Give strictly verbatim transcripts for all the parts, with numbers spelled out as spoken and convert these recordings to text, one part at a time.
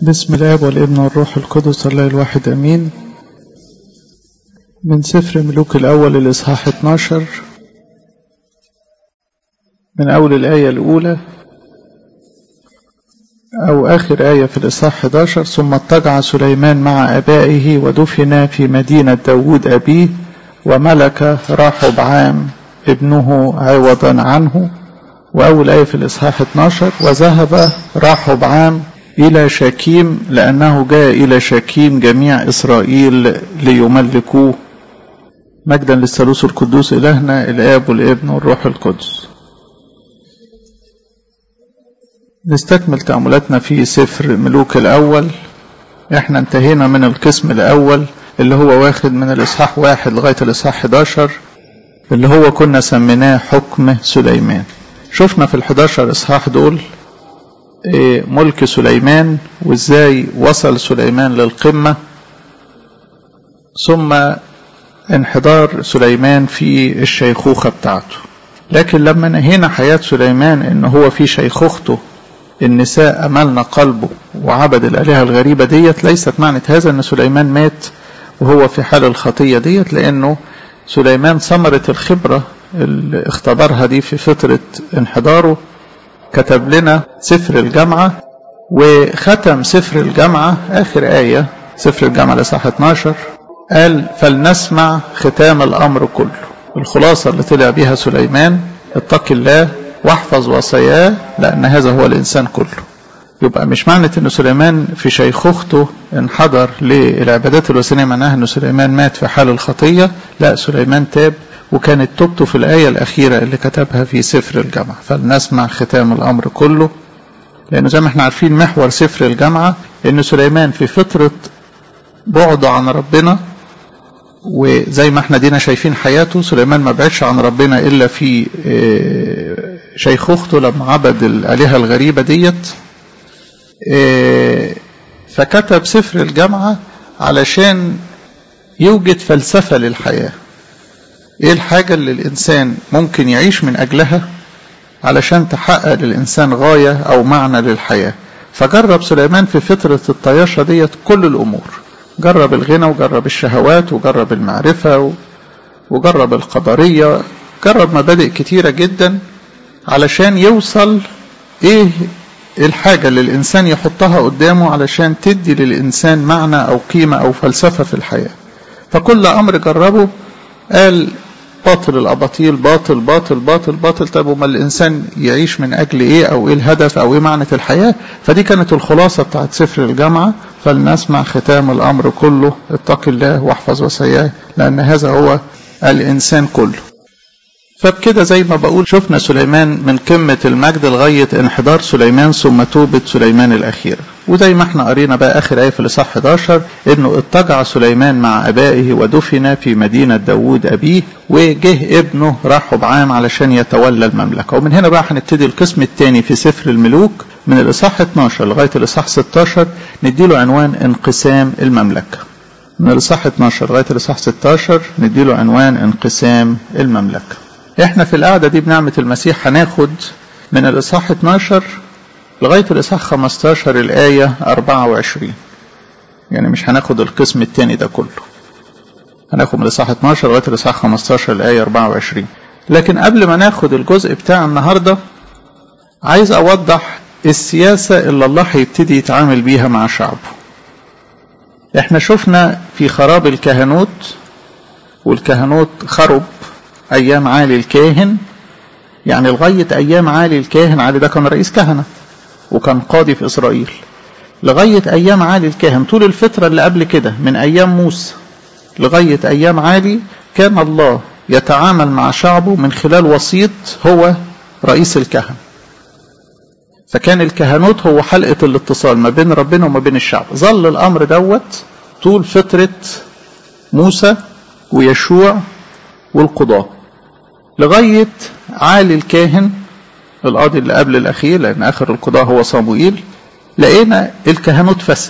بسم الآب والابن والروح القدس الله الواحد أمين. من سفر ملوك الأول الإصحاح اتناشر من أول الآية الأولى أو آخر آية في الإصحاح حداشر. ثم اضطجع سليمان مع آبائه ودفن في مدينة داود أبيه، وملك راحبعام ابنه عوضا عنه. وأول آية في الإصحاح اتناشر: وذهب راحبعام إلى شكيم لأنه جاء إلى شكيم جميع إسرائيل ليملكوه. مجدا للثالوث القدوس إلهنا الآب والابن والروح القدس. نستكمل تأملاتنا في سفر ملوك الأول. احنا انتهينا من القسم الأول اللي هو واخد من الإصحاح واحد لغاية الإصحاح حداشر، اللي هو كنا سميناه حكم سليمان. شفنا في الحداشر إصحاح دول ملك سليمان وازاي وصل سليمان للقمة، ثم انحدار سليمان في الشيخوخة بتاعته. لكن لما نهينا حياة سليمان ان هو في شيخوخته النساء أملنا قلبه وعبد الآلهة الغريبة ديت، ليست معنى هذا ان سليمان مات وهو في حال الخطية ديت، لانه سليمان ثمرة الخبرة اللي اختبرها دي في فترة انحداره. كتب لنا سفر الجامعة، وختم سفر الجامعة آخر آية سفر الجامعة لصحة اتناشر قال: فلنسمع ختام الأمر كله. الخلاصة اللي طلع بها سليمان: اتق الله واحفظ وصاياه لأن هذا هو الإنسان كله. يبقى مش معنى أن سليمان في شيخوخته انحدر للعبادات الوثنية معناها أن سليمان مات في حال الخطية. لا، سليمان تاب، وكانت توبته في الآية الأخيرة اللي كتبها في سفر الجامعة: فلنسمع ختام الأمر كله. لأنه زي ما احنا عارفين محور سفر الجامعة أن سليمان في فترة بعده عن ربنا، وزي ما احنا دينا شايفين حياته سليمان ما بعدش عن ربنا إلا في شيخوخته لما عبد الآلهة الغريبة ديت. فكتب سفر الجامعة علشان يوجد فلسفة للحياة. ايه الحاجة اللي الانسان ممكن يعيش من اجلها علشان تحقق للانسان غاية او معنى للحياة. فجرب سليمان في فترة الطياشة ديت كل الامور، جرب الغنى وجرب الشهوات وجرب المعرفة وجرب القدرية، جرب مبادئ كتيرة جدا علشان يوصل ايه الحاجة اللي الانسان يحطها قدامه علشان تدي للانسان معنى او قيمة او فلسفة في الحياة. فكل امر جربه قال باطل الأباطيل، باطل باطل باطل باطل. طيب وما الإنسان يعيش من أجل إيه أو إيه الهدف أو إيه معنى الحياة؟ فدي كانت الخلاصة بتاعت سفر الجامعة: فلنسمع ختام الأمر كله، اتق الله واحفظ وصاياه لأن هذا هو الإنسان كله. فبكده زي ما بقول شفنا سليمان من قمة المجد لغاية انحدار سليمان ثم توبة سليمان الأخيرة. وزي ما احنا قرينا بقى آخر آية في الإصحاح حداشر إنه اضطجع سليمان مع آبائه ودفن في مدينة داود أبيه، وجه ابنه راحبعام علشان يتولى المملكة. ومن هنا بقى هنبتدي القسم الثاني في سفر الملوك من الإصحاح اتناشر لغاية الإصحاح ستاشر، نديله عنوان انقسام المملكة. من الإصحاح اتناشر لغاية الإصحاح ستاشر نديله عنوان انقسام المملكة. احنا في القعدة دي بنعمة المسيح هناخد من الإصحاح اتناشر لغاية الإصحاح خمستاشر الآية أربعة وعشرين، يعني مش هناخد القسم الثاني ده كله، هناخد من الإصحاح اتناشر لغاية الإصحاح خمستاشر الآية أربعة وعشرين. لكن قبل ما ناخد الجزء بتاع النهاردة عايز أوضح السياسة اللي الله هيبتدي يتعامل بيها مع شعبه. احنا شفنا في خراب الكهنوت، والكهنوت خرب أيام عالي الكاهن، يعني لغاية أيام عالي الكاهن. عالي ده كان رئيس كهنة وكان قاضي في إسرائيل. لغاية أيام عالي الكاهن طول الفترة اللي قبل كده من أيام موسى لغاية أيام عالي كان الله يتعامل مع شعبه من خلال وسيط هو رئيس الكهنة. فكان الكهنوت هو حلقة الاتصال ما بين ربنا وما بين الشعب. ظل الأمر دوت طول فترة موسى ويشوع والقضاء لغاية عالي الكاهن القاضي اللي قبل الأخير، لأن آخر القضاء هو صموئيل. لقينا الكهنوت فسد،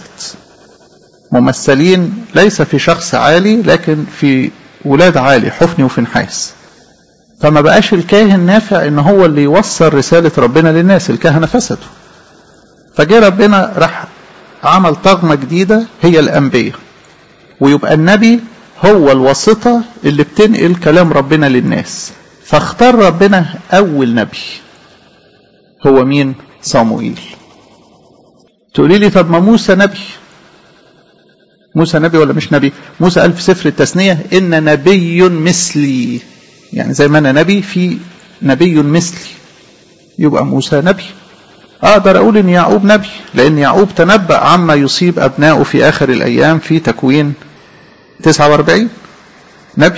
ممثلين ليس في شخص عالي لكن في ولاد عالي حفني وفنحاس. فما بقاش الكاهن نافع ان هو اللي يوصل رسالة ربنا للناس، الكهنة فسدوا. فجاء ربنا راح عمل طغمة جديدة هي الأنبياء، ويبقى النبي هو الواسطة اللي بتنقل كلام ربنا للناس. فاختار ربنا أول نبي هو مين؟ صموئيل. تقولي لي طب ما موسى نبي. موسى نبي ولا مش نبي؟ موسى قال في سفر التثنية إن نبي مثلي، يعني زي ما أنا نبي في نبي مثلي، يبقى موسى نبي. أقدر أقول إن يعقوب نبي لأن يعقوب تنبأ عما يصيب أبنائه في آخر الأيام في تكوين تسعة وأربعين، نبي.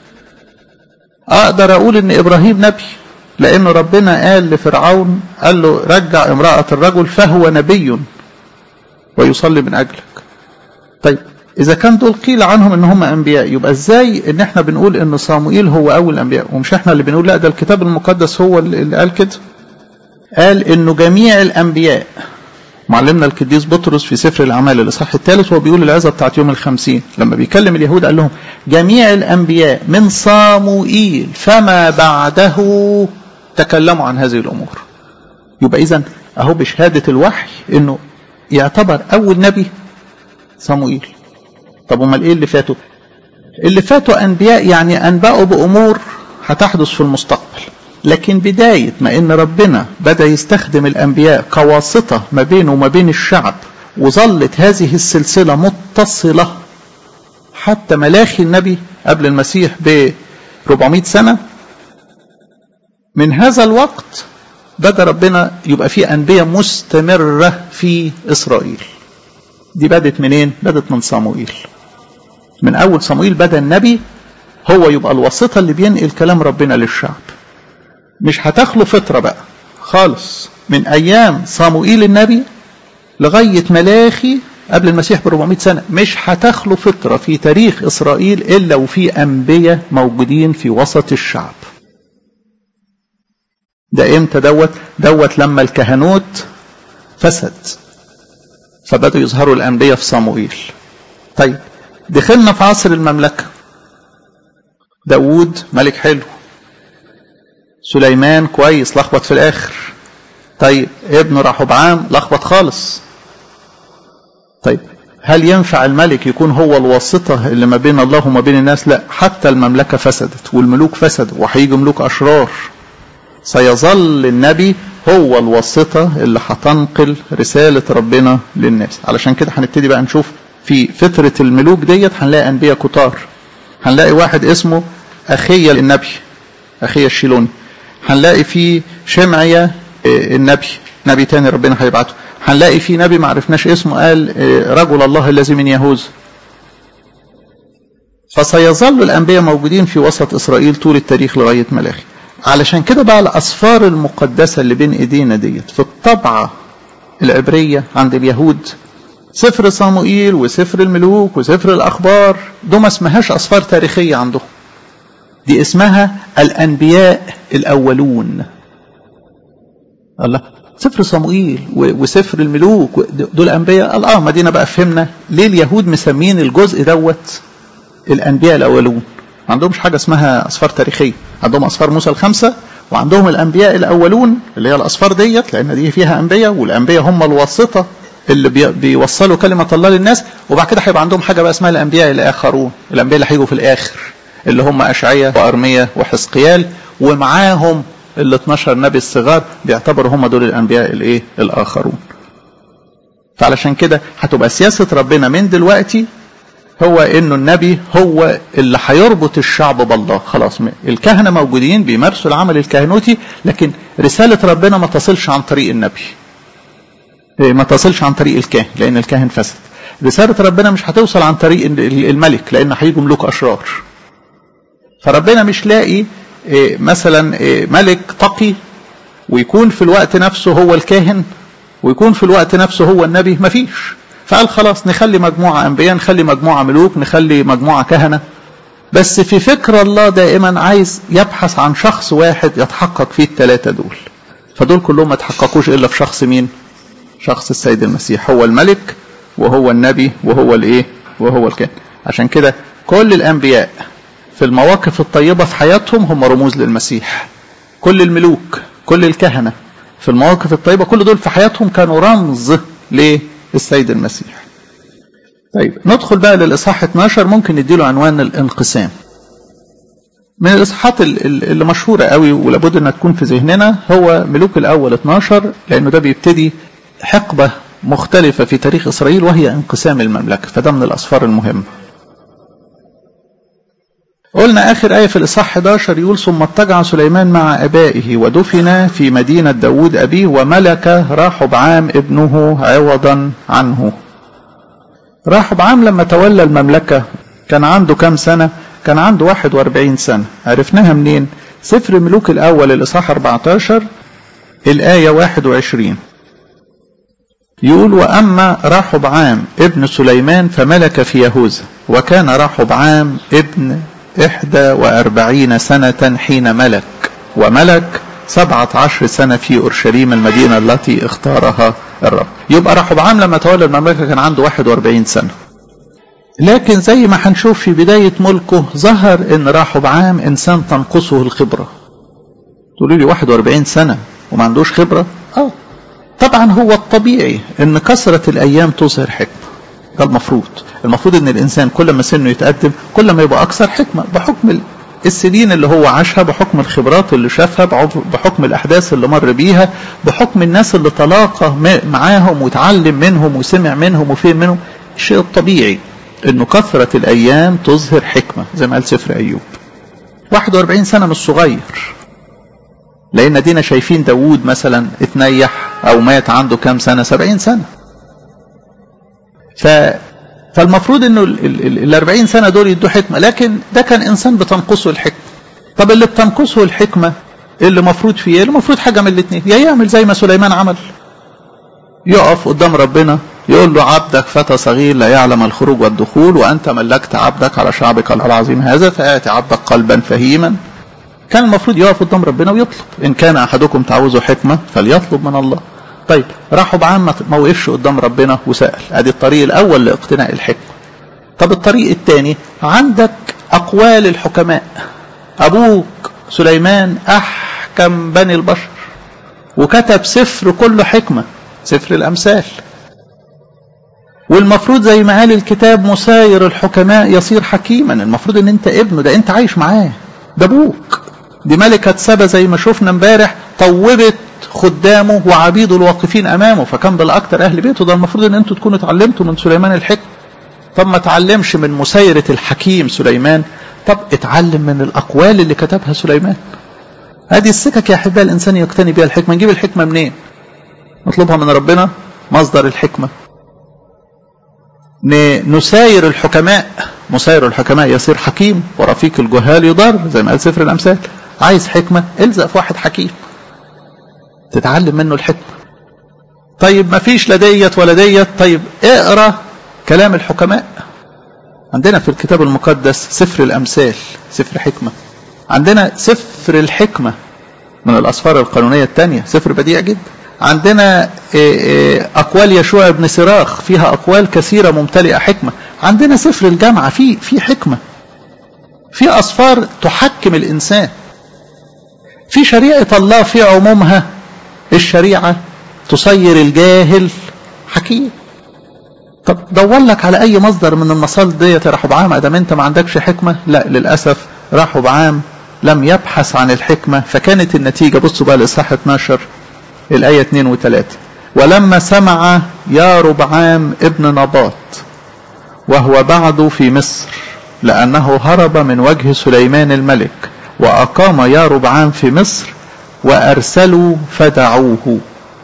أقدر أقول إن إبراهيم نبي لأن ربنا قال لفرعون، قال له رجع امرأة الرجل فهو نبي ويصلي من أجلك. طيب إذا كان دول قيل عنهم إن هم أنبياء، يبقى إزاي إن إحنا بنقول إن صموئيل هو أول الأنبياء ومش إحنا اللي بنقول؟ لا، ده الكتاب المقدس هو اللي قال كده. قال إنه جميع الأنبياء. معلمنا القديس بطرس في سفر الأعمال الإصحاح الثالث هو بيقول العظة بتاعت يوم الخمسين لما بيكلم اليهود قال لهم جميع الأنبياء من صموئيل فما بعده تكلموا عن هذه الأمور. يبقى إذن أهو بشهادة الوحي إنه يعتبر أول نبي صموئيل. طب امال إيه اللي فاتوا؟ اللي فاتوا أنبياء يعني أنبأوا بأمور هتحدث في المستقبل، لكن بداية ما إن ربنا بدأ يستخدم الأنبياء كواسطة ما بينه وما بين الشعب، وظلت هذه السلسلة متصلة حتى ملاخي النبي قبل المسيح ب أربعمائة سنة. من هذا الوقت بدأ ربنا يبقى فيه أنبياء مستمرة في إسرائيل. دي بدأت منين؟ بدأت من صموئيل. من أول صموئيل بدأ النبي هو يبقى الواسطة اللي بينقل كلام ربنا للشعب. مش هتخلو فترة بقى خالص من أيام صموئيل النبي لغاية ملاخي قبل المسيح ب أربعمائة سنة، مش هتخلو فترة في تاريخ إسرائيل إلا وفي أنبياء موجودين في وسط الشعب. ده إمتى دوت؟ دوت لما الكهنوت فسد فبدأوا يظهروا الأنبياء في صموئيل. طيب دخلنا في عصر المملكة. داود ملك حلو، سليمان كويس لخبط في الآخر. طيب ابنه رحبعام لخبط خالص. طيب هل ينفع الملك يكون هو الواسطة اللي ما بين الله وما بين الناس؟ لا، حتى المملكة فسدت والملوك فسدوا وهيجوا ملوك أشرار. سيظل النبي هو الواسطة اللي هتنقل رسالة ربنا للناس. علشان كده هنبتدي بقى نشوف في فترة الملوك ديت هنلاقي أنبياء كتار. هنلاقي واحد اسمه أخيا النبي، أخيا الشيلوني. هنلاقي فيه شمعية النبي، نبي تاني ربنا هيبعته. هنلاقي فيه نبي ما عرفناش اسمه، قال رجل الله الذي من يهوذا. فسيظل الأنبياء موجودين في وسط إسرائيل طول التاريخ لغاية ملاخي. علشان كده بقى الأسفار المقدسة اللي بين ايدينا ديت في الطبعة العبرية عند اليهود سفر صموئيل وسفر الملوك وسفر الأخبار، دول ما اسمهاش أسفار تاريخية عندهم، دي اسمها الأنبياء الأولون. الله، سفر صموئيل وسفر الملوك دول أنبياء. الله، ما دينا بقى فهمنا ليه اليهود مسمين الجزء دوت الأنبياء الأولون. ما عندهمش حاجة اسمها أسفار تاريخية، عندهم أسفار موسى الخمسة وعندهم الأنبياء الأولون اللي هي الأسفار ديت، لأن دي فيها أنبياء، والأنبياء هم الواسطة اللي بيوصلوا كلمة الله للناس. وبعد كده هيبقى عندهم حاجة بقى اسمها الأنبياء الآخرون، الأنبياء اللي هيجوا في الآخر اللي هم أشعياء وأرميا وحزقيال، ومعاهم ال اتناشر نبي الصغار بيعتبروا هم دول الأنبياء الإيه الآخرون. فعلشان كده هتبقى سياسة ربنا من دلوقتي هو إنه النبي هو اللي هيربط الشعب بالله. خلاص الكهنة موجودين بيمارسوا العمل الكهنوتي، لكن رسالة ربنا ما تصلش عن طريق النبي، ما تصلش عن طريق الكاهن لأن الكاهن فسد. رسالة ربنا مش هتوصل عن طريق الملك لأن هيجوا ملوك أشرار. فربنا مش لاقي مثلا ملك تقي ويكون في الوقت نفسه هو الكاهن ويكون في الوقت نفسه هو النبي، مفيش. فقال خلاص نخلي مجموعة أنبياء، نخلي مجموعة ملوك، نخلي مجموعة كهنة. بس في فكر الله دائما عايز يبحث عن شخص واحد يتحقق فيه الثلاثة دول. فدول كلهم ما تحققوش إلا في شخص مين؟ شخص السيد المسيح، هو الملك وهو النبي وهو الايه وهو الكاهن. عشان كده كل الأنبياء في المواقف الطيبة في حياتهم هم رموز للمسيح. كل الملوك، كل الكهنة في المواقف الطيبة، كل دول في حياتهم كانوا رمز ليه؟ السيد المسيح. طيب ندخل بقى للإصحاح اتناشر، ممكن نديله عنوان الانقسام. من الإصحاحات اللي مشهورة قوي ولابد أنها تكون في ذهننا هو ملوك الأول اتناشر، لأنه ده بيبتدي حقبة مختلفة في تاريخ إسرائيل وهي انقسام المملكة، فده من الأسفار المهمة. قلنا آخر آية في الإصحاح احداشر يقول: ثم اضطجع سليمان مع أبائه ودفن في مدينة داود أبيه، وملك راحبعام ابنه عوضا عنه. راحبعام لما تولى المملكة كان عنده كام سنة؟ كان عنده واحد واربعين سنة. عرفناها منين؟ سفر ملوك الأول الإصحاح أربعتاشر الآية واحد وعشرين يقول: وأما راحبعام ابن سليمان فملك في يهوذا، وكان راحبعام ابن إحدى وأربعين سنة حين ملك، وملك سبعة عشر سنة في أورشليم المدينة التي اختارها الرب. يبقى راحبعام لما تولى المملكة كان عنده واحد واربعين سنة. لكن زي ما هنشوف في بداية ملكه ظهر ان راحبعام انسان تنقصه الخبرة. تقولوا لي واحد واربعين سنة وما عندوش خبرة؟ اه طبعا هو الطبيعي ان كثرة الايام تظهر حكمة. ده المفروض المفروض ان الانسان كل ما سنه يتقدم كل ما يبقى اكثر حكمة، بحكم السنين اللي هو عاشها، بحكم الخبرات اللي شافها، بحكم الاحداث اللي مر بيها، بحكم الناس اللي تلاقى معاهم وتعلم منهم وسمع منهم وفهم منهم. الشيء الطبيعي انه كثرة الايام تظهر حكمة زي ما قال سفر ايوب. واحد واربعين سنة مش صغير، لان دينا شايفين داود مثلا اتنيح او مات عنده كام سنة؟ سبعين سنة. ف... فالمفروض انه ال اربعين سنة دول يدوا حكمة، لكن ده كان انسان بتنقصه الحكمة. طب اللي بتنقصه الحكمة اللي مفروض فيه المفروض حاجة من الاثنين: يا يعمل زي ما سليمان عمل، يقف قدام ربنا يقول له: عبدك فتى صغير لا يعلم الخروج والدخول، وأنت ملكت عبدك على شعبك العظيم هذا، فآتي عبدك قلبا فهيما. كان المفروض يقف قدام ربنا ويطلب: إن كان أحدكم تعوزه حكمة فليطلب من الله. طيب راحبعام ما وقفش قدام ربنا وسأل. ادي الطريق الأول لاقتناء الحكمة. طب الطريق الثاني: عندك أقوال الحكماء. أبوك سليمان أحكم بني البشر وكتب سفر كله حكمة، سفر الأمثال. والمفروض زي ما قال الكتاب: مساير الحكماء يصير حكيما. المفروض ان انت ابنه، ده انت عايش معاه، ده ابوك. دي ملكة سبا زي ما شفنا امبارح طوبت خدامه وعبيده الواقفين امامه، فكان بالاكثر اهل بيته. ده المفروض ان انتوا تكونوا اتعلمتوا من سليمان الحكمة. طب ما اتعلمش من مسايرة الحكيم سليمان، طب اتعلم من الاقوال اللي كتبها سليمان. هذه السكك يا احبائي الانسان يقتني بها الحكمة. نجيب الحكمة منين؟ نطلبها من ربنا، مصدر الحكمة. نساير الحكماء، مساير الحكماء يصير حكيم، ورفيق الجهال يضر زي ما قال سفر الأمثال. عايز حكمة؟ الزق في واحد حكيم تتعلم منه الحكمة. طيب ما فيش لديت ولا ديت، طيب اقرأ كلام الحكماء. عندنا في الكتاب المقدس سفر الأمثال سفر حكمة، عندنا سفر الحكمة من الأسفار القانونية الثانية سفر بديع جدا، عندنا أقوال يشوع بن سراخ فيها أقوال كثيرة ممتلئة حكمة، عندنا سفر الجامعة فيه في حكمة، في أسفار تحكم الإنسان، في شريعة الله في عمومها. الشريعة تصير الجاهل حكيم. طب دور لك على أي مصدر من المصادر ديت يا راحبعام أدام أنت ما عندكش حكمة. لا للأسف راحبعام لم يبحث عن الحكمة، فكانت النتيجة. بصوا بقى الإصحاح اتناشر الآية اتنين وتلاتة: ولما سمع ياربعام ابن نباط وهو بعد في مصر، لأنه هرب من وجه سليمان الملك، وأقام ياربعام في مصر وأرسلوا فدعوه.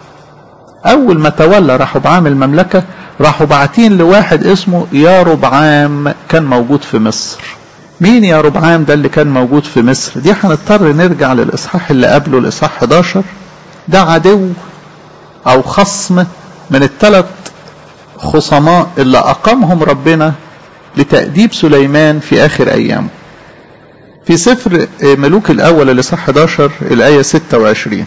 أول ما تولى راحبعام المملكة راحوا باعتين لواحد اسمه ياربعام كان موجود في مصر. مين ياربعام ده اللي كان موجود في مصر؟ دي هنضطر نرجع للإصحاح اللي قبله الإصحاح احداشر. ده عدو أو خصم من الثلاث خصماء اللي أقامهم ربنا لتأديب سليمان في آخر أيامه. في سفر ملوك الأول الإصحاح احداشر الآية ستة وعشرين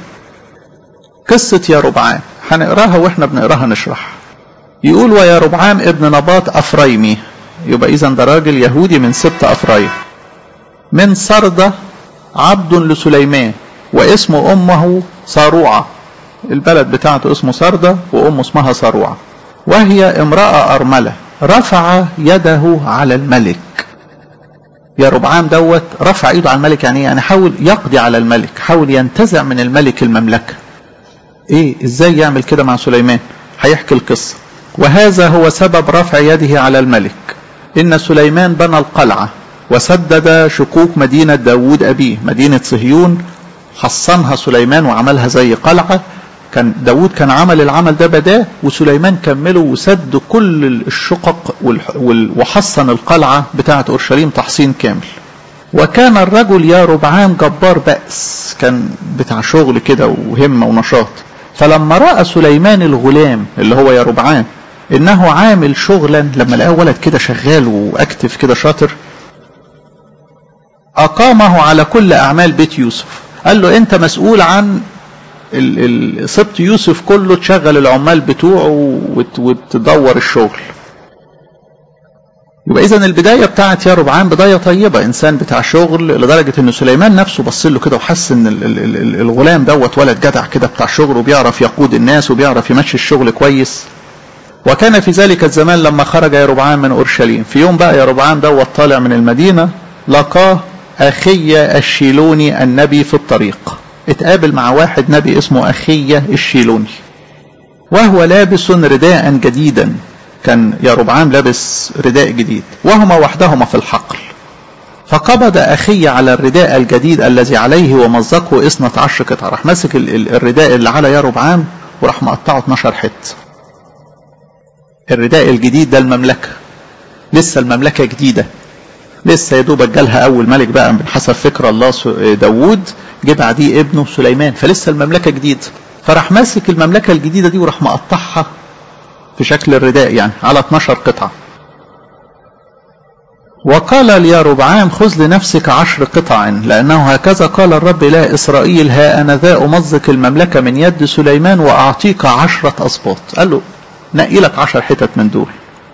قصة ياربعام هنقراها وإحنا بنقراها نشرح. يقول: وياربعام ابن نباط أفرايمي، يبقى إذا ده راجل يهودي من سبط أفرايم، من سردة عبد لسليمان، واسم أمه صاروعة. البلد بتاعته اسمه سردة وأمه اسمها صاروعة. وهي امرأة أرملة رفع يده على الملك. يربعام دوت رفع ايده على الملك، يعني يعني حاول يقضي على الملك، حاول ينتزع من الملك المملكة. ايه ازاي يعمل كده مع سليمان؟ هيحكي القصة. وهذا هو سبب رفع يده على الملك: إن سليمان بنى القلعة وسدد شكوك مدينة داود أبيه، مدينة صهيون حصنها سليمان وعملها زي قلعة. كان داود كان عمل العمل ده بداه، وسليمان كمله وسد كل الشقق وحصن القلعة بتاعة أورشليم تحصين كامل. وكان الرجل يربعام جبار بأس، كان بتاع شغل كده وهمة ونشاط. فلما رأى سليمان الغلام اللي هو يربعام إنه عامل شغلا، لما لقاه ولد كده شغال وأكتف كده شاطر، أقامه على كل أعمال بيت يوسف. قال له أنت مسؤول عن سبط يوسف كله، تشغل العمال بتوعه وتدور الشغل. يبقى إذن البداية بتاعت يربعام بداية طيبة، إنسان بتاع شغل، لدرجة إن سليمان نفسه بص له كده وحس إن الغلام دوت ولد جدع كده بتاع شغل، وبيعرف يقود الناس وبيعرف يمشي الشغل كويس. وكان في ذلك الزمان لما خرج يربعام من أورشليم، في يوم بقى يربعام دوت طالع من المدينة، لقاه أخية الشيلوني النبي في الطريق. اتقابل مع واحد نبي اسمه أخية الشيلوني، وهو لابس رداء جديدا. كان يربعام لابس رداء جديد، وهما وحدهما في الحقل. فقبض أخية على الرداء الجديد الذي عليه ومزقه اثنتا عشر قطعة. راح ماسك الرداء اللي على يربعام وراح مقطعه اتناشر حته. الرداء الجديد ده المملكة، لسه المملكة جديدة، لسه يدوبك جالها أول ملك بقى بحسب فكر الله داود، جه بعديه ابنه سليمان، فلسه المملكة جديدة. فراح ماسك المملكة الجديدة دي وراح مقطعها في شكل الرداء يعني على اتناشر قطعة. وقال ليربعام خذ لنفسك عشر قطع، لأنه هكذا قال الرب إله إسرائيل: ها أنا ذا أمزق المملكة من يد سليمان وأعطيك عشرة أسباط. قال له نقي لك عشر حتت من دول.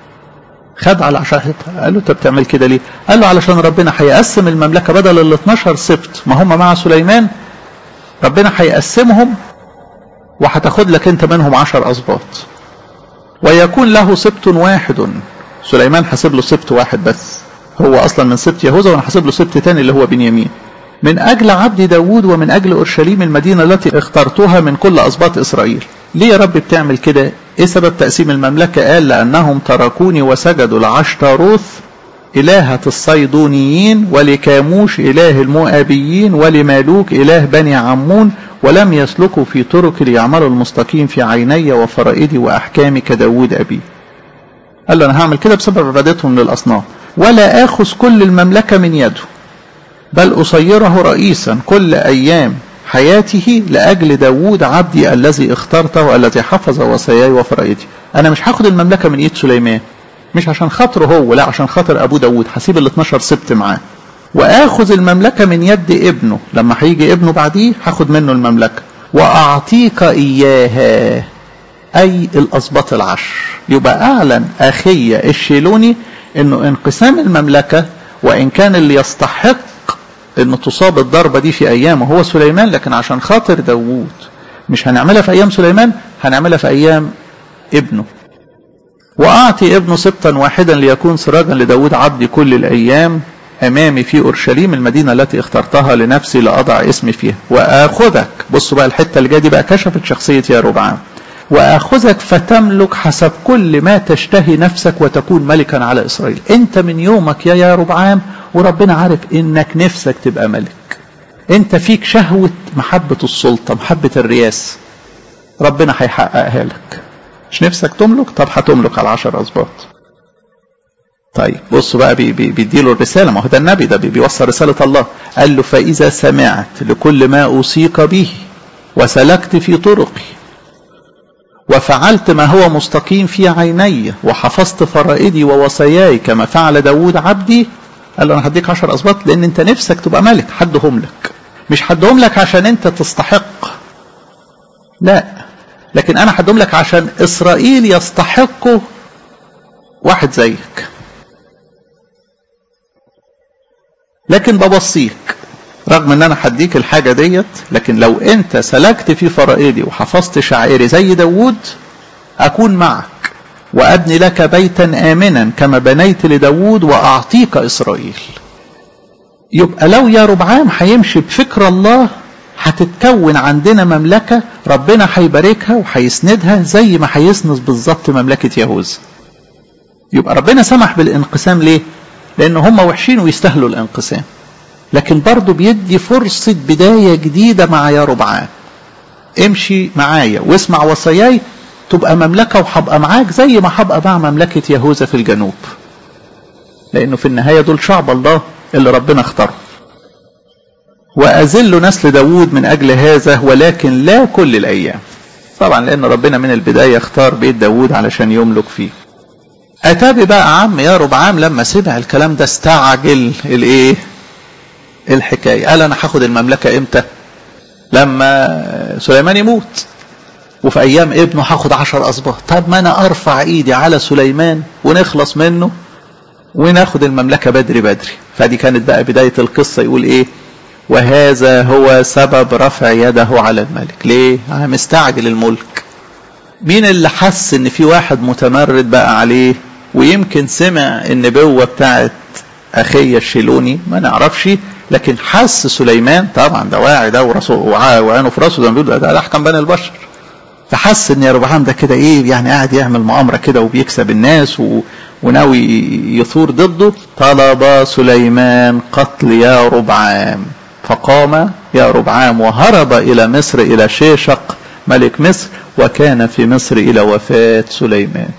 خد على عشر حتت. قال له انت بتعمل كده ليه؟ قال له علشان ربنا هيقسم المملكة بدل ال اتناشر سبط ما هم مع سليمان، ربنا هيقسمهم وهتاخد لك انت منهم عشر أسباط، ويكون له سبط واحد. سليمان حسب له سبط واحد بس، هو اصلا من سبط يهوذا، وانا حسب له سبط تاني اللي هو بنيامين. من اجل عبد داود ومن اجل اورشليم المدينة التي اخترتها من كل اسباط اسرائيل. ليه يا رب بتعمل كده؟ ايه سبب تقسيم المملكة؟ قال لانهم تركوني وسجدوا لعشتاروث الهة الصيدونيين، ولكاموش اله المؤابيين، ولمالوك اله بني عمون، ولم يسلكوا في طرق ليعملوا المستقيم في عيني وفرائدي واحكامي كداود ابي. قال له انا هعمل كده بسبب عبادتهم للاصنام، ولا اخذ كل المملكة من يده، بل أصيره رئيسا كل أيام حياته لأجل داود عبدي الذي اخترته الذي حفظ وصاياي وفرائدي. أنا مش هاخد المملكة من إيد سليمان، مش عشان خاطره هو، لا عشان خاطر أبو داود، هسيب ال اتناشر سبت معاه، وآخذ المملكة من يد ابنه، لما هيجي ابنه بعديه هاخد منه المملكة، وأعطيك إياها، أي الأسباط العشر. يبقى أعلن أخية الشيلوني إنه انقسام المملكة، وإن كان اللي يستحق إنه تصاب الضربة دي في أيامه هو سليمان، لكن عشان خاطر داوود مش هنعملها في أيام سليمان، هنعملها في أيام ابنه. وأعطي ابنه سبطا واحدا ليكون سراجا لداود عبدي كل الأيام أمامي في أورشليم المدينة التي اخترتها لنفسي لأضع اسمي فيها. وآخذك، بصوا بقى الحتة اللي جايه دي بقى كشفت شخصية يربعام، وآخذك فتملك حسب كل ما تشتهي نفسك وتكون ملكا على إسرائيل. انت من يومك يا يربعام وربنا عارف انك نفسك تبقى ملك، انت فيك شهوة محبة السلطة، محبة الرياسة، ربنا هيحققها لك. مش نفسك تملك؟ طب هتملك على عشر أسباط. طيب بصوا بقى بي بي بيديله الرسالة، ما هو ده النبي ده بيوصل رسالة الله. قال له فإذا سمعت لكل ما أوصيك به وسلكت في طرقي وفعلت ما هو مستقيم في عيني وحفظت فرائدي ووصاياي كما فعل داود عبدي، قال له انا هديك عشر أسباط لان انت نفسك تبقى ملك. حدهم لك، مش حدهم لك عشان انت تستحق، لا، لكن انا حدهم لك عشان اسرائيل يستحقوا واحد زيك. لكن بوصيك رغم ان انا هديك الحاجة ديت، لكن لو انت سلكت في فرائدي وحفظت شعائري زي داود اكون معك، وأبني لك بيتا آمنا كما بنيت لداود وأعطيك إسرائيل. يبقى لو يا ربعام هيمشي بفكر الله هتتكون عندنا مملكة ربنا هيباركها وهيسندها زي ما هيسند بالظبط مملكة يهوذا. يبقى ربنا سمح بالانقسام ليه؟ لأن هم وحشين ويستاهلوا الانقسام، لكن برضو بيدي فرصة بداية جديدة مع يا ربعام. امشي معايا واسمع وصاياي تبقى مملكة وحبقى معاك زي ما حبقى مع مملكة يهوذا في الجنوب، لأنه في النهاية دول شعب الله اللي ربنا اختاره. وأذل نسل داود من أجل هذا ولكن لا كل الأيام، طبعا لأن ربنا من البداية اختار بيت داود علشان يملك فيه. أتابي بقى عم يا ربعام لما سمع الكلام ده استعجل الايه الحكاية، قال أنا هاخد المملكة إمتى؟ لما سليمان يموت وفي أيام ابنه هاخد عشر أسباط. طب ما أنا أرفع إيدي على سليمان ونخلص منه وناخد المملكة بدري بدري. فدي كانت بقى بداية القصة. يقول إيه؟ وهذا هو سبب رفع يده على الملك. ليه؟ أنا مستعجل الملك. مين اللي حس إن في واحد متمرد بقى عليه ويمكن سمع النبوة بتاعت أخي الشيلوني؟ ما نعرفش، لكن حس سليمان طبعا ده واعي ده وراسه وعينه في راسه زي ما بيقولوا ده احكم بني البشر. فحس ان يا ربعام ده كده ايه يعني قاعد يعمل مؤامره كده وبيكسب الناس و... وناوي يثور ضده. طلب سليمان قتل يا ربعام، فقام يا ربعام وهرب الى مصر الى شيشق ملك مصر، وكان في مصر الى وفاة سليمان.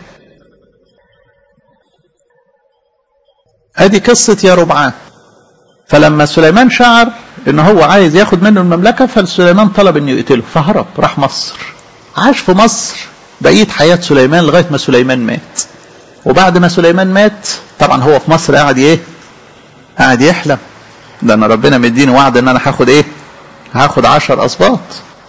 ادي قصة يا ربعام. فلما سليمان شعر ان هو عايز ياخد منه المملكة فسليمان طلب انه يقتله، فهرب راح مصر. عاش في مصر بقية حياة سليمان لغاية ما سليمان مات. وبعد ما سليمان مات طبعا هو في مصر قاعد ايه قاعد يحلم، ده انا ربنا مديني وعد ان انا هاخد ايه هاخد عشر اسباط.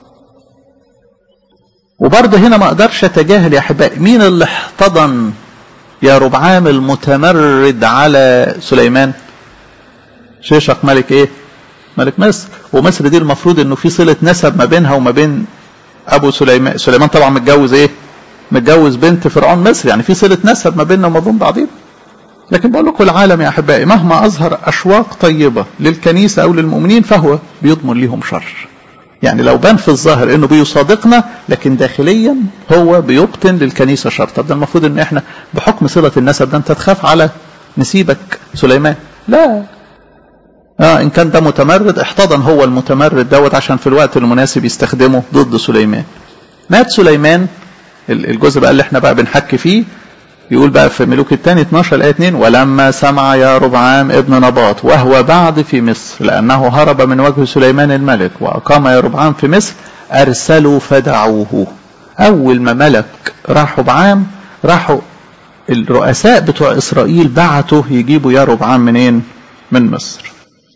وبرضه هنا ما اقدرش اتجاهل يا احبائي مين اللي احتضن يا ربعام المتمرد على سليمان؟ شيشق ملك ايه ملك مصر. ومصر دي المفروض انه في صلة نسب ما بينها وما بين ابو سليمان. سليمان طبعا متجوز ايه متجوز بنت فرعون مصر، يعني في صلة نسب ما بيننا وما بين بعضين. لكن بقول لكم العالم يا احبائي مهما اظهر اشواق طيبة للكنيسة او للمؤمنين فهو بيضمن لهم شر. يعني لو بان في الظاهر انه بيصادقنا لكن داخليا هو بيبطن للكنيسة شر. طب ده المفروض ان احنا بحكم صلة النسب ده انت تخاف على نسيبك سليمان؟ لا. اه ان كان ده متمرد احتضن هو المتمرد دوت عشان في الوقت المناسب يستخدمه ضد سليمان. مات سليمان. الجزء بقى اللي احنا بقى بنحكي فيه يقول بقى في ملوك الثاني اثناشر الايه اتنين: ولما سمع يا ربعام ابن نباط وهو بعد في مصر لانه هرب من وجه سليمان الملك واقام يا ربعام في مصر ارسلوا فدعوه. اول ما ملك راح ربعام راحوا الرؤساء بتوع اسرائيل بعتوا يجيبوا يا ربعام منين؟ من مصر.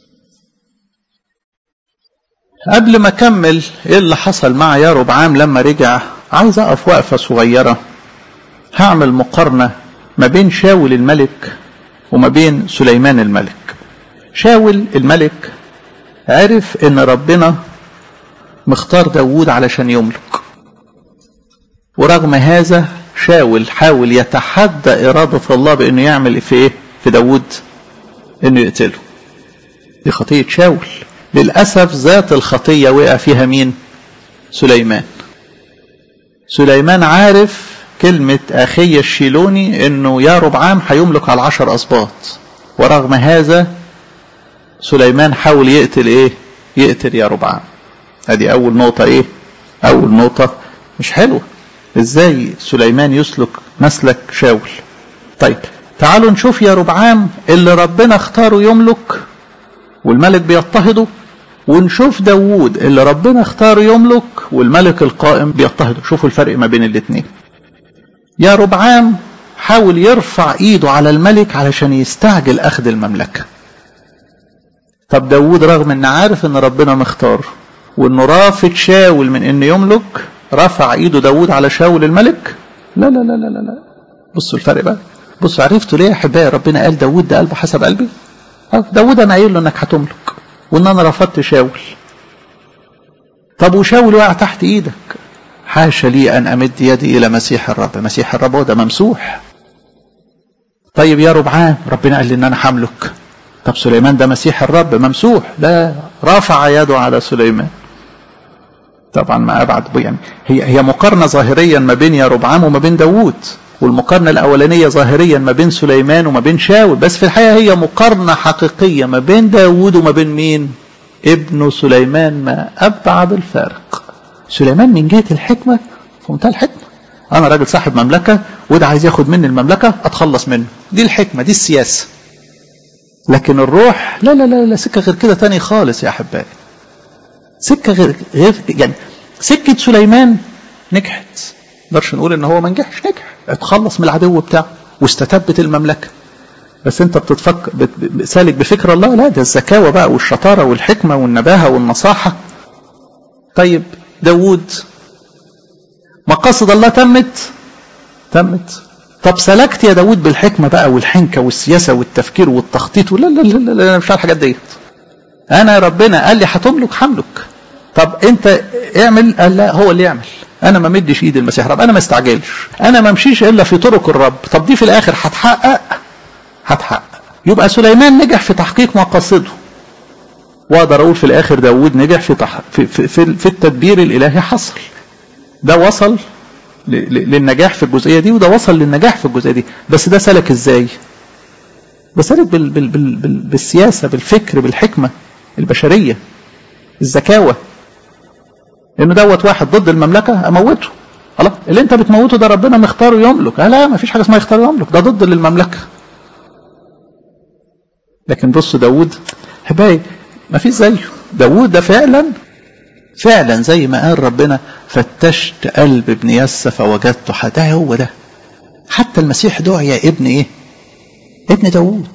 قبل ما اكمل ايه اللي حصل مع يا ربعام لما رجع، عايز اقف وقفه صغيره هعمل مقارنه ما بين شاول الملك وما بين سليمان الملك. شاول الملك عرف ان ربنا مختار داود علشان يملك، ورغم هذا شاول حاول يتحدى اراده الله بانه يعمل في ايه في داود، انه يقتله. دي خطيه شاول. للأسف ذات الخطية وقع فيها مين؟ سليمان. سليمان عارف كلمة أخي الشيلوني انه يا ربعام هيملك على العشر أسباط، ورغم هذا سليمان حاول يقتل ايه يقتل يا ربعام. ادي اول نقطة ايه اول نقطة مش حلوة. ازاي سليمان يسلك مسلك شاول؟ طيب تعالوا نشوف يا ربعام اللي ربنا اختاره يملك والملك بيضطهده، ونشوف داوود اللي ربنا اختاره يملك والملك القائم بيضطهده. شوفوا الفرق ما بين الاثنين. يا ربعام حاول يرفع ايده على الملك علشان يستعجل اخذ المملكة. طب داوود رغم ان عارف ان ربنا مختاره وانه رافض شاول من انه يملك، رفع ايده داوود على شاول الملك؟ لا لا لا لا لا. بصوا الفرق بقى. بصوا عرفتوا ليه يا احبائي ربنا قال داوود ده قلبه حسب قلبي؟ داوود انا قايل له انك هتملك وان انا رفضت شاول. طب وشاول وقع تحت ايدك، حاشا لي أن أمد يدي إلى مسيح الرب. مسيح الرب هو ده ممسوح. طيب يا ربعام ربنا قال لي إن أنا حملك. طب سليمان ده مسيح الرب ممسوح، لا، رفع يده على سليمان. طبعا ما أبعد يعني هي هي مقارنة ظاهريا ما بين يا ربعام وما بين داوود، والمقارنة الأولانية ظاهريا ما بين سليمان وما بين شاول، بس في الحقيقة هي مقارنة حقيقية ما بين داوود وما بين مين؟ ابن سليمان. ما أبعد الفارق. سليمان من جهة الحكمة في منتهى الحكمة. أنا راجل صاحب مملكة وده عايز ياخد مني المملكة أتخلص منه، دي الحكمة، دي السياسة. لكن الروح لا لا لا لا، سكة غير كده تاني خالص يا أحبائي. سكة غير غير يعني سكة سليمان نجحت، نقدرش نقول إن هو ما نجحش، نجح، اتخلص من العدو بتاعه واستتبت المملكة. بس أنت بتتفكر سالك بفكر الله؟ لا، ده الذكاوة بقى والشطارة والحكمة والنباهة والنصاحة. طيب داوود مقاصد الله تمت تمت طب سلكت يا داوود بالحكمة بقى والحنكة والسياسة والتفكير والتخطيط؟ لا لا لا لا, لا مش على الحاجات ديت. أنا ربنا قال لي هتملك حملك، طب أنت اعمل. قال لا، هو اللي يعمل. أنا ما مدش إيد المسيح رب، أنا ما استعجلش، أنا ما مشيش إلا في طرق الرب. طب دي في الآخر هتحقق هتحقق. يبقى سليمان نجح في تحقيق مقاصده، واقدر اقول في الاخر داوود نجح في, تح... في, في, في, في التدبير الالهي. حصل ده وصل ل... للنجاح في الجزئيه دي، وده وصل للنجاح في الجزئيه دي. بس ده سلك ازاي؟ ده سلك بال... بال... بال... بال... بالسياسه، بالفكر، بالحكمه البشريه، الذكاوه. انه دوت واحد ضد المملكه اموته. خلاص، اللي انت بتموته ده ربنا مختاره يملك. لا، ما فيش حاجه اسمها يختار يملك، ده ضد للمملكه. لكن بصوا داوود حبايبي ما فيش زيه. داوود ده فعلا فعلا زي ما قال ربنا: فتشت قلب ابن يسى فوجدته. ده هو ده. حتى المسيح دعي يا ابن ايه؟ ابن داوود.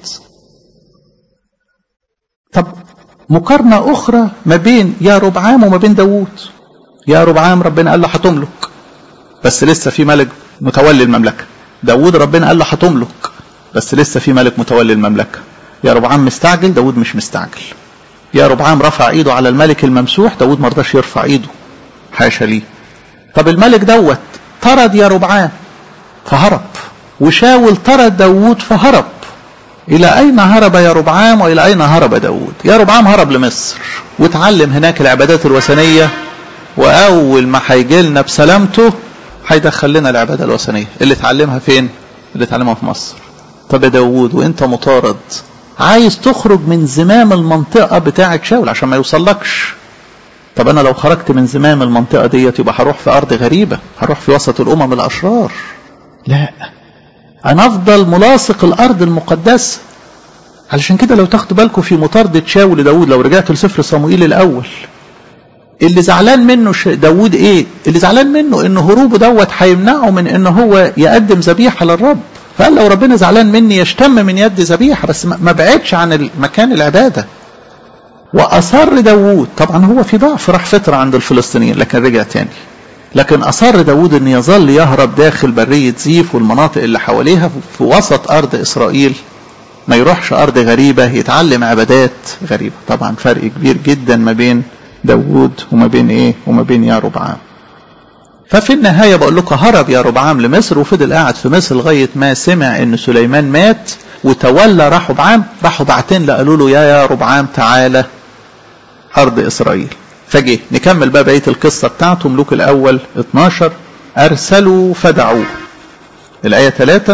طب مقارنة اخرى ما بين يا ربعام وما بين داوود. يا ربعام ربنا قال له هتملك بس لسه في ملك متولي المملكة. داوود ربنا قال له هتملك بس لسه في ملك متولي المملكة. يا ربعام مستعجل، داوود مش مستعجل. يا ربعام رفع ايده على الملك الممسوح، داوود ما رضاش يرفع ايده، حاشا ليه. طب الملك دوت طرد يا ربعام فهرب، وشاول طرد داوود فهرب. الى اين هرب يا ربعام والى اين هرب داوود؟ يا ربعام هرب لمصر وتعلم هناك العبادات الوثنيه، واول ما هيجي لنا بسلامته هيدخل لنا العباده الوثنيه اللي اتعلمها فين؟ اللي اتعلمها في مصر. طب يا داوود وانت مطارد عايز تخرج من زمام المنطقة بتاعة شاول عشان ما يوصلكش. طب انا لو خرجت من زمام المنطقة ديت يبقى هروح في ارض غريبة، هروح في وسط الامم الاشرار. لا، انا افضل ملاصق الارض المقدسة. علشان كده لو تاخدوا بالكم في مطاردة شاول لداود، لو رجعتوا لسفر صموئيل الاول، اللي زعلان منه داود ايه؟ اللي زعلان منه ان هروبه دوت هيمنعه من ان هو يقدم ذبيحة للرب. فقال لو ربنا زعلان مني يشتم من يد ذبيحة، بس ما بعدش عن مكان العبادة. وأصر داوود، طبعا هو في ضعف، راح فترة عند الفلسطينيين لكن رجع تاني. لكن أصر داوود أن يظل يهرب داخل برية زيف والمناطق اللي حواليها في وسط أرض إسرائيل، ما يروحش أرض غريبة يتعلم عبادات غريبة. طبعا فرق كبير جدا ما بين داوود وما بين إيه وما بين يا ربعام. ففي النهاية بقول لكم هرب يا ربعام لمصر، وفضل قاعد في مصر لغاية ما سمع ان سليمان مات وتولى رحبعام. راحوا بعتين له قالوا له يا يا ربعام تعالى أرض إسرائيل. فجه نكمل بقى بقية القصة بتاعته. ملوك الأول اتناشر. أرسلوا فدعوه. الآية ثلاثة: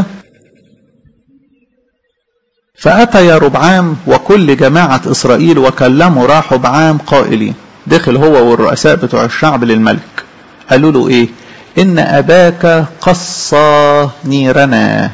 فأتى يا ربعام وكل جماعة إسرائيل وكلموا رحبعام قائلين. دخل هو والرؤساء بتوع الشعب للملك، قالوا له ايه؟ ان اباك قصى نيرنا،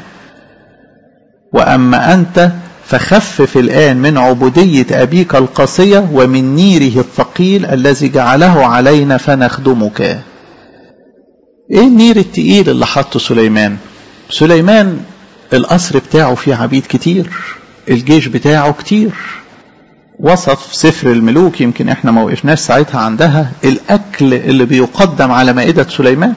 واما انت فخفف الان من عبودية ابيك القاسية ومن نيره الثقيل الذي جعله علينا فنخدمك. ايه النير التقيل اللي حطه سليمان؟ سليمان القصر بتاعه فيه عبيد كتير، الجيش بتاعه كتير. وصف سفر الملوك، يمكن احنا ما وقفناش ساعتها عندها، الاكل اللي بيقدم على مائدة سليمان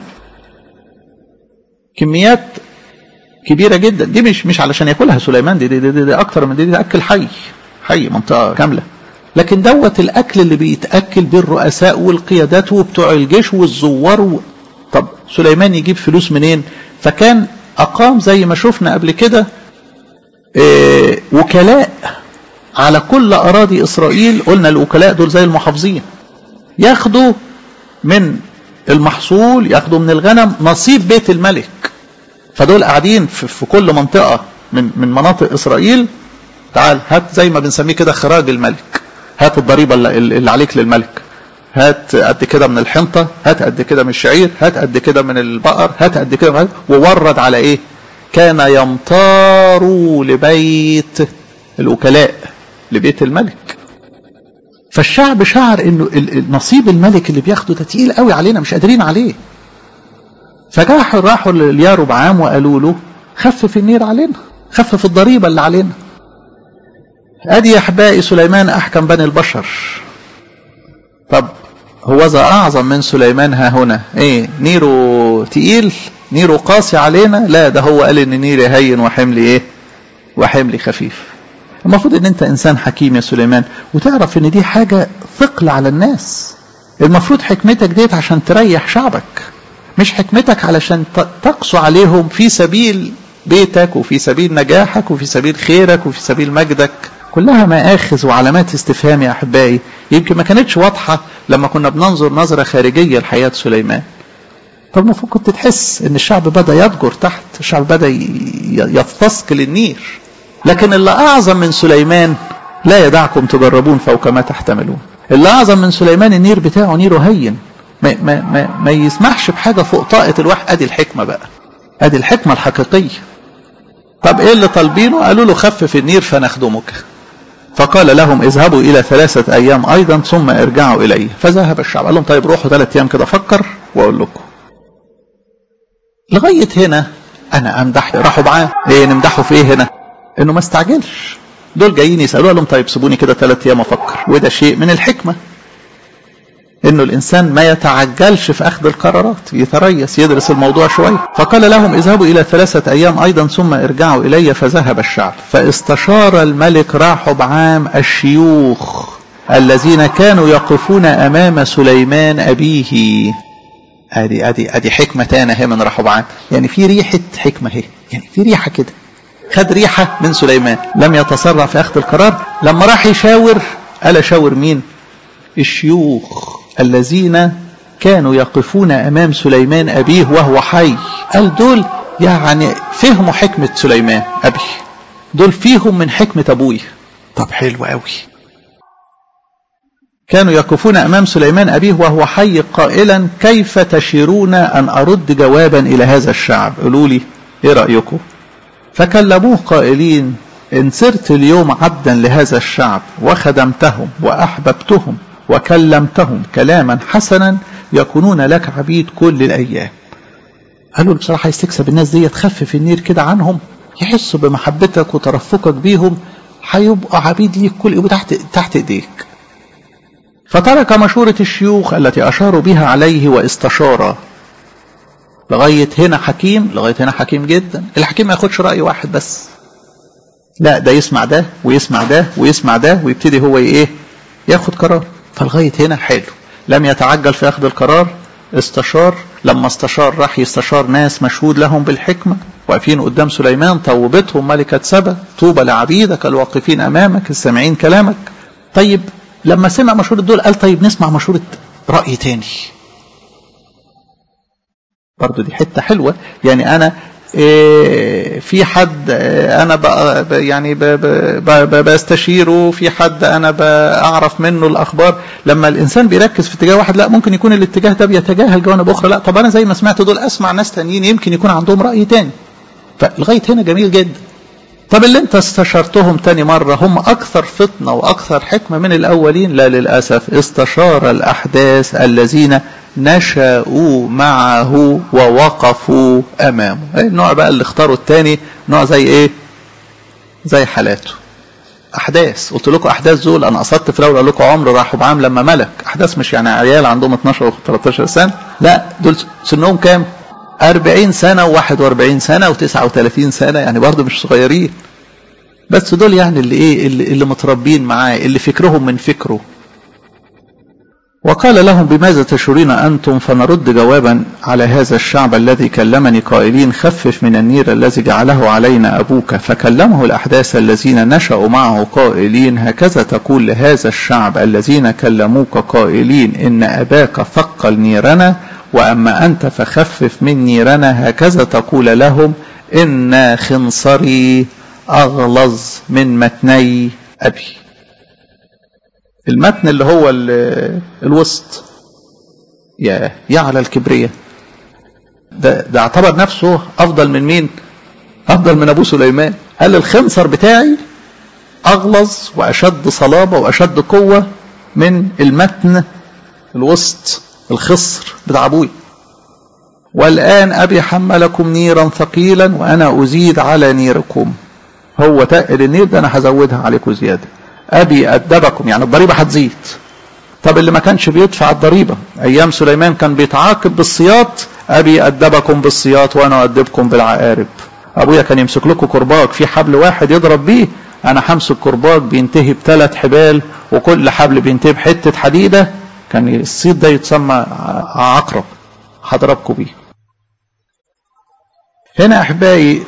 كميات كبيرة جدا. دي مش مش علشان ياكلها سليمان، دي دي, دي, دي, دي اكتر من دي, دي اكل حي حي منطقة كاملة. لكن دوت الاكل اللي بيتاكل بالرؤساء والقيادات وبتوع الجيش والزوار و... سليمان يجيب فلوس منين؟ فكان أقام زي ما شفنا قبل كده إيه وكلاء على كل أراضي إسرائيل. قلنا الوكلاء دول زي المحافظين، ياخدوا من المحصول، ياخدوا من الغنم نصيب بيت الملك. فدول قاعدين في كل منطقة من من مناطق إسرائيل. تعال هات زي ما بنسميه كده خراج الملك، هات الضريبة اللي عليك للملك، هات قد كده من الحنطة، هات قد كده من الشعير، هات قد كده من البقر، هات قد كده، وورد على ايه؟ كان يمطار لبيت الوكلاء، لبيت الملك. فالشعب شعر انه النصيب الملك اللي بياخده ده تقيل قوي علينا، مش قادرين عليه. فجاحوا راحوا لياربعام وقالوا له خفف النير علينا، خفف الضريبة اللي علينا. ادي يا احبائي سليمان احكم بني البشر. طب هو ذا اعظم من سليمان ها هنا ايه؟ نيره تقيل، نيره قاسي علينا؟ لا، ده هو قال ان نيري هين وحملي ايه؟ وحملي خفيف. المفروض ان انت انسان حكيم يا سليمان وتعرف ان دي حاجة ثقل على الناس. المفروض حكمتك ديت عشان تريح شعبك، مش حكمتك علشان تقسو عليهم في سبيل بيتك وفي سبيل نجاحك وفي سبيل خيرك وفي سبيل مجدك. كلها مآخذ وعلامات استفهام يا أحبائي، يمكن ما كانتش واضحة لما كنا بننظر نظرة خارجية لحياة سليمان. طب المفروض كنت تحس ان الشعب بدأ يضجر تحت، الشعب بدأ يتثقل النير. لكن اللي أعظم من سليمان لا يدعكم تجربون فوق ما تحتملون. اللي أعظم من سليمان النير بتاعه نيره هين، ما, ما, ما, ما يسمحش بحاجة فوق طاقة الواحد. ادي الحكمة بقى، ادي الحكمة الحقيقية. طب ايه اللي طالبينه؟ قالوا له خفف النير فنخدمك. فقال لهم اذهبوا الى ثلاثة ايام ايضا ثم ارجعوا اليه. فذهب الشعب. قال لهم طيب روحوا ثلاث ايام كده افكر واقول لكم. لغاية هنا انا امدح رحبعام. ايه نمدحه في ايه هنا؟ انه ما استعجلش. دول جايين يسألوه، لهم طيب سيبوني كده ثلاث ايام افكر. وده شيء من الحكمة، انه الانسان ما يتعجلش في اخذ القرارات، يتريث يدرس الموضوع شوية. فقال لهم اذهبوا الى ثلاثة ايام ايضا ثم ارجعوا الي. فذهب الشعب. فاستشار الملك رحبعام الشيوخ الذين كانوا يقفون امام سليمان ابيه. ادي ادي ادي حكمة تانية هي من رحبعام. يعني في ريحة حكمة هي، يعني في ريحة كده، خد ريحة من سليمان. لم يتسرع في اخذ القرار. لما راح يشاور قال شاور مين؟ الشيوخ الذين كانوا يقفون أمام سليمان أبيه وهو حي. قال دول يعني فهموا حكمة سليمان أبي، دول فيهم من حكمة أبوي. طب حلو قوي. كانوا يقفون أمام سليمان أبيه وهو حي قائلا كيف تشيرون أن أرد جوابا إلى هذا الشعب؟ قولوا لي إيه رأيكم؟ فكلموه قائلين إن سرت اليوم عبدا لهذا الشعب وخدمتهم وأحببتهم وكلمتهم كلاما حسنا يكونون لك عبيد كل الأيام. قالوا بصراحة عايز تكسب الناس دي، تخفف النير كده عنهم، يحسوا بمحبتك وترفقك بيهم، هيبقوا عبيد ليك كل يوم تحت تحت ايديك. فترك مشورة الشيوخ التي أشاروا بها عليه واستشار. لغاية هنا حكيم، لغاية هنا حكيم جدا. الحكيم ما ياخدش رأي واحد بس، لا ده يسمع ده ويسمع ده ويسمع ده ويبتدي هو ايه ياخد قرار. فلغاية هنا حلو، لم يتعجل في أخذ القرار، استشار. لما استشار راح يستشار ناس مشهود لهم بالحكمة واقفين قدام سليمان. طوبتهم ملكة سبا طوبى لعبيدك الواقفين أمامك السامعين كلامك. طيب لما سمع مشورة دول قال طيب نسمع مشورة رأي تاني. برضو دي حتة حلوة. يعني أنا إيه في حد انا بقى يعني بستشيره، في حد انا بعرف منه الاخبار. لما الانسان بيركز في اتجاه واحد لا ممكن يكون الاتجاه ده بيتجاهل جوانب اخرى. لا طب انا زي ما سمعت دول اسمع ناس تانيين يمكن يكون عندهم راي تاني. فلغايه هنا جميل جدا. طب اللي انت استشرتهم تاني مرة هم اكثر فطنة واكثر حكمة من الاولين؟ لا للاسف، استشار الاحداث الذين نشأوا معه ووقفوا امامه. ايه النوع بقى اللي اختاروا التاني؟ نوع زي ايه؟ زي حالاته. احداث قلت لكم احداث دول انا قصدت في الاول اقول لكم عمر رحبعام لما ملك. احداث مش يعني عيال عندهم اتناشر و تلتاشر سنة، لا دول سنهم كام؟ أربعين سنة وواحد وأربعين سنة وتسعة وثلاثين سنة، يعني برضه مش صغيرين. بس دول يعني اللي ايه اللي, اللي متربين معاه، اللي فكرهم من فكره. وقال لهم بماذا تشورون أنتم؟ فنرد جوابا على هذا الشعب الذي كلمني قائلين خفف من النير الذي جعله علينا أبوك. فكلمه الأحداث الذين نشأوا معه قائلين هكذا تقول لهذا الشعب الذين كلموك قائلين إن أباك ثقل نيرنا، وأما أنت فخفف من نيرنا. هكذا تقول لهم إن خنصري أغلظ من متني أبي. المتن اللي هو الوسط يا يا على الكبرية، ده, ده اعتبر نفسه أفضل من مين؟ أفضل من أبو سليمان. قال الخنصر بتاعي أغلظ وأشد صلابة وأشد قوة من المتن الوسط الخصر بتاع أبوي. والآن أبي حملكم نيرا ثقيلا وأنا أزيد على نيركم. هو تقل النير ده أنا هزودها عليكم زيادة. أبي أدبكم، يعني الضريبة هتزيد. طب اللي ما كانش بيدفع الضريبة أيام سليمان كان بيتعاقب بالسياط، أبي أدبكم بالسياط وأنا أدبكم بالعقارب. أبويا كان يمسك لكم كرباج في حبل واحد يضرب بيه، أنا همسك كرباج بينتهي بثلاث حبال وكل حبل بينتهي بحتة حديدة، كان الصيد ده يتسمى عقرب، هضربكم بيه. هنا أحبائي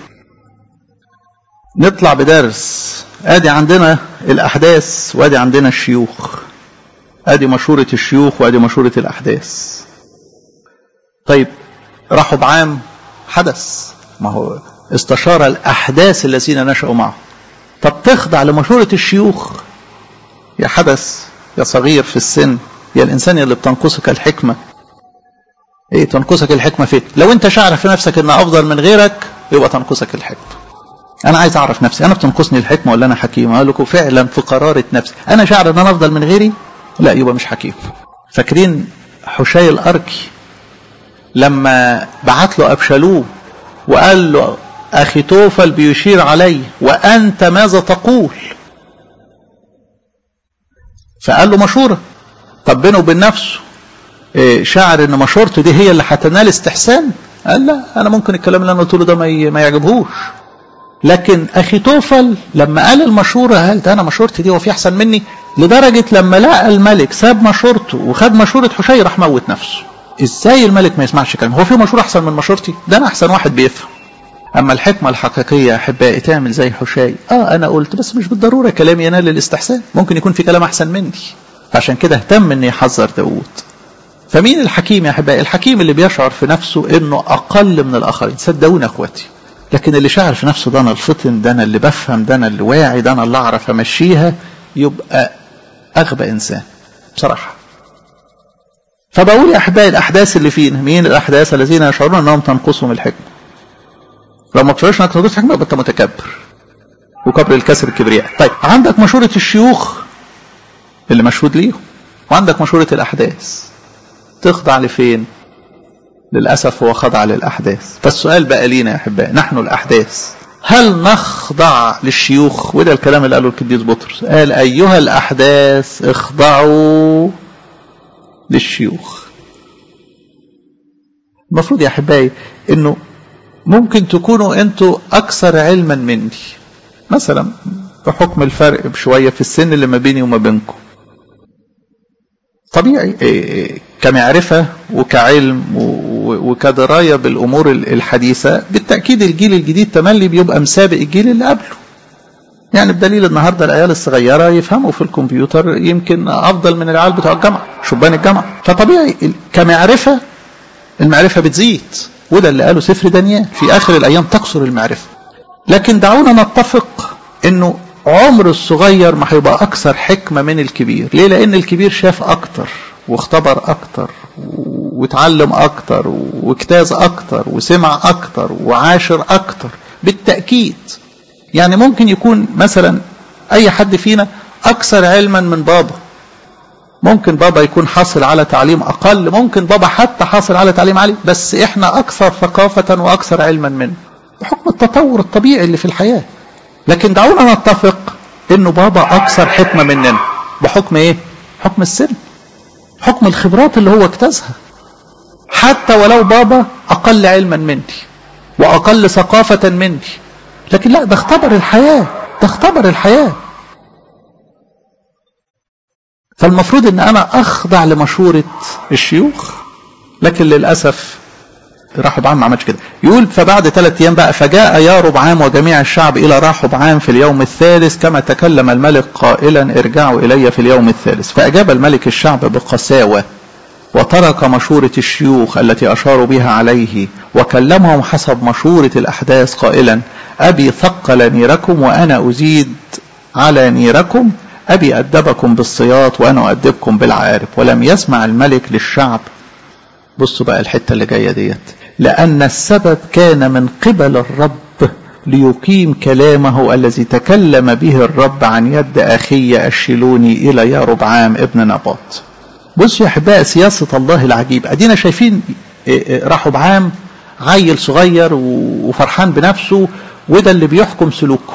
نطلع بدرس. ادي عندنا الاحداث وادي عندنا الشيوخ، ادي مشورة الشيوخ وادي مشورة الاحداث. طيب راحوا بعام حدث، ما هو استشار الاحداث الذين نشأوا معه. طب تخضع لمشورة الشيوخ يا حدث يا صغير في السن يا الانسان اللي بتنقصك الحكمة. ايه تنقصك الحكمة فين؟ لو انت شعر في نفسك ان افضل من غيرك يبقى تنقصك الحكمة. انا عايز اعرف نفسي، انا بتنقصني الحكمه ولا انا حكيم؟ اقول لكم فعلا في قراره نفسي انا شعر ان انا افضل من غيري، لا يبقى مش حكيم. فاكرين حشي الاركي لما بعت له ابشالوم وقال له اخي توفل بيشير علي وانت ماذا تقول؟ فقال له مشوره. طب بينه وبين نفسه شعر ان مشورته دي هي اللي هتنال استحسان؟ قال لا، انا ممكن الكلام اللي انا قلته له ده ما يعجبهوش. لكن أخي توفل لما قال المشورة قال ده أنا مشورتي دي وفي أحسن مني، لدرجة لما لقى الملك ساب مشورته وخد مشورة حشي راح موت نفسه. إزاي الملك ما يسمعش كلام؟ هو في مشورة أحسن من مشورتي؟ ده أنا أحسن واحد بيفهم. أما الحكمة الحقيقية أحبائي تعمل زي حشي. آه أنا قلت بس مش بالضرورة كلامي ينال الاستحسان، ممكن يكون في كلام أحسن مني. عشان كده اهتم إن يحذر داود. فمين الحكيم يا أحبائي؟ الحكيم اللي بيشعر في نفسه إنه أقل من الآخرين. صدقوني أخواتي، لكن اللي شاعر في نفسه ده انا الفطن، ده انا اللي بفهم، ده انا اللي واعي، ده انا اللي اعرف امشيها، يبقى اغبى انسان بصراحه. فبقول يا احبائي الاحداث اللي فينا، مين الاحداث الذين يشعرون انهم تنقصهم الحكمه؟ لو ما تشعرش انك تنقص الحكمه يبقى انت متكبر، وكبر الكسر الكبرياء. طيب عندك مشوره الشيوخ اللي مشهود ليهم، وعندك مشوره الاحداث، تخضع لفين؟ للأسف هو خضع للأحداث. فالسؤال بقى لينا يا أحبائي نحن الأحداث، هل نخضع للشيوخ؟ وده الكلام اللي قاله القديس بطرس، قال أيها الأحداث اخضعوا للشيوخ. المفروض يا أحبائي إنه ممكن تكونوا أنتوا أكثر علما مني، مثلا بحكم الفرق بشوية في السن اللي ما بيني وما بينكم، طبيعي كمعرفة وكعلم وكدراية بالأمور الحديثة، بالتأكيد الجيل الجديد تملي بيبقى مسابق الجيل اللي قبله. يعني بدليل النهاردة العيال الصغيرة يفهموا في الكمبيوتر يمكن أفضل من العيال بتوع الجامعة، شبان الجامعة. فطبيعي كمعرفة المعرفة بتزيد، وده اللي قاله سفر دانيال في آخر الأيام تكثر المعرفة. لكن دعونا نتفق إنه عمر الصغير ما هيبقى أكثر حكمة من الكبير. ليه؟ لأن الكبير شاف أكتر واختبر أكتر واتعلم أكتر واجتاز أكتر وسمع أكتر وعاشر أكتر. بالتأكيد يعني ممكن يكون مثلا أي حد فينا أكثر علما من بابا، ممكن بابا يكون حاصل على تعليم أقل، ممكن بابا حتى حاصل على تعليم عالي، بس إحنا أكثر ثقافة وأكثر علما منه بحكم التطور الطبيعي اللي في الحياة. لكن دعونا نتفق إنه بابا أكثر حكمة مننا بحكم إيه؟ حكم السن، حكم الخبرات اللي هو اجتازها. حتى ولو بابا أقل علما مني وأقل ثقافة مني، لكن لا، ده اختبر الحياة، ده اختبر الحياة. فالمفروض ان انا اخضع لمشورة الشيوخ، لكن للأسف رحبعام ما عملش كده. يقول فبعد ثلاث ايام بقى فجاء ياربعام وجميع الشعب الى رحبعام في اليوم الثالث كما تكلم الملك قائلا ارجعوا الي في اليوم الثالث. فاجاب الملك الشعب بقساوة وترك مشورة الشيوخ التي اشاروا بها عليه وكلمهم حسب مشورة الاحداث قائلا ابي ثقل نيركم وانا ازيد على نيركم، ابي ادبكم بالصياط وانا اؤدبكم بالعارف. ولم يسمع الملك للشعب. بصوا بقى الحتة اللي جاية ديت، لأن السبب كان من قبل الرب ليقيم كلامه الذي تكلم به الرب عن يد أخي الشيلوني إلى ياربعام ابن نباط. بصوا يا أحباء سياسة الله العجيب. أدينا شايفين رحبعام عيل صغير وفرحان بنفسه، وده اللي بيحكم سلوكه.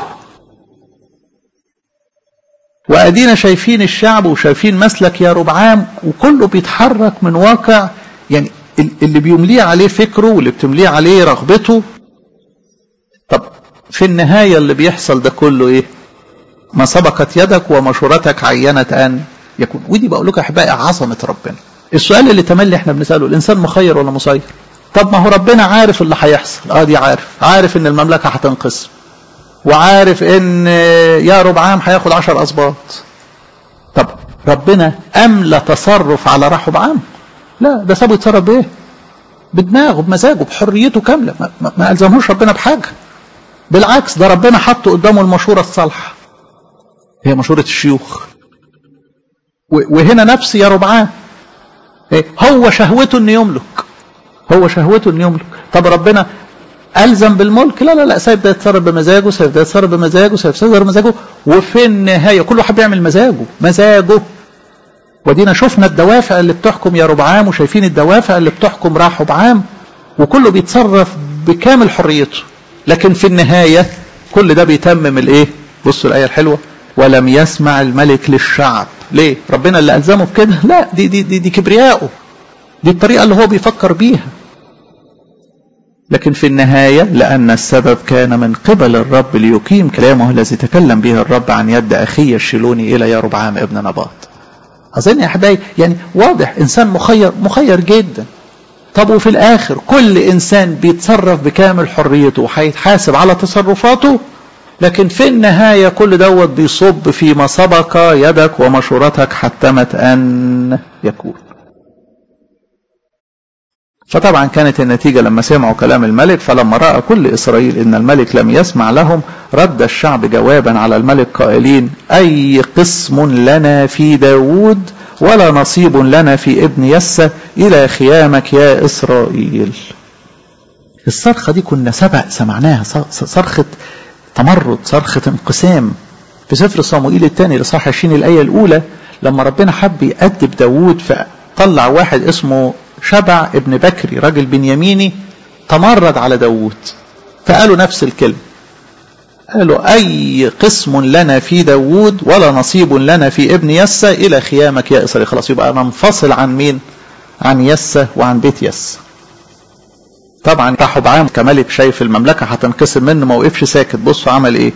وأدينا شايفين الشعب وشايفين مسلك ياربعام، وكله بيتحرك من واقع يعني اللي بيمليه عليه فكره واللي بتمليه عليه رغبته. طب في النهاية اللي بيحصل ده كله ايه؟ ما سبقت يدك ومشورتك عينت ان يكون. ودي بقول لكم يا احبائي عظمة ربنا. السؤال اللي تملي احنا بنسأله، الانسان مخير ولا مسير؟ طب ما هو ربنا عارف اللي هيحصل. اه دي عارف، عارف ان المملكة هتنقسم، وعارف ان ياربعام هياخد عشر اسباط. طب ربنا املى تصرف على رحبعام؟ لا، ده سابه يتصرف بايه؟ بدماغه بمزاجه بحريته كامله، ما, ما, ما الزمهوش ربنا بحاجه. بالعكس ده ربنا حط قدامه المشوره الصالحه، هي مشوره الشيوخ. وهنا نفس ياربعام إيه؟ هو شهوته انه يملك، هو شهوته انه يملك. طب ربنا الزم بالملك؟ لا لا لا، سايب ده يتصرف بمزاجه، سايب ده يتصرف بمزاجه، سايب ده بمزاجه، وفي النهايه كل واحد بيعمل مزاجه مزاجه. ودينا شفنا الدوافع اللي بتحكم ياربعام، وشايفين الدوافع اللي بتحكم رحبعام، وكله بيتصرف بكامل حريته. لكن في النهاية كل ده بيتمم الايه؟ بصوا الآية الحلوة، ولم يسمع الملك للشعب. ليه؟ ربنا اللي ألزمه بكده؟ لا، دي دي دي, دي كبرياءه، دي الطريقة اللي هو بيفكر بيها. لكن في النهاية لأن السبب كان من قبل الرب ليقيم كلامه الذي تكلم به الرب عن يد أخي الشيلوني إلى ياربعام ابن نباط. أظن يا أحبائي يعني واضح إنسان مخير، مخير جدا. طب وفي الآخر كل إنسان بيتصرف بكامل حريته وهيتحاسب على تصرفاته، لكن في النهاية كل دوت بيصب فيما سبق يدك ومشورتك حتمت أن يكون. فطبعا كانت النتيجة لما سمعوا كلام الملك، فلما رأى كل إسرائيل إن الملك لم يسمع لهم رد الشعب جوابا على الملك قائلين أي قسم لنا في داود ولا نصيب لنا في ابن يسى إلى خيامك يا إسرائيل. الصرخة دي كنا سبق سمعناها، صرخة تمرد، صرخة انقسام في سفر صموئيل الثاني لصح عشرين الآية الأولى، لما ربنا حب يأدب داود فطلع واحد اسمه شبع ابن بكري راجل بنياميني تمرد على داود، فقالوا نفس الكلمة، قالوا أي قسم لنا في داود ولا نصيب لنا في ابن يسى إلى خيامك يا إسرائيل. خلاص يبقى ننفصل عن مين؟ عن يسى وعن بيت يسى. طبعا رحبعام كملك شايف المملكة هتنقسم منه، ما وقفش ساكت. بصوا عمل ايه؟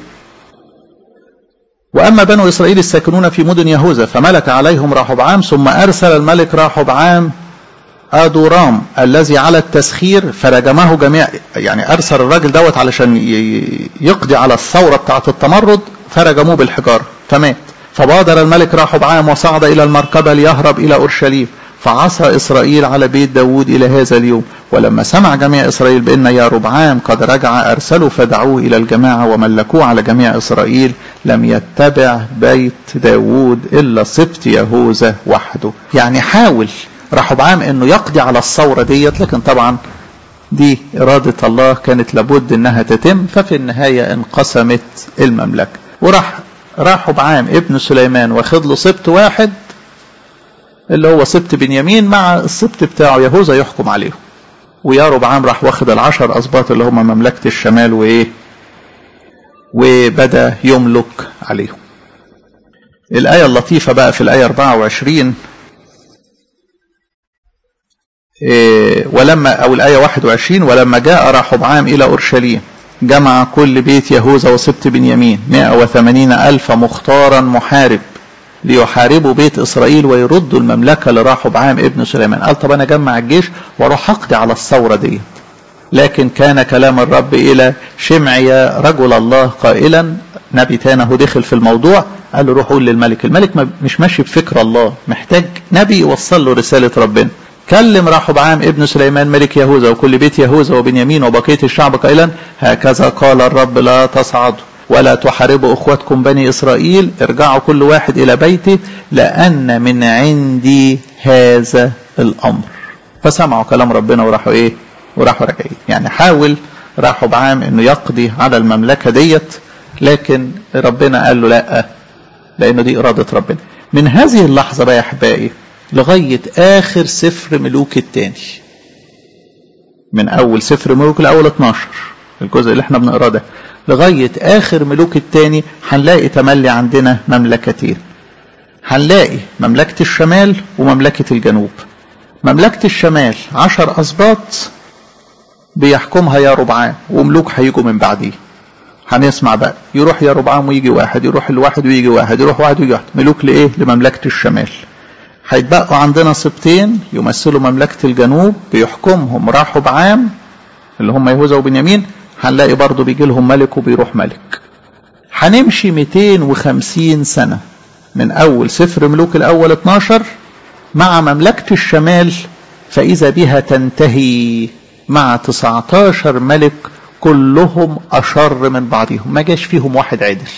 وأما بنو إسرائيل الساكنون في مدن يهوذا فملك عليهم رحبعام، ثم أرسل الملك رحبعام أدورام الذي على التسخير فرجمه جميع، يعني أرسل الراجل دوت علشان يقضي على الثورة بتاعة التمرد، فرجموه بالحجارة فمات. فبادر الملك رحبعام وصعد إلى المركبة ليهرب إلى أورشليم، فعصى إسرائيل على بيت داود إلى هذا اليوم. ولما سمع جميع إسرائيل بأن ياربعام قد رجع أرسلوا فدعوه إلى الجماعة وملكوه على جميع إسرائيل. لم يتبع بيت داود إلا سبط يهوذا وحده. يعني حاول رحبعام انه يقضي على الثورة ديت، لكن طبعا دي إرادة الله كانت لابد انها تتم. ففي النهاية انقسمت المملكة، وراح رحبعام ابن سليمان واخد له سبط واحد اللي هو سبط بنيامين مع السبط بتاعه يهوذا يحكم عليهم، وياربعام راح واخد العشر أسباط اللي هم مملكة الشمال وايه وبدأ يملك عليهم. الآية اللطيفة بقى في الآية أربعة وعشرين إيه ولما أو الآية واحد وعشرين ولما جاء رحبعام إلى أورشليم جمع كل بيت يهوذا وسبط بنيامين مئة وثمانين ألف مختارا محارب ليحاربوا بيت إسرائيل ويردوا المملكة لرحبعام ابن سليمان. قال طب أنا أجمع الجيش وأروح أقضي على الثورة دي. لكن كان كلام الرب إلى شمعيا رجل الله قائلا، نبي تاني هو دخل في الموضوع، قال له روح قول للملك. الملك مش ماشي بفكر الله، محتاج نبي يوصل له رسالة ربنا. كلم رحبعام ابن سليمان ملك يهوذا وكل بيت يهوذا وبنيامين وبقية الشعب قائلا هكذا قال الرب لا تصعدوا ولا تحاربوا اخواتكم بني اسرائيل، ارجعوا كل واحد الى بيته لان من عندي هذا الامر. فسمعوا كلام ربنا وراحوا ايه وراحوا راجعين. يعني حاول رحبعام انه يقضي على المملكة ديت، لكن ربنا قال له لا، لانه دي ارادة ربنا. من هذه اللحظة بقى يا احبائي لغاية اخر سفر ملوك الثاني، من اول سفر ملوك الاول اتناشر الجزء اللي احنا بنقراه ده لغاية اخر ملوك الثاني، هنلاقي تملي عندنا مملكتين. هنلاقي مملكة الشمال ومملكة الجنوب. مملكة الشمال عشر اسباط بيحكمها ياربعام وملوك هيجوا من بعديه. هنسمع بقى يروح ياربعام ويجي واحد، يروح الواحد ويجي واحد، يروح واحد ويجي واحد. ملوك لايه؟ لمملكة الشمال. هيتبقوا عندنا سبطين يمثلوا مملكة الجنوب بيحكمهم رحبعام اللي هم يهوذا وبنيامين. هنلاقي برضو بيجي لهم ملك وبيروح ملك. هنمشي مئتين وخمسين سنة من اول سفر ملوك الاول اتناشر مع مملكة الشمال، فاذا بها تنتهي مع تسعتاشر ملك كلهم اشر من بعضهم، ما جاش فيهم واحد عدل.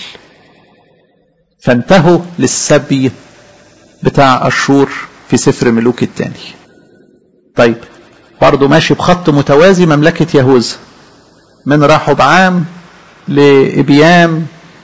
فانتهوا للسبي بتاع اشور في سفر ملوك الثاني. طيب برضو ماشي بخط متوازي مملكة يهوذا من رحبعام لإبيام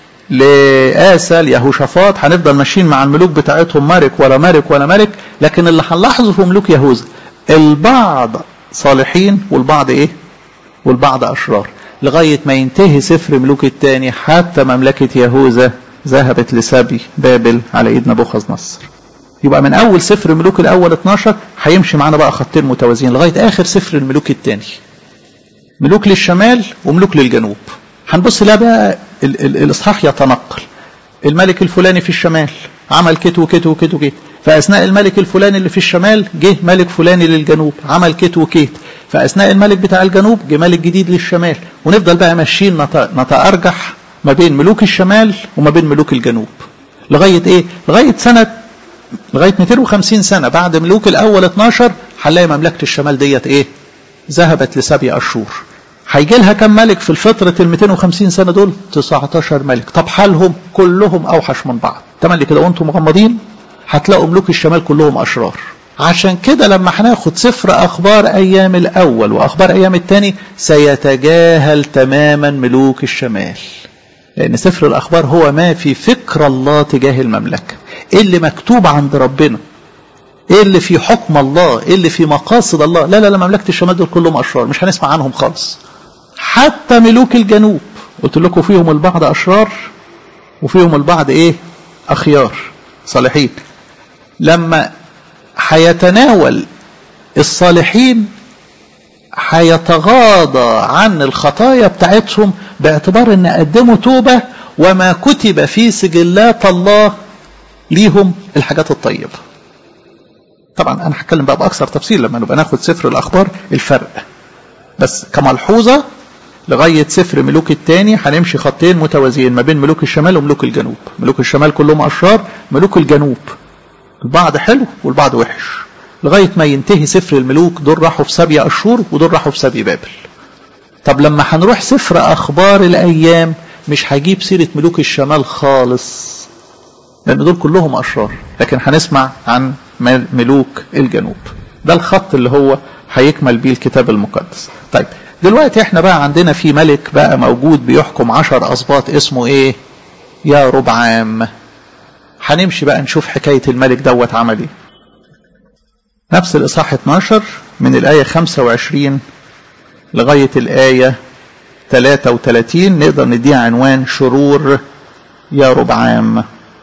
لآسى ليهوشافاط. هنفضل ماشيين مع الملوك بتاعتهم ملك ولا ملك ولا ملك، لكن اللي هنلاحظه في ملوك يهوذا البعض صالحين والبعض ايه والبعض اشرار، لغاية ما ينتهي سفر ملوك الثاني حتى مملكة يهوذا ذهبت لسبي بابل على ايد نبوخذ نصر. يبقى من اول سفر ملوك الاول اتناشر هيمشي معانا بقى خطين متوازيين لغاية اخر سفر الملوك الثاني، ملوك للشمال وملوك للجنوب. هنبص لا بقى ال ال الاصحاح يتنقل. الملك الفلاني في الشمال عمل كت وكت وكت وكت، فاثناء الملك الفلاني اللي في الشمال جه ملك فلاني للجنوب عمل كت وكت، فاثناء الملك بتاع الجنوب جه ملك جديد للشمال. ونفضل بقى ماشيين نتأرجح ما بين ملوك الشمال وما بين ملوك الجنوب لغايه ايه لغايه سنه لغايه مئتين وخمسين سنه بعد ملوك الاول اتناشر هنلاقي مملكه الشمال ديت ايه ذهبت لسبي اشور. هيجي لها كم ملك في الفتره ال مئتين وخمسين سنه دول؟ تسعتاشر ملك. طب حالهم كلهم اوحش من بعض. تملي كده وانتم مغمضين هتلاقوا ملوك الشمال كلهم اشرار. عشان كده لما هناخد سفر اخبار ايام الاول واخبار ايام الثاني سيتجاهل تماما ملوك الشمال، لان سفر الاخبار هو ما في فكر الله تجاه المملكه، ايه اللي مكتوب عند ربنا، ايه اللي في حكم الله، ايه اللي في مقاصد الله. لا لا لا مملكه الشمال دول كلهم اشرار، مش هنسمع عنهم خالص. حتى ملوك الجنوب قلت لكم فيهم البعض اشرار وفيهم البعض ايه اخيار صالحين. لما هيتناول الصالحين هيتغاضى عن الخطايا بتاعتهم باعتبار ان قدموا توبة وما كتب في سجلات الله ليهم الحاجات الطيبة. طبعا انا هتكلم بقى باكثر تفصيل لما نبقى ناخد سفر الاخبار الفرق، بس كملحوظة لغاية سفر ملوك الثاني هنمشي خطين متوازيين ما بين ملوك الشمال وملوك الجنوب. ملوك الشمال كلهم اشرار، ملوك الجنوب البعض حلو والبعض وحش، لغاية ما ينتهي سفر الملوك دول راحوا في سبي أشور ودول راحوا في سبي بابل. طب لما هنروح سفر أخبار الأيام مش هجيب سيرة ملوك الشمال خالص لأن دول كلهم أشرار، لكن هنسمع عن ملوك الجنوب. ده الخط اللي هو هيكمل بيه الكتاب المقدس. طيب دلوقتي احنا بقى عندنا في ملك بقى موجود بيحكم عشر أسباط اسمه ايه؟ ياربعام. هنمشي بقى نشوف حكاية الملك دوت عمل ايه. نفس الإصحاح اتناشر من الآية خمسة وعشرين لغاية الآية ثلاثة وثلاثين نقدر نديها عنوان شرور ياربعام.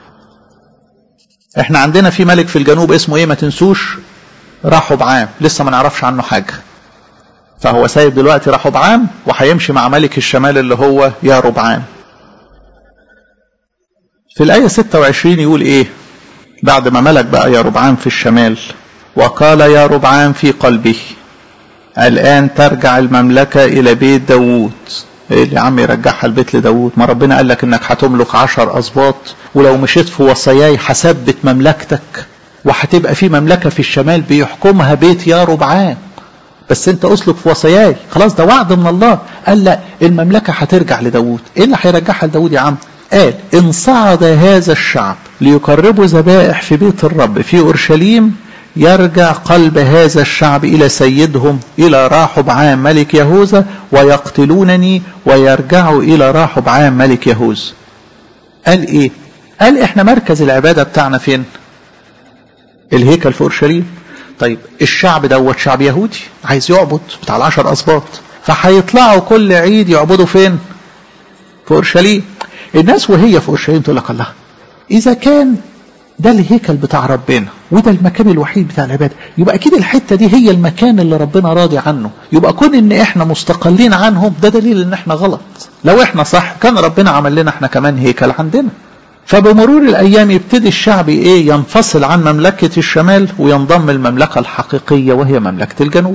احنا عندنا في ملك في الجنوب اسمه ايه ما تنسوش؟ رحبعام، لسه ما نعرفش عنه حاجة. فهو سايب دلوقتي رحبعام وهيمشي مع ملك الشمال اللي هو ياربعام. في الآية ستة وعشرين يقول ايه؟ بعد ما ملك بقى يا ربعام في الشمال، وقال يا ربعام في قلبه الآن ترجع المملكة إلى بيت داوود. إيه اللي عم يرجعها البيت لداوود؟ ما ربنا قال لك إنك هتملك عشر أسباط، ولو مشيت في وصاياي هثبت مملكتك، وهتبقى في مملكة في الشمال بيحكمها بيت يا ربعام، بس أنت أسلك في وصاياي. خلاص ده وعد من الله. قال لا، المملكة هترجع لداوود. إيه اللي هيرجعها لداوود يا عم؟ قال إن صعد هذا الشعب ليقربوا ذبائح في بيت الرب في أورشليم يرجع قلب هذا الشعب إلى سيدهم إلى راحبعام ملك يهوذا ويقتلونني ويرجعوا إلى راحبعام ملك يهوذا. قال إيه؟ قال إحنا مركز العبادة بتاعنا فين؟ الهيكل في أورشليم. طيب الشعب دوت شعب يهودي عايز يعبد بتاع العشر أسباط، فهيطلعوا كل عيد يعبدوا فين؟ في أورشليم. الناس وهي في أورشليم تقول لك الله، إذا كان ده الهيكل بتاع ربنا وده المكان الوحيد بتاع العبادة، يبقى أكيد الحتة دي هي المكان اللي ربنا راضي عنه، يبقى كون إن إحنا مستقلين عنهم ده دليل إن إحنا غلط. لو إحنا صح كان ربنا عمل لنا إحنا كمان هيكل عندنا. فبمرور الأيام يبتدي الشعب إيه؟ ينفصل عن مملكة الشمال وينضم المملكة الحقيقية وهي مملكة الجنوب.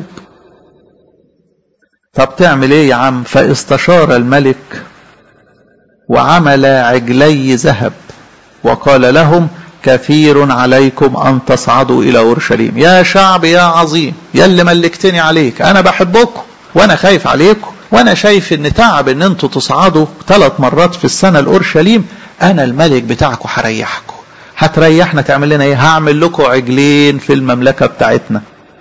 طب تعمل إيه يا عم؟ فاستشار الملك وعمل عجلي ذهب وقال لهم كثير عليكم أن تصعدوا إلى أورشليم. يا شعب يا عظيم، يا اللي ملكتني عليك، أنا بحبكم وأنا خايف عليكم، وأنا شايف إن تعب إن أنتوا تصعدوا ثلاث مرات في السنة لأورشليم. أنا الملك بتاعكم هريحكم. هتريحنا تعمل لنا إيه؟ هعمل لكم عجلين في المملكة بتاعتنا.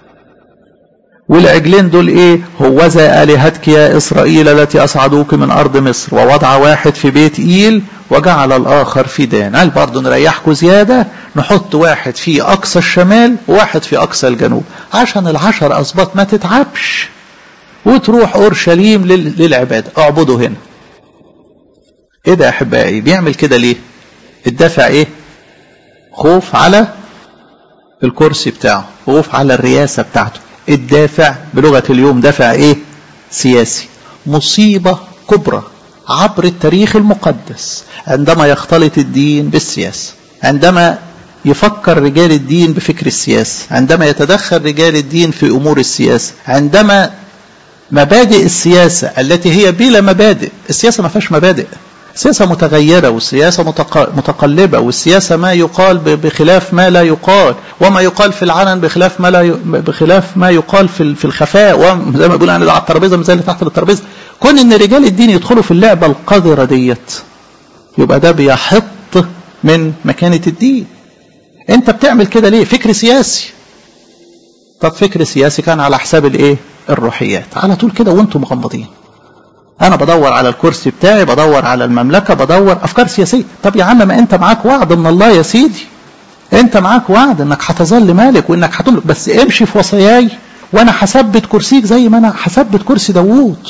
والعجلين دول إيه؟ هوذا آلهتك يا إسرائيل التي أصعدوك من أرض مصر، ووضع واحد في بيت إيل وجعل الآخر في دان. قال برضه نريحكم زيادة، نحط واحد في أقصى الشمال وواحد في أقصى الجنوب عشان العشر أسباط ما تتعبش وتروح أورشليم للعبادة، اعبدوا هنا. إيه ده يا أحبائي؟ بيعمل كده ليه؟ الدافع إيه؟ خوف على الكرسي بتاعه، خوف على الرئاسة بتاعته. الدافع بلغة اليوم دافع إيه؟ سياسي. مصيبة كبرى عبر التاريخ المقدس عندما يختلط الدين بالسياسة، عندما يفكر رجال الدين بفكر السياسة، عندما يتدخل رجال الدين في أمور السياسة، عندما مبادئ السياسة التي هي بلا مبادئ. السياسة ما فيهاش مبادئ، السياسة متغيرة، والسياسة متقلبة، والسياسة ما يقال بخلاف ما لا يقال، وما يقال في العلن بخلاف ما لا ي... بخلاف ما يقال في في الخفاء، وزي ما بيقولوا يعني على الترابيزة زي اللي تحت الترابيزة. كون ان رجال الدين يدخلوا في اللعبة القذرة ديت يبقى ده بيحط من مكانة الدين. انت بتعمل كده ليه؟ فكر سياسي. طب فكر سياسي كان على حساب الايه؟ الروحيات على طول كده وانتم مغمضين. انا بدور على الكرسي بتاعي، بدور على المملكة، بدور افكار سياسية. طب يا عم ما انت معاك وعد من الله يا سيدي، انت معاك وعد انك هتظل مالك وانك هتملك، بس امشي في وصاياي وانا هثبت كرسيك زي ما انا هثبت كرسي داوود.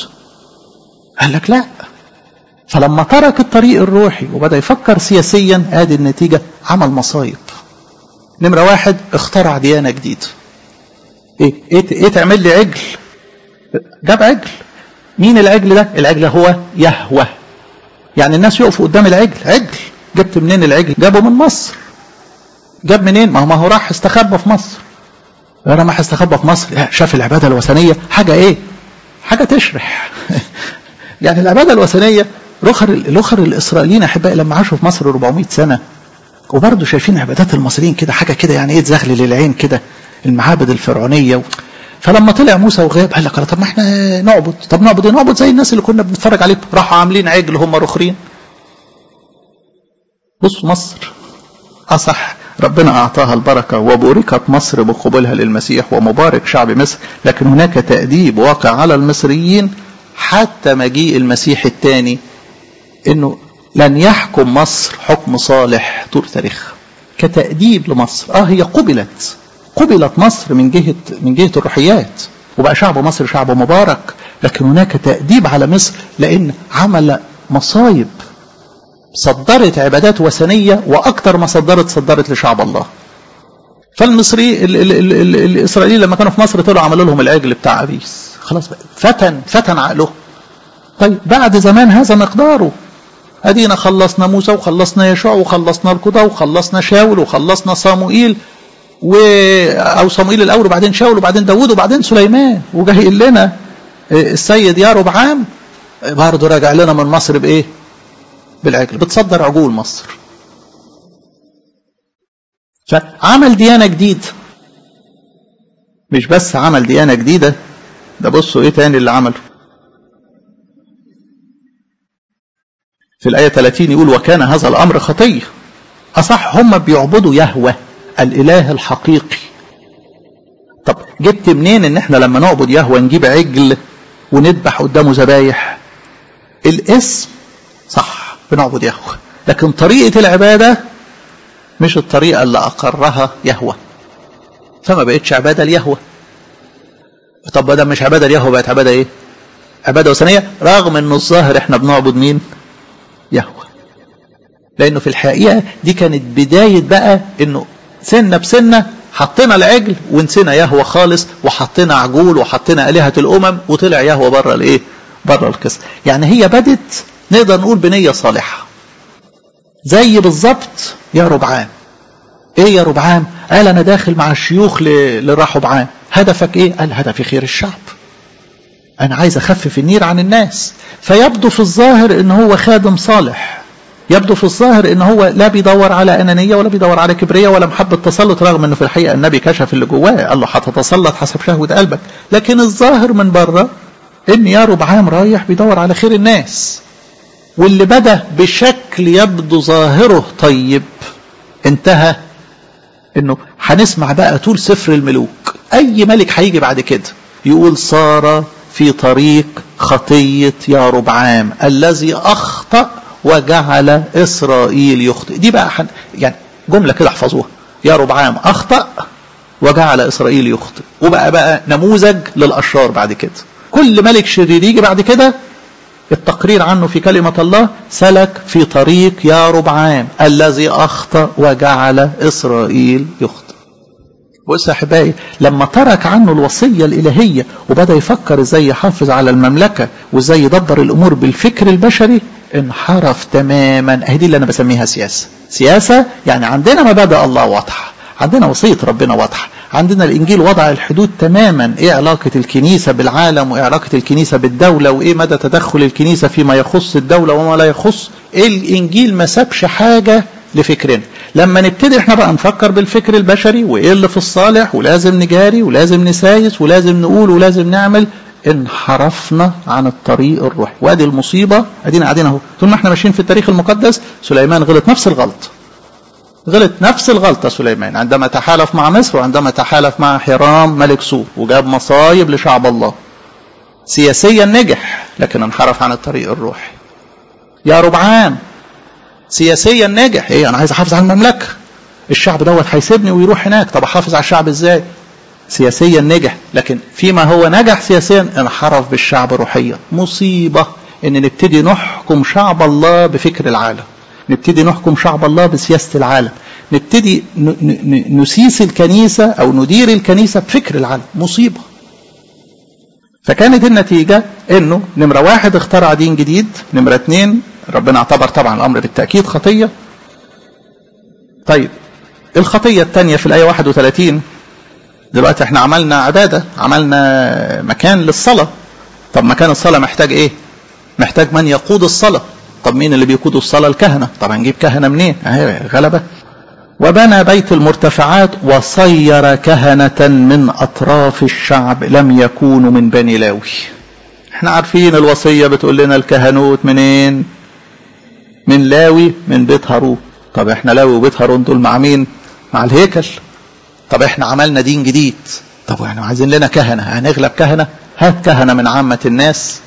قال لك لا. فلما ترك الطريق الروحي وبدأ يفكر سياسيا، ادي النتيجة، عمل مصايب. نمرة واحد، اخترع ديانة جديدة. ايه ايه, إيه تعمل لي عجل؟ جاب عجل. مين العجل ده؟ العجل هو يهوه. يعني الناس يقفوا قدام العجل. عجل جبت منين العجل؟ جابه من مصر. جاب منين؟ ما هو ما هو راح استخبى في مصر. انا ما استخبى في مصر، شاف العبادة الوثنية حاجة ايه؟ حاجة تشرح. يعني العبادة الوثنية، رخر الأخر الإسرائيليين أحبائي لما عاشوا في مصر أربعمائة سنة وبرضه شايفين عبادات المصريين كده حاجة كده يعني ايه تزغل للعين كده، المعابد الفرعونية. فلما طلع موسى وغاب قال لك طب ما احنا نعبد، طب نعبد نعبد زي الناس اللي كنا بنتفرج عليهم. راحوا عاملين عجل هم رخرين. بصوا مصر أصح ربنا أعطاها البركة وبوركت مصر بقبولها للمسيح ومبارك شعب مصر، لكن هناك تأديب واقع على المصريين حتى مجيء المسيح الثاني، انه لن يحكم مصر حكم صالح طول تاريخها كتأديب لمصر. اه هي قبلت قبلت مصر من جهة من جهة الروحيات، وبقى شعب مصر شعب مبارك، لكن هناك تأديب على مصر لأن عمل مصايب، صدرت عبادات وثنية، وأكثر ما صدرت صدرت لشعب الله. فالمصري ال ال ال ال الإسرائيليين لما كانوا في مصر طلعوا عملوا لهم العجل بتاع أبيس، خلاص بقى فتن فتن عقله. طيب بعد زمان هذا مقداره، ادينا خلصنا موسى وخلصنا يشوع وخلصنا القضاة وخلصنا شاول وخلصنا صموئيل و... او صموئيل الاول وبعدين شاول وبعدين داوود وبعدين سليمان، وجاي لنا السيد ياربعام برضه راجع لنا من مصر بايه؟ بالعجل. بتصدر عجول مصر. فعمل ديانة جديدة. مش بس عمل ديانة جديدة، ده بصوا ايه تاني اللي عمله. في الآية ثلاثين يقول وكان هذا الأمر خطية. أصح هم بيعبدوا يهوه الإله الحقيقي. طب جبت منين ان احنا لما نعبد يهوه نجيب عجل ونذبح قدامه ذبايح؟ الاسم صح بنعبد يهوه، لكن طريقة العبادة مش الطريقة اللي أقرها يهوه، فما بقتش عبادة ليهوه. طب ده مش عبادة ليهوه، بقت عبادة ايه؟ عبادة وثنية، رغم انه الظاهر احنا بنعبد مين؟ يهوه. لانه في الحقيقة دي كانت بداية بقى انه سنة بسنة حطينا العجل ونسينا يهوه خالص، وحطينا عجول وحطينا آلهة الأمم وطلع يهوه بره الايه؟ بره القصة. يعني هي بدت نقدر نقول بنية صالحة. زي بالظبط ياربعام. ايه ياربعام؟ قال انا داخل مع الشيوخ لرحبعام. هدفك ايه؟ قال هدفي خير الشعب، انا عايز اخفف النير عن الناس. فيبدو في الظاهر ان هو خادم صالح، يبدو في الظاهر ان هو لا بيدور على انانيه ولا بيدور على كبرياء ولا محبه تسلط، رغم انه في الحقيقه النبي كشف اللي جواه قال له هتتسلط حسب شهوه قلبك. لكن الظاهر من بره ان ياربعام رايح بيدور على خير الناس. واللي بدا بشكل يبدو ظاهره طيب انتهى انه هنسمع بقى طول سفر الملوك اي ملك هيجي بعد كده يقول صار في طريق خطيه ياربعام الذي اخطأ وجعل اسرائيل يخطئ. دي بقى حن... يعني جمله كده احفظوها، ياربعام اخطأ وجعل اسرائيل يخطئ، وبقى بقى نموذج للاشرار بعد كده. كل ملك شرير يجي بعد كده التقرير عنه في كلمة الله سلك في طريق ياربعام الذي أخطأ وجعل إسرائيل يخطئ. بص يا أحبائي، لما ترك عنه الوصية الإلهية وبدأ يفكر إزاي يحافظ على المملكة وإزاي يدبر الأمور بالفكر البشري انحرف تماما. أهدي اللي أنا بسميها سياسة. سياسة يعني عندنا مبادئ الله واضحة، عندنا وصية ربنا واضحة، عندنا الإنجيل وضع الحدود تماما. إيه علاقة الكنيسة بالعالم وإيه علاقة الكنيسة بالدولة وإيه مدى تدخل الكنيسة فيما يخص الدولة وما لا يخص. إيه الإنجيل ما سابش حاجة لفكرنا. لما نبتدي احنا بقى نفكر بالفكر البشري وإيه اللي في الصالح ولازم نجاري ولازم نسايس ولازم نقول ولازم نعمل، انحرفنا عن الطريق الروحي. وادي المصيبة. ادينا قاعدين اهو طول ما احنا ماشيين في التاريخ المقدس. سليمان غلط نفس الغلط، غلط نفس الغلطة سليمان عندما تحالف مع مصر وعندما تحالف مع حرام ملك سور وجاب مصايب لشعب الله. سياسيا نجح لكن انحرف عن الطريق الروحي. ياربعام سياسيا نجح، ايه انا عايز احافظ على المملكة، الشعب دوت هيسيبني ويروح هناك، طب احافظ على الشعب ازاي؟ سياسيا نجح، لكن فيما هو نجح سياسيا انحرف بالشعب روحيا. مصيبة ان نبتدي نحكم شعب الله بفكر العالم، نبتدي نحكم شعب الله بسياسة العالم، نبتدي نسيس الكنيسة أو ندير الكنيسة بفكر العالم. مصيبة. فكانت النتيجة أنه نمرة واحد اخترع دين جديد، نمرة اتنين ربنا اعتبر طبعا الأمر بالتأكيد خطية. طيب الخطية الثانية في الآية واحد وثلاثين، دلوقتي احنا عملنا عبادة، عملنا مكان للصلاة. طب مكان الصلاة محتاج ايه؟ محتاج من يقود الصلاة. طب مين اللي بيقودوا الصلاة؟ الكهنة. طب هنجيب كهنة منين؟ اهي غلبة. وبنى بيت المرتفعات وصير كهنة من أطراف الشعب لم يكونوا من بني لاوي. احنا عارفين الوصية بتقول لنا الكهنوت منين؟ من لاوي، من بيت هارون. طب احنا لاوي وبيت هارون دول مع مين؟ مع الهيكل. طب احنا عملنا دين جديد، طب احنا عايزين لنا كهنة، هنغلب كهنة؟ هات كهنة من عامة الناس.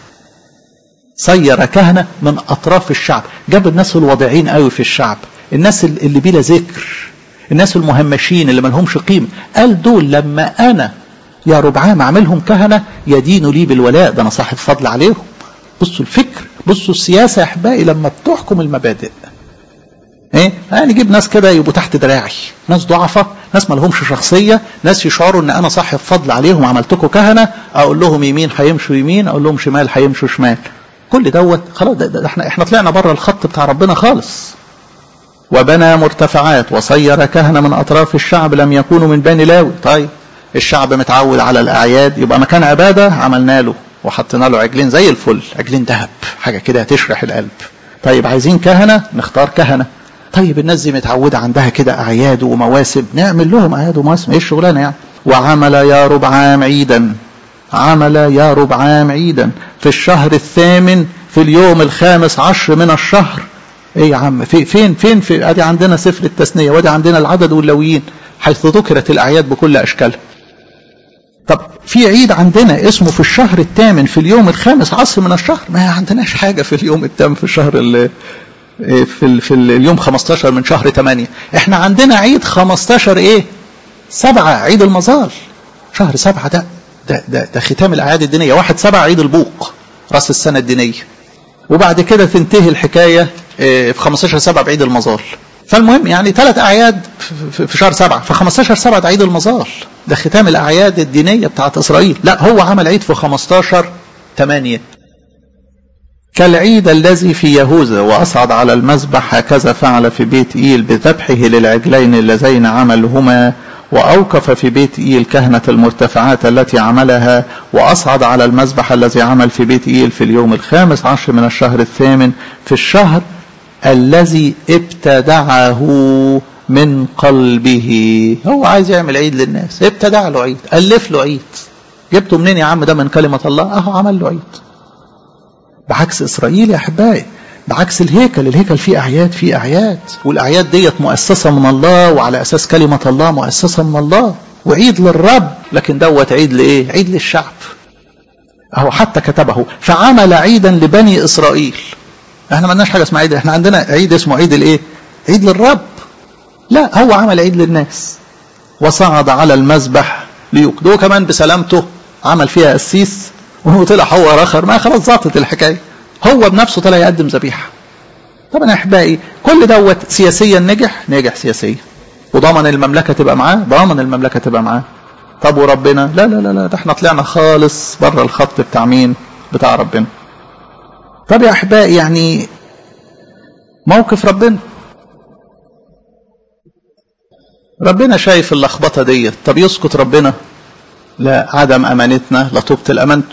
صير كهنة من أطراف الشعب، جاب الناس الواضعين قوي في الشعب، الناس اللي بلا ذكر، الناس المهمشين اللي ملهمش قيمة. قال دول لما أنا يا ربعام أعملهم كهنة يدينوا لي بالولاء، ده أنا صاحب فضل عليهم. بصوا الفكر، بصوا السياسة يا أحبائي لما بتحكم المبادئ. ايه يعني نجيب ناس كده يبقوا تحت دراعي، ناس ضعفة، ناس ما لهمش شخصية، ناس يشعروا ان انا صاحب فضل عليهم، عملتكم كهنة، اقول لهم يمين هيمشوا يمين، اقول لهم شمال هيمشوا شمال. كل دوت خلاص، ده ده احنا احنا طلعنا بره الخط بتاع ربنا خالص. وبنى مرتفعات وصير كهنة من أطراف الشعب لم يكونوا من بني لاوي. طيب الشعب متعود على الأعياد، يبقى مكان عبادة عملنا له وحطينا له عجلين زي الفل، عجلين ذهب، حاجة كده هتشرح القلب. طيب عايزين كهنة، نختار كهنة. طيب الناس دي متعودة عندها كده أعياد ومواسم، نعمل لهم أعياد ومواسم، إيه الشغلانة يعني؟ وعمل ياربعام عيدا، عمل ياربعام عيدا في الشهر الثامن في اليوم الخامس عشر من الشهر. ايه يا عم، في فين فين في ادي عندنا سفر التثنية وادي عندنا العدد واللويين حيث ذكرت الاعياد بكل اشكالها. طب في عيد عندنا اسمه في الشهر الثامن في اليوم الخامس عشر من الشهر؟ ما عندناش حاجة في اليوم الثامن في الشهر اللي في ال في اليوم خمستاشر من شهر ثمانية. احنا عندنا عيد خمستاشر ايه سبعة، عيد المظال. شهر سبعة ده ده ده, ده ختام الاعياد الدينية. واحد سبعة عيد البوق، راس السنة الدينية. وبعد كده تنتهي الحكاية في خمستاشر سبعة بعيد المظال. فالمهم يعني ثلاث اعياد في شهر سبعة، في خمستاشر سبعة ده عيد المظال، ده ختام الاعياد الدينية بتاعت اسرائيل. لا، هو عمل عيد في خمستاشر ثمانية كالعيد الذي في يهوذا وأصعد على المذبح، هكذا فعل في بيت إيل بذبحه للعجلين اللذين عملهما، وأوقف في بيت إيل كهنة المرتفعات التي عملها، وأصعد على المذبح الذي عمل في بيت إيل في اليوم الخامس عشر من الشهر الثامن في الشهر الذي ابتدعه من قلبه. هو عايز يعمل عيد للناس، ابتدع له عيد، ألف له عيد. جبته منين يا عم؟ ده من كلمة الله، أهو عمل له عيد. بعكس إسرائيل يا أحبائي، بعكس الهيكل. الهيكل فيه أعياد، فيه أعياد، والأعياد ديت مؤسسة من الله وعلى أساس كلمة الله مؤسسة من الله، وعيد للرب. لكن دوت عيد لإيه؟ عيد للشعب. أهو حتى كتبه فعمل عيدا لبني إسرائيل. احنا ما لناش حاجة اسمها عيد، احنا عندنا عيد اسمه عيد الإيه؟ عيد للرب. لا، هو عمل عيد للناس. وصعد على المذبح ليقدوه كمان بسلامته، عمل فيها قسيس وهو طلع هو رخر، ما خلاص ظبطت الحكايه، هو بنفسه طلع يقدم ذبيحه. طبعا يا احبائي كل دوت سياسيا نجح، نجح سياسيا، وضمن المملكه تبقى معاه، ضمن المملكه تبقى معاه. طب وربنا؟ لا لا لا لا، ده احنا طلعنا خالص بره الخط بتاع مين؟ بتاع ربنا. طب يا احبائي يعني موقف ربنا، ربنا شايف اللخبطه ديت، طب يسكت ربنا؟ لا، عدم امانتنا لا تبطل امانته.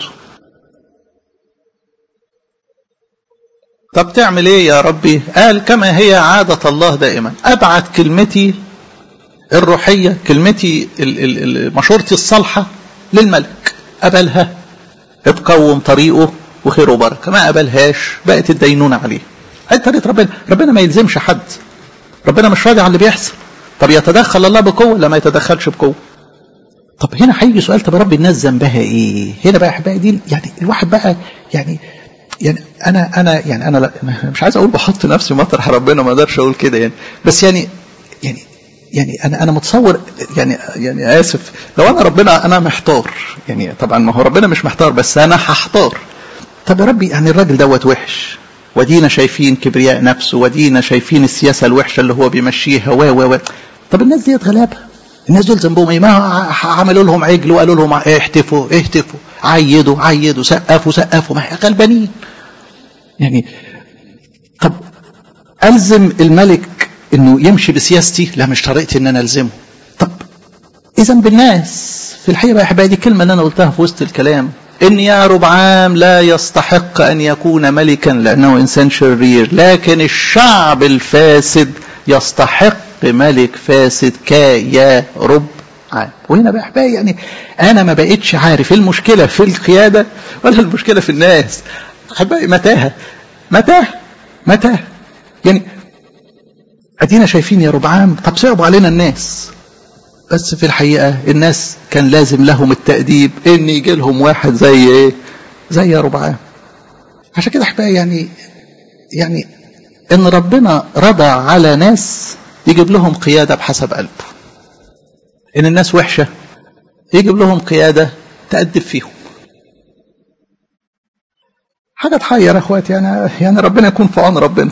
طب تعمل ايه يا ربي؟ قال كما هي عادة الله دائما، ابعت كلمتي الروحية، كلمتي مشورتي الصالحة للملك، قبلها اتقوم طريقه وخير وبركة، ما قبلهاش بقت الدينونة عليه. هاي طريقة ربنا. ربنا ما يلزمش حد، ربنا مش راضي على اللي بيحصل. طب يتدخل الله بقوة؟ لا، ما يتدخلش بقوة. طب هنا هيجي سؤال، طب رب الناس ذنبها ايه؟ هنا بقى احبائي دي يعني الواحد بقى يعني يعني انا انا يعني انا مش عايز اقول بحط نفسي مطرح ربنا، ما اقدرش اقول كده يعني، بس يعني يعني يعني انا انا متصور يعني يعني اسف لو انا ربنا انا محتار يعني. طبعا ما هو ربنا مش محتار، بس انا هحتار. طب يا ربي يعني الراجل دوت وحش، ودينا شايفين كبرياء نفسه، ودينا شايفين السياسه الوحشه اللي هو بيمشيها و و و طب الناس ديت غلابه، الناس دول ذنبهم ايه؟ ما عملوا لهم عجل وقالوا لهم اهتفوا اهتفوا، عيدوا عيدوا، سقفوا سقفوا، ما غلبانين يعني. طب الزم الملك انه يمشي بسياستي؟ لا، مش طريقتي ان انا الزمه. طب اذا بالناس في الحقيقه يا احبائي، دي الكلمه اللي انا قلتها في وسط الكلام، ان ياربعام لا يستحق ان يكون ملكا لانه انسان شرير، لكن الشعب الفاسد يستحق ملك فاسد كياربعام. وهنا بقى احبائي يعني انا ما بقتش عارف المشكله في القياده ولا المشكله في الناس. احبائي متاهه متاهه متاهه يعني. ادينا شايفين ياربعام، طب صعبوا علينا الناس، بس في الحقيقه الناس كان لازم لهم التأديب ان يجي لهم واحد زي ايه؟ زي ياربعام. عشان كده احبائي يعني يعني ان ربنا رضى على ناس يجيب لهم قياده بحسب قلبه، ان الناس وحشه يجيب لهم قياده تأدب فيهم. حاجه تحير يا اخواتي يعني يعني ربنا يكون في عون ربنا.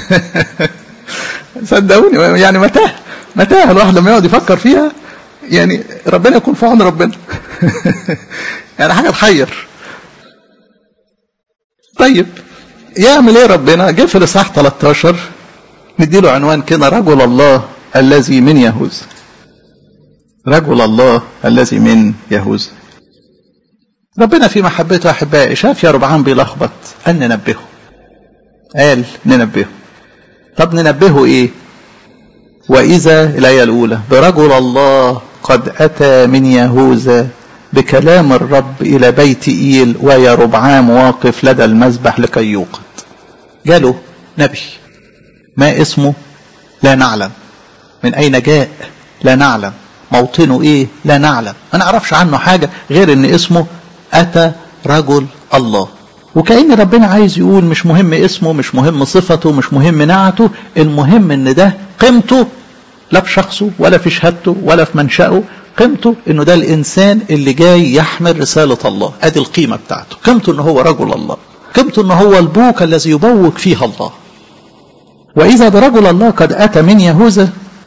صدقوني يعني متاه متاه الواحد لما يقعد يفكر فيها، يعني ربنا يكون في عون ربنا. يعني حاجه تحير. طيب يعمل ايه ربنا؟ جه في الاصحاح ثلاثة عشر نديله عنوان كده، رجل الله الذي من يهوذا. رجل الله الذي من يهوذا. ربنا في محبته احبائي شاف يربعام بيلخبط، قال ننبهه. قال ننبهه. طب ننبهه ايه؟ واذا الايه الاولى برجل الله قد اتى من يهوذا بكلام الرب الى بيت ايل ويربعام واقف لدى المذبح لكي يوقد. جاله نبي، ما اسمه لا نعلم، من اين جاء لا نعلم، موطنه ايه لا نعلم، ما نعرفش عنه حاجه غير ان اسمه اتى رجل الله. وكأن ربنا عايز يقول مش مهم اسمه، مش مهم صفته، مش مهم نعته، المهم ان ده قيمته لا في شخصه ولا في شهادته ولا في منشأه، قيمته انه ده الانسان اللي جاي يحمل رسالة الله. ادي القيمة بتاعته، قيمته انه هو رجل الله، قيمته انه هو البوك الذي يبوك فيها الله. واذا برجل الله قد اتى من يهوذا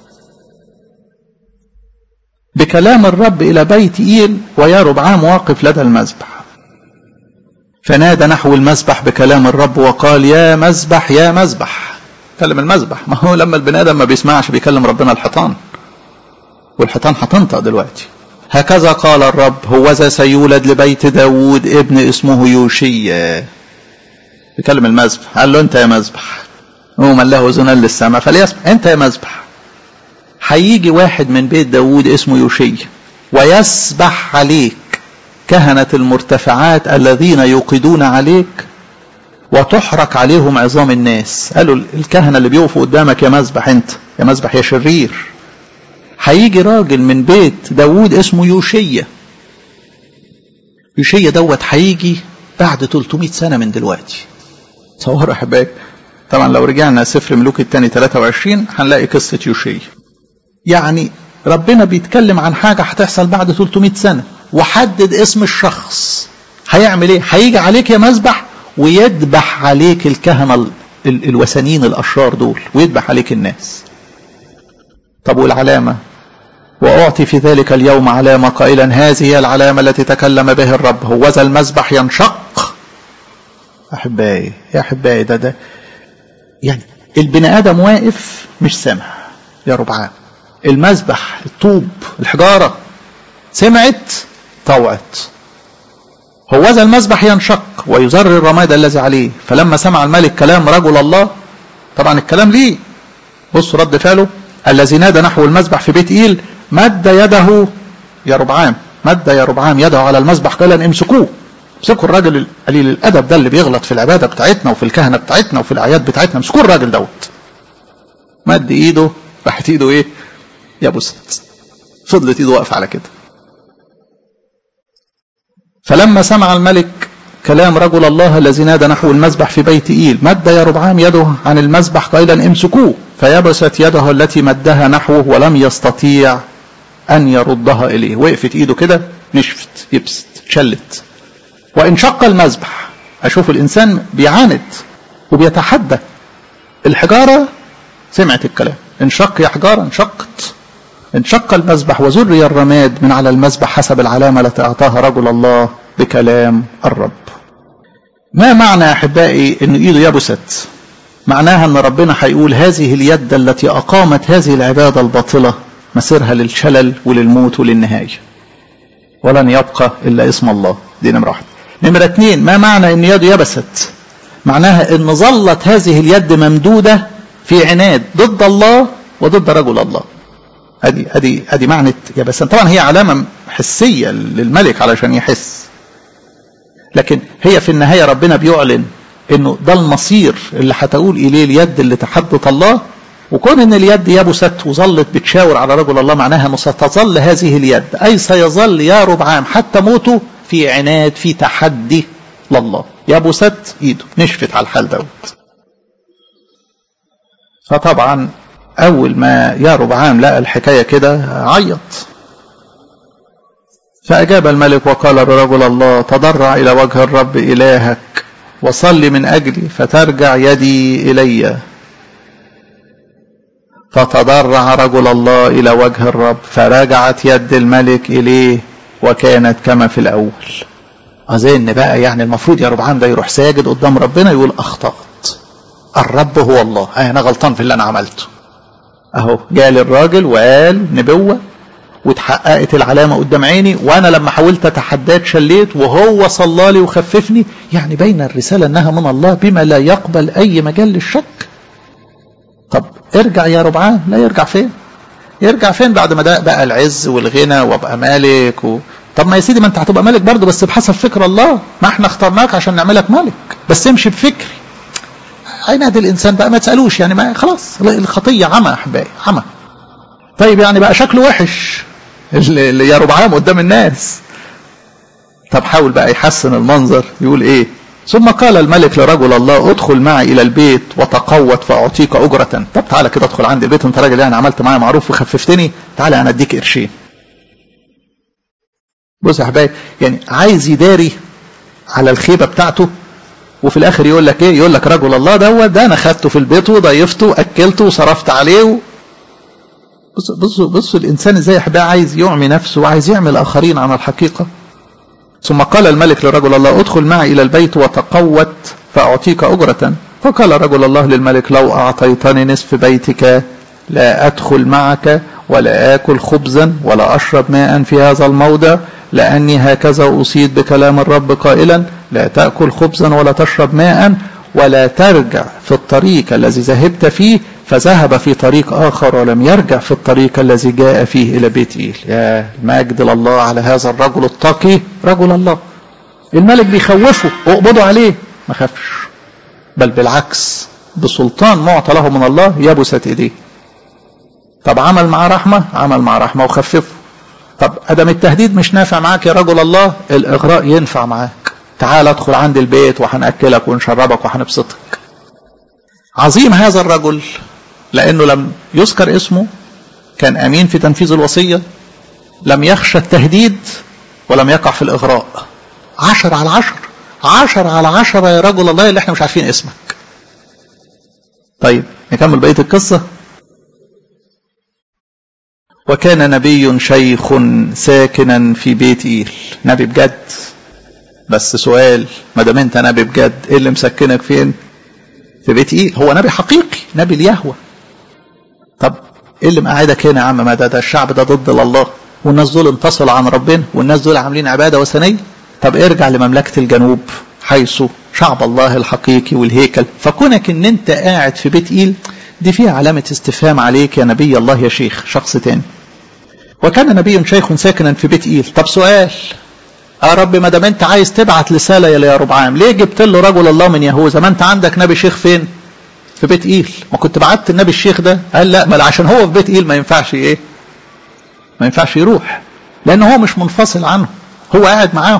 بكلام الرب الى بيت ايل ويربعام واقف لدى المذبح، فنادى نحو المذبح بكلام الرب وقال يا مذبح يا مذبح. كلم المذبح، ما هو لما البني ادم ما بيسمعش بيكلم ربنا الحيطان، والحيطان هتنطق دلوقتي. هكذا قال الرب هوذا سيولد لبيت داود ابن اسمه يوشيا. بيكلم المذبح، قال له انت يا مذبح، هو من له اذنان للسماء فليسمع، انت يا مذبح هيجي واحد من بيت داود اسمه يوشيا ويسبح عليك كهنة المرتفعات الذين يوقدون عليك وتحرق عليهم عظام الناس. قالوا الكهنة اللي بيقفوا قدامك يا مذبح، انت يا مذبح يا شرير. هيجي راجل من بيت داود اسمه يوشيا. يوشيا دوت هيجي بعد ثلاثمائة سنة من دلوقتي. تصور يا حبايب، طبعا لو رجعنا سفر ملوك الثاني ثلاثة وعشرين هنلاقي قصة يوشيا. يعني ربنا بيتكلم عن حاجة هتحصل بعد ثلاثمائة سنة، وحدد اسم الشخص. هيعمل ايه؟ هيجي عليك يا مذبح ويذبح عليك الكهنة الوثنيين الاشرار دول، ويذبح عليك الناس. طب والعلامة؟ واعطي في ذلك اليوم علامة قائلا هذه هي العلامة التي تكلم به الرب، هوذا المذبح ينشق. احبائي يا احبائي، ده ده يعني البني ادم واقف مش سامع يا ربعام. المذبح الطوب الحجارة سمعت طوعت. هوذا المذبح ينشق ويزر الرماد الذي عليه. فلما سمع الملك كلام رجل الله، طبعا الكلام ليه، بصوا رد فعله، الذي نادى نحو المذبح في بيت إيل مد يده يا ربعام، مد يا ربعام يده على المذبح قال امسكوه، امسكوا الراجل قليل الادب ده اللي بيغلط في العباده بتاعتنا وفي الكهنه بتاعتنا وفي الاعياد بتاعتنا، امسكوا الراجل دوت. مد ايده، راحت ايده ايه؟ يبست، فضلت ايده واقفه على كده. فلما سمع الملك كلام رجل الله الذي نادى نحو المذبح في بيت إيل مد يا ربعام يده عن المذبح قائلا امسكوه، فيبست يده التي مدها نحوه ولم يستطيع أن يردها إليه. وقفت إيده كده نشفت، يبست، شلت. وانشق المذبح. أشوف الإنسان بيعاند وبيتحدى. الحجارة سمعت الكلام، انشق يا حجارة، انشقت. انشق المذبح وزري الرماد من على المذبح حسب العلامة التي أعطاها رجل الله بكلام الرب. ما معنى يا أحبائي أن إيده يبست؟ معناها أن ربنا هيقول هذه اليد التي أقامت هذه العبادة الباطلة مسيرها للشلل وللموت وللنهاية، ولن يبقى إلا اسم الله. دي نمرة واحد. نمرة اثنين، ما معنى أن يده يبست؟ معناها أن ظلت هذه اليد ممدودة في عناد ضد الله وضد رجل الله. هذه هذه هذه معنى يبست. طبعا هي علامة حسية للملك علشان يحس، لكن هي في النهاية ربنا بيعلن انه ده المصير اللي هتقول اليه اليد اللي تحدت الله. وكون ان اليد يبست وظلت بتشاور على رجل الله معناها انه ستظل هذه اليد، اي سيظل يا ربعام حتى موته في عناد في تحدي لله. يبست ايده، نشفت على الحال دوت. فطبعا اول ما يا ربعام لقى الحكاية كده عيط. فأجاب الملك وقال لرجل الله تضرع إلى وجه الرب إلهك وصل من أجلي فترجع يدي إلي. فتضرع رجل الله إلى وجه الرب فرجعت يد الملك إليه وكانت كما في الأول. أظن بقى يعني المفروض يا ربعام ده يروح ساجد قدام ربنا يقول أخطأت، الرب هو الله، أنا غلطان في اللي أنا عملته. أهو جالي الراجل وقال نبوة واتحققت العلامة قدام عيني، وأنا لما حاولت أتحداك شليت، وهو صلى لي وخففني. يعني بين الرسالة أنها من الله بما لا يقبل أي مجال للشك. طب ارجع يا ربعام. لا يرجع فين؟ يرجع فين بعد ما ده بقى العز والغنى وابقى مالك و... طب ما يا سيدي ما انت هتبقى مالك برضه بس بحسب فكر الله، ما احنا اخترناك عشان نعملك مالك، بس امشي بفكري. عناد الانسان بقى ما تسالوش، يعني ما خلاص الخطيه عمى يا احبائي، عمى. طيب يعني بقى شكله وحش اللي يا ربعام قدام الناس. طب حاول بقى يحسن المنظر، يقول ايه؟ ثم قال الملك لرجل الله ادخل معي الى البيت وتقوت فاعطيك اجرة. طب تعالى كده ادخل عندي البيت، انت راجل يعني عملت معايا معروف وخففتني، تعالى انا اديك قرشين. بص يا حبايبي، يعني عايز يداري على الخيبه بتاعته، وفي الاخر يقول لك ايه؟ يقول لك رجل الله دوت ده انا خدته في البيت وضيفته واكلته وصرفت عليه. بص بص بص الانسان ازاي يا حبايبي عايز يعمي نفسه وعايز يعمل اخرين عن الحقيقه. ثم قال الملك لرجل الله ادخل معي إلى البيت وتقوت فأعطيك أجرة. فقال رجل الله للملك لو أعطيتني نصف بيتك لا أدخل معك ولا آكل خبزا ولا أشرب ماء في هذا الموضع، لأني هكذا أصيد بكلام الرب قائلا لا تأكل خبزا ولا تشرب ماء ولا ترجع في الطريق الذي ذهبت فيه. فذهب في طريق آخر ولم يرجع في الطريق الذي جاء فيه إلى بيت إيل. يا مجد لله على هذا الرجل التقي رجل الله. الملك بيخوفه اقبضوا عليه، ما خافش، بل بالعكس بسلطان معطى له من الله يبست ايديه. طب عمل معاه رحمة، عمل معاه رحمة وخففه. طب ادم التهديد مش نافع معاك يا رجل الله، الاغراء ينفع معاك. تعال ادخل عند البيت وهنأكلك ونشربك وهنبسطك. عظيم هذا الرجل لأنه لم يذكر اسمه، كان أمين في تنفيذ الوصية، لم يخشى التهديد ولم يقع في الإغراء. عشر على عشر، عشر على عشرة يا رجل الله اللي احنا مش عارفين اسمك. طيب نكمل بقية القصة. وكان نبي شيخ ساكنا في بيت إيل. نبي بجد، بس سؤال، ما دام انت نبي بجد ايه اللي مسكنك فين؟ في بيت إيل. هو نبي حقيقي، نبي اليهوه. طب ايه اللي مقعدك هنا يا عم؟ ما ده, ده الشعب ده ضد الله، والناس دول انفصلوا عن ربنا، والناس دول عاملين عباده وثنيه. طب ارجع لمملكه الجنوب حيث شعب الله الحقيقي والهيكل. فكونك ان انت قاعد في بيت إيل دي فيها علامه استفهام عليك يا نبي الله يا شيخ، شخص تاني. وكان نبي شيخ ساكنا في بيت إيل. طب سؤال يا رب، ما دام انت عايز تبعت رساله يا ربعام، ليه جبت له رجل الله من يهوذا؟ ما انت عندك نبي شيخ فين؟ في بيت إيل. ما كنت بعت النبي الشيخ ده؟ قال لا، ما عشان هو في بيت إيل ما ينفعش ايه؟ ما ينفعش يروح، لان هو مش منفصل عنه، هو قاعد معاهم.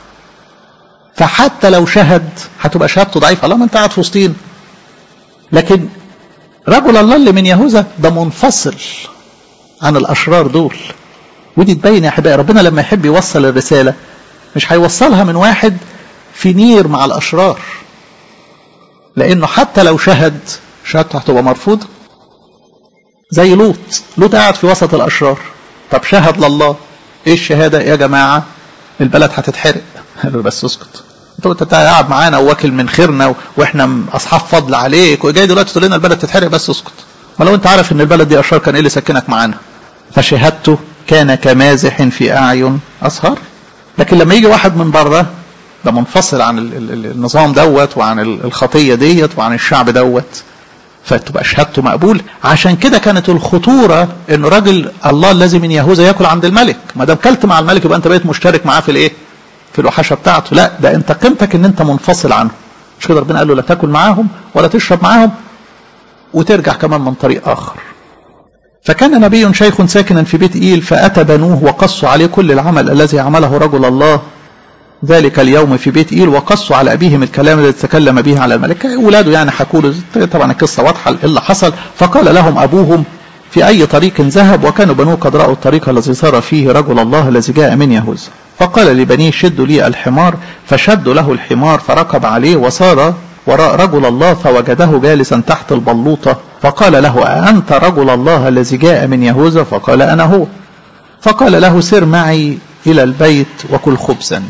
فحتى لو شهد هتبقى شهادته ضعيفه. الله، ما انت قاعد في وسطين. لكن رجل الله اللي من يهوذا ده منفصل عن الاشرار دول. ودي تبين يا احبائي ربنا لما يحب يوصل الرساله مش هيوصلها من واحد في نير مع الاشرار، لانه حتى لو شهد شهادته هتبقى مرفوضه. زي لوط، لوط قاعد في وسط الاشرار، طب شهد لله. ايه الشهاده يا جماعه؟ البلد هتتحرق. قال له بس اسكت، انت انت قاعد معانا وواكل من خيرنا واحنا اصحاب فضل عليك، وجاي دلوقتي تقول لنا البلد تتحرق؟ بس اسكت. ولو انت عارف ان البلد دي اشرار كان ايه اللي سكنك معانا؟ فشهادته كان كمازح في اعين اصهار. لكن لما يجي واحد من بره ده منفصل عن النظام دوت وعن الخطيه ديت وعن الشعب دوت، فتبقى شهادته مقبول. عشان كده كانت الخطوره ان راجل الله الذي من يهوذا ياكل عند الملك. ما دام كلت مع الملك يبقى انت بقيت مشترك معاه في الايه؟ في الوحشه بتاعته. لا، ده انت قيمتك ان انت منفصل عنه. مش كده ربنا قال له لا تاكل معاهم ولا تشرب معاهم وترجع كمان من طريق اخر. فكان نبي شيخ ساكنا في بيت إيل، فأتى بنوه وقصوا عليه كل العمل الذي عمله رجل الله ذلك اليوم في بيت إيل، وقصوا على أبيهم الكلام الذي تكلم به على الملك. أولاده يعني حكوا له، طبعا القصة واضحة اللي حصل. فقال لهم أبوهم في أي طريق ذهب، وكانوا بنوه قد رأوا الطريق الذي سار فيه رجل الله الذي جاء من يهوذا. فقال لبنيه شدوا لي الحمار، فشدوا له الحمار فركب عليه وصار وراء رجل الله، فوجده جالسا تحت البلوطة. فقال له أأنت رجل الله الذي جاء من يهوذا؟ فقال أنا هو. فقال له سر معي إلى البيت وكل خبزا.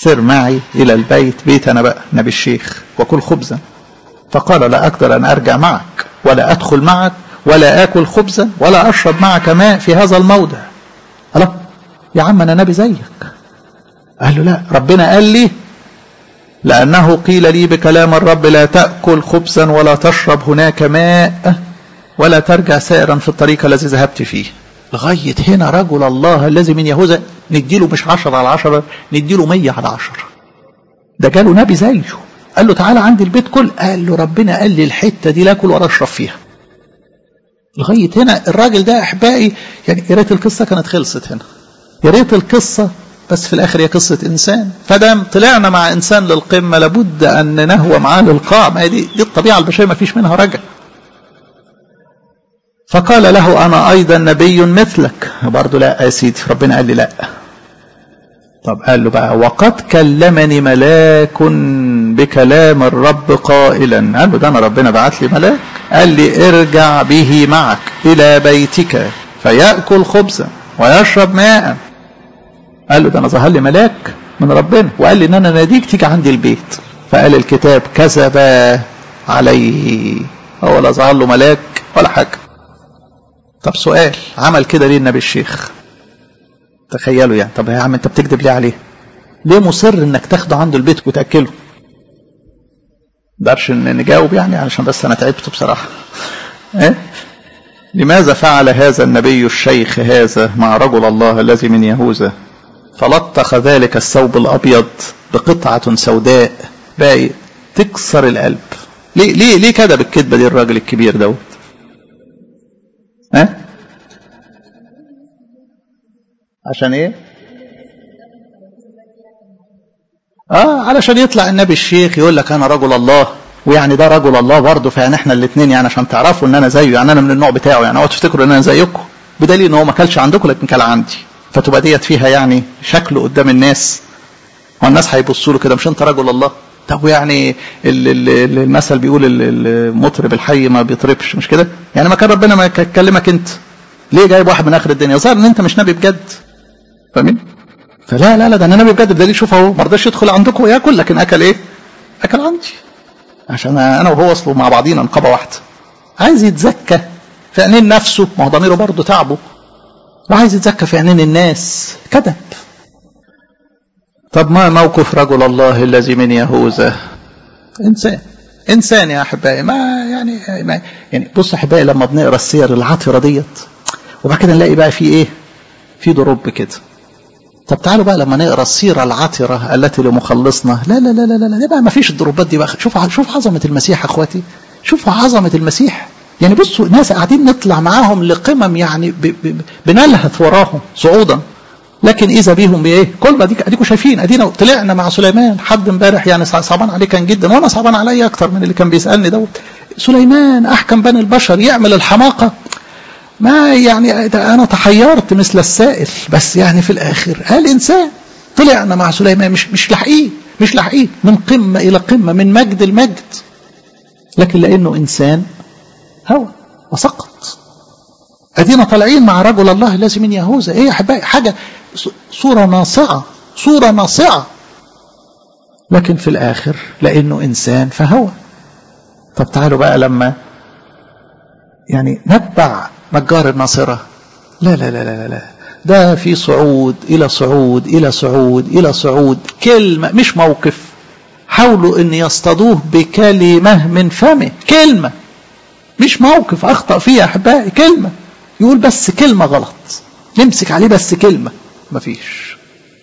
سر معي إلى البيت، بيت أنا بقى نبي الشيخ، وكل خبزا. فقال لا أقدر أن أرجع معك ولا أدخل معك ولا آكل خبزا ولا أشرب معك ماء في هذا الموضع. الله يا عم أنا نبي زيك. قال له لا، ربنا قال لي لأنه قيل لي بكلام الرب لا تأكل خبزا ولا تشرب هناك ماء ولا ترجع سائرا في الطريق الذي ذهبت فيه. لغاية هنا رجل الله الذي من يهوذا نديله مش عشرة على عشرة، نديله مية على عشرة. ده جاله نبي زيه، قال له تعالى عندي البيت كل، قال له ربنا قال لي الحتة دي لا أكل ولا أشرب فيها. لغاية هنا الراجل ده أحبائي يعني يا ريت القصة كانت خلصت هنا، يا ريت القصة، بس في الآخر هي قصة إنسان. فدام طلعنا مع إنسان للقمة لابد أن نهوى معاه للقاع، ما دي, دي الطبيعة البشرية ما فيش منها رجع. فقال له أنا أيضا نبي مثلك. برضه لا يا سيدي، ربنا قال لي لا. طب قال له بقى وقد كلمني ملاك بكلام الرب قائلا. قال له ده أنا ربنا بعت لي ملاك قال لي ارجع به معك إلى بيتك فيأكل خبزا ويشرب ماء. قال له ده أنا ظهر لي ملاك من ربنا وقال لي إن أنا ناديك تيجي عندي البيت. فقال الكتاب كذب عليه، هو لا ظهر له ملاك ولا حاجة. طب سؤال، عمل كده ليه النبي الشيخ؟ تخيلوا يعني. طب يا عم انت بتكذب ليه عليه؟ ليه مصر انك تاخده عنده البيت وتاكله؟ مقدرش ان نجاوب يعني علشان بس انا تعبت بصراحه. ايه؟ لماذا فعل هذا النبي الشيخ هذا مع رجل الله الذي من يهوذا؟ فلطخ ذلك الثوب الابيض بقطعه سوداء باقي تكسر القلب. ليه ليه ليه كده بالكذبه دي الراجل الكبير دوت؟ ها؟ عشان ايه؟ اه علشان يطلع النبي الشيخ يقول لك انا رجل الله، ويعني ده رجل الله برضه، فيعني احنا الاثنين يعني عشان تعرفوا ان انا زيه، يعني انا من النوع بتاعه، يعني اوعوا تفتكروا ان انا زيكم، بدليل ان هو ما كلش عندكم لكن كل عندي، فتبقى ديت فيها يعني شكله قدام الناس، والناس هيبصوا له كده مش انت رجل الله؟ طب يعني المثل بيقول المطرب الحي ما بيطربش، مش كده؟ يعني ما كان ربنا ما يكلمك انت، ليه جايب واحد من اخر الدنيا؟ ظهر ان انت مش نبي بجد، فاهمين؟ فلا لا لا ده انا نبي بجد، بدليل شوف اهو ما رضاش يدخل عندكم وياكل، لكن اكل ايه؟ اكل عندي، عشان انا وهو اصله مع بعضينا نقابه واحده. عايز يتزكى في عينين نفسه، ما هو ضميره برضه تعبه، وعايز يتزكى في عينين الناس، كذب. طب ما موقف رجل الله الذي من يهوذا؟ انسان انسان يا احبائي، ما يعني ما يعني بص احبائي لما بنقرا السير العطره ديت وبعد كده نلاقي بقى في ايه؟ في ضرب كده. طب تعالوا بقى لما نقرا السيره العطره التي لمخلصنا، لا لا لا لا لا بقى ما فيش الضربات دي بقى. شوف شوف عظمه المسيح يا اخواتي، شوفوا عظمه المسيح. يعني بصوا ناس قاعدين نطلع معاهم لقمم يعني ب ب بنلهث وراهم صعودا، لكن اذا بيهم بايه؟ كل ما اديك اديكم شايفين، ادينا طلعنا مع سليمان. حد امبارح يعني صعبان عليه كان جدا، وانا صعبان عليا اكتر من اللي كان بيسالني دوت. سليمان احكم بني البشر يعمل الحماقه، ما يعني انا تحيرت مثل السائل، بس يعني في الاخر قال انسان. طلعنا مع سليمان مش مش لاحقين مش لاحقين من قمه الى قمه، من مجد المجد، لكن لانه انسان هوى وسقط. ادينا طالعين مع رجل الله الذي من يهوذا. ايه يا احبائي؟ حاجه صوره ناصعه، صوره ناصعه، لكن في الاخر لانه انسان فهوى. طب تعالوا بقى لما يعني نتبع نجار الناصره، لا لا لا لا لا ده في صعود الى صعود الى صعود الى صعود. كلمه مش موقف، حاولوا ان يصطادوه بكلمه من فمه، كلمه مش موقف اخطا فيه يا احبائي، كلمه يقول بس كلمه غلط نمسك عليه، بس كلمه مفيش.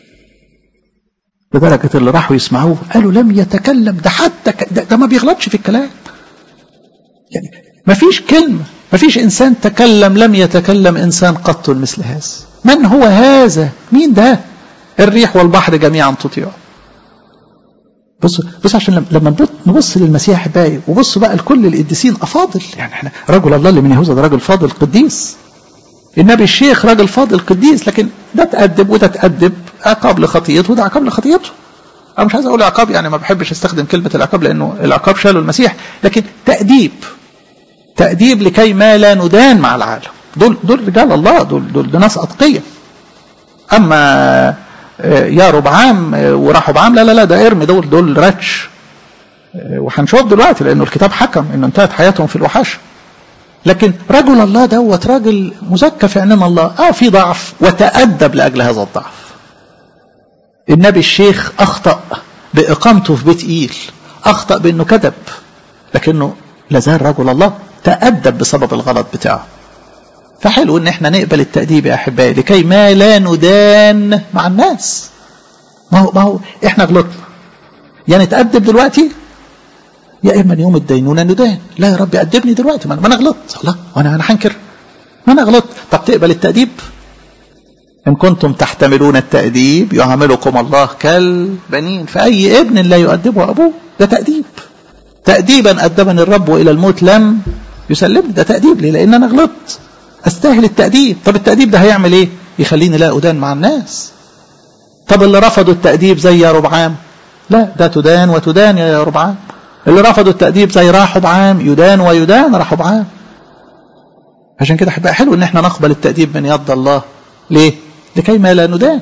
لدرجه اللي راحوا يسمعوه قالوا لم يتكلم، ده حتى ده, ده ما بيغلطش في الكلام، يعني مفيش كلمه، مفيش انسان تكلم لم يتكلم انسان قط مثل هذا. من هو هذا؟ مين ده؟ الريح والبحر جميعا تطيعه. بص بص عشان لما نبص للمسيح باقي، وبص بقى لكل القديسين افاضل، يعني احنا رجل الله اللي من يهوذا ده راجل فاضل قديس، النبي الشيخ راجل فاضل قديس، لكن ده تأدب وده تأدب، عقاب لخطيته وده عقاب لخطيته. انا مش عايز اقول عقاب، يعني ما بحبش استخدم كلمه العقاب لانه العقاب شاله المسيح، لكن تأديب تأديب لكي ما لا ندان مع العالم. دول دول رجال الله، دول دول, دول ناس أتقية. أما يا ربعام وراحوا بعام، لا لا لا ده ارمي دول دول رتش. وهنشوف دلوقتي لانه الكتاب حكم انه انتهت حياتهم في الوحشه. لكن رجل الله دوت راجل مزكى في عيننا الله، اه في ضعف وتأدب لاجل هذا الضعف. النبي الشيخ اخطأ باقامته في بيت ايل، اخطأ بانه كذب، لكنه لازال رجل الله تأدب بسبب الغلط بتاعه. فحلو ان احنا نقبل التأديب يا احبائي لكي ما لا ندان مع الناس. ما هو ما هو احنا غلطنا، يا يعني نتأدب دلوقتي يا اما يوم الدينونة ندان. لا يا رب أدبني دلوقتي، ما انا غلطت. الله وانا انا هنكر ما انا غلطت. طب تقبل التأديب؟ ان كنتم تحتملون التأديب يعاملكم الله كالبنين، فأي ابن لا يؤدبه ابوه. ده تأديب. تأديبا أدبني الرب وإلى الموت لم يسلمني. ده تأديب لي لأن أنا غلطت، أستاهل التأديب. طب التأديب ده هيعمل إيه؟ يخليني لا أدان مع الناس. طب اللي رفضوا التأديب زي يا ربعام، لا ده تدان وتدان يا ربعام. اللي رفضوا التأديب زي راحبعام يدان ويدان راحبعام. عشان كده هيبقى حلو إن احنا نقبل التأديب من يد الله. ليه؟ لكي ما لا ندان.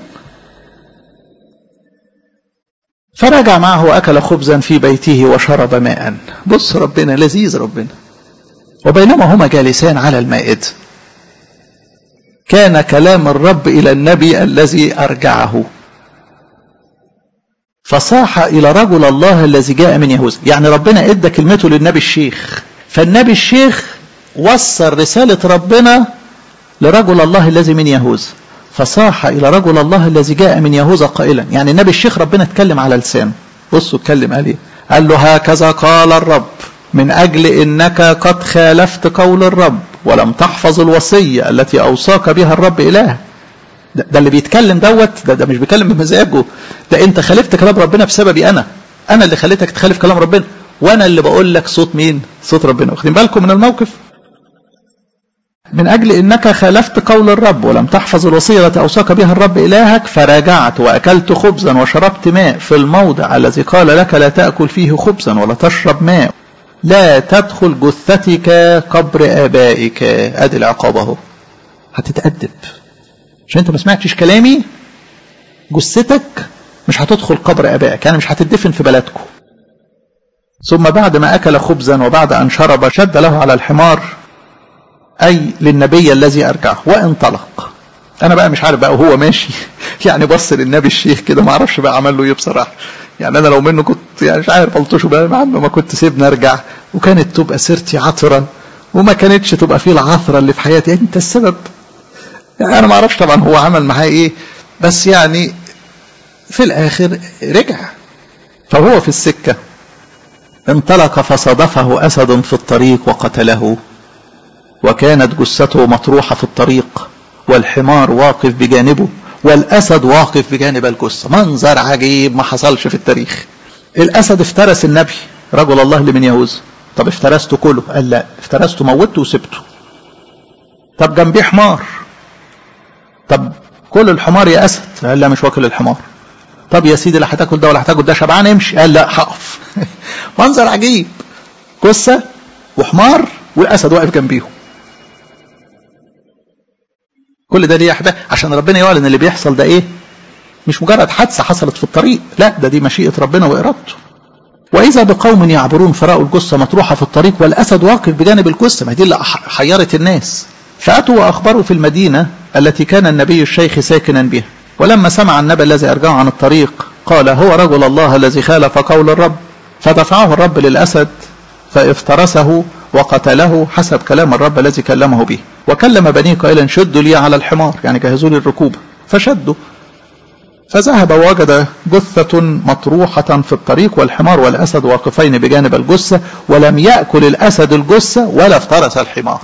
فرجع معه وأكل خبزا في بيته وشرب ماء. بص ربنا لذيذ ربنا. وبينما هما جالسان على المائدة كان كلام الرب إلى النبي الذي أرجعه، فصاح إلى رجل الله الذي جاء من يهوذا. يعني ربنا ادى كلمته للنبي الشيخ، فالنبي الشيخ وصل رسالة ربنا لرجل الله الذي من يهوذا. فصاح إلى رجل الله الذي جاء من يهوذا قائلا، يعني النبي الشيخ ربنا اتكلم على لسانه. بصوا اتكلم عليه، قال له هكذا قال الرب من أجل إنك قد خالفت قول الرب ولم تحفظ الوصية التي أوصاك بها الرب إلهك. ده, ده اللي بيتكلم دوت ده, ده مش بيتكلم بمزاجه، ده انت خالفت كلام ربنا بسببي. انا انا اللي خليتك تخالف كلام ربنا، وانا اللي بقول لك صوت مين؟ صوت ربنا. واخدين بالكم من الموقف؟ من اجل انك خالفت قول الرب ولم تحفظ الوصيه التي اوصاك بها الرب الهك، فرجعت واكلت خبزا وشربت ماء في الموضع الذي قال لك لا تاكل فيه خبزا ولا تشرب ماء، لا تدخل جثتك قبر ابائك. ادي العقاب اهو، هتتأدب عشان انت ما سمعتش كلامي. جثتك مش هتدخل قبر ابائك، يعني مش هتدفن في بلدكم. ثم بعد ما اكل خبزا وبعد ان شرب شد له على الحمار، اي للنبي الذي ارجعه، وانطلق. انا بقى مش عارف بقى وهو ماشي يعني بص للنبي الشيخ كده، ما اعرفش بقى عمل له ايه بصراحه. يعني انا لو منه كنت يعني مش عارف قلتشه بقى يا عم ما كنت سيبني ارجع، وكانت تبقى سيرتي عطرا وما كانتش تبقى فيه العثره اللي في حياتي. يعني انت السبب. يعني انا ما اعرفش طبعا هو عمل معاه ايه، بس يعني في الاخر رجع. فهو في السكه انطلق فصادفه اسد في الطريق وقتله، وكانت جثته مطروحه في الطريق والحمار واقف بجانبه والاسد واقف بجانب الجثه. منظر عجيب ما حصلش في التاريخ. الاسد افترس النبي رجل الله اللي من يهوذا. طب افترسته كله؟ قال لا، افترسته موته وسبته. طب جنبيه حمار، طب كل الحمار يا اسد؟ قال لا مش واكل الحمار. طب يا سيدي لا هتاكل ده ولا هتاكل ده، شبعان امشي. قال لا هقف. منظر عجيب، جثه وحمار والاسد واقف جنبيهم. كل ده ليه يا احبابي؟ عشان ربنا يعلن اللي بيحصل ده ايه؟ مش مجرد حادثه حصلت في الطريق، لا ده دي مشيئه ربنا وارادته. واذا بقوم يعبرون فرأوا الجثه مطروحه في الطريق والاسد واقف بجانب الجثه. ما دي اللي حيرت الناس. فاتوا واخبروا في المدينه التي كان النبي الشيخ ساكنا بها. ولما سمع النبي الذي ارجعه عن الطريق قال هو رجل الله الذي خالف قول الرب، فدفعه الرب للاسد فافترسه وقتله حسب كلام الرب الذي كلمه به. وكلم بنيه قائلا شدوا لي على الحمار، يعني جهزوا لي الركوبه. فشدوا، فذهب ووجد جثة مطروحة في الطريق والحمار والأسد واقفين بجانب الجثة، ولم يأكل الأسد الجثة ولا افترس الحمار.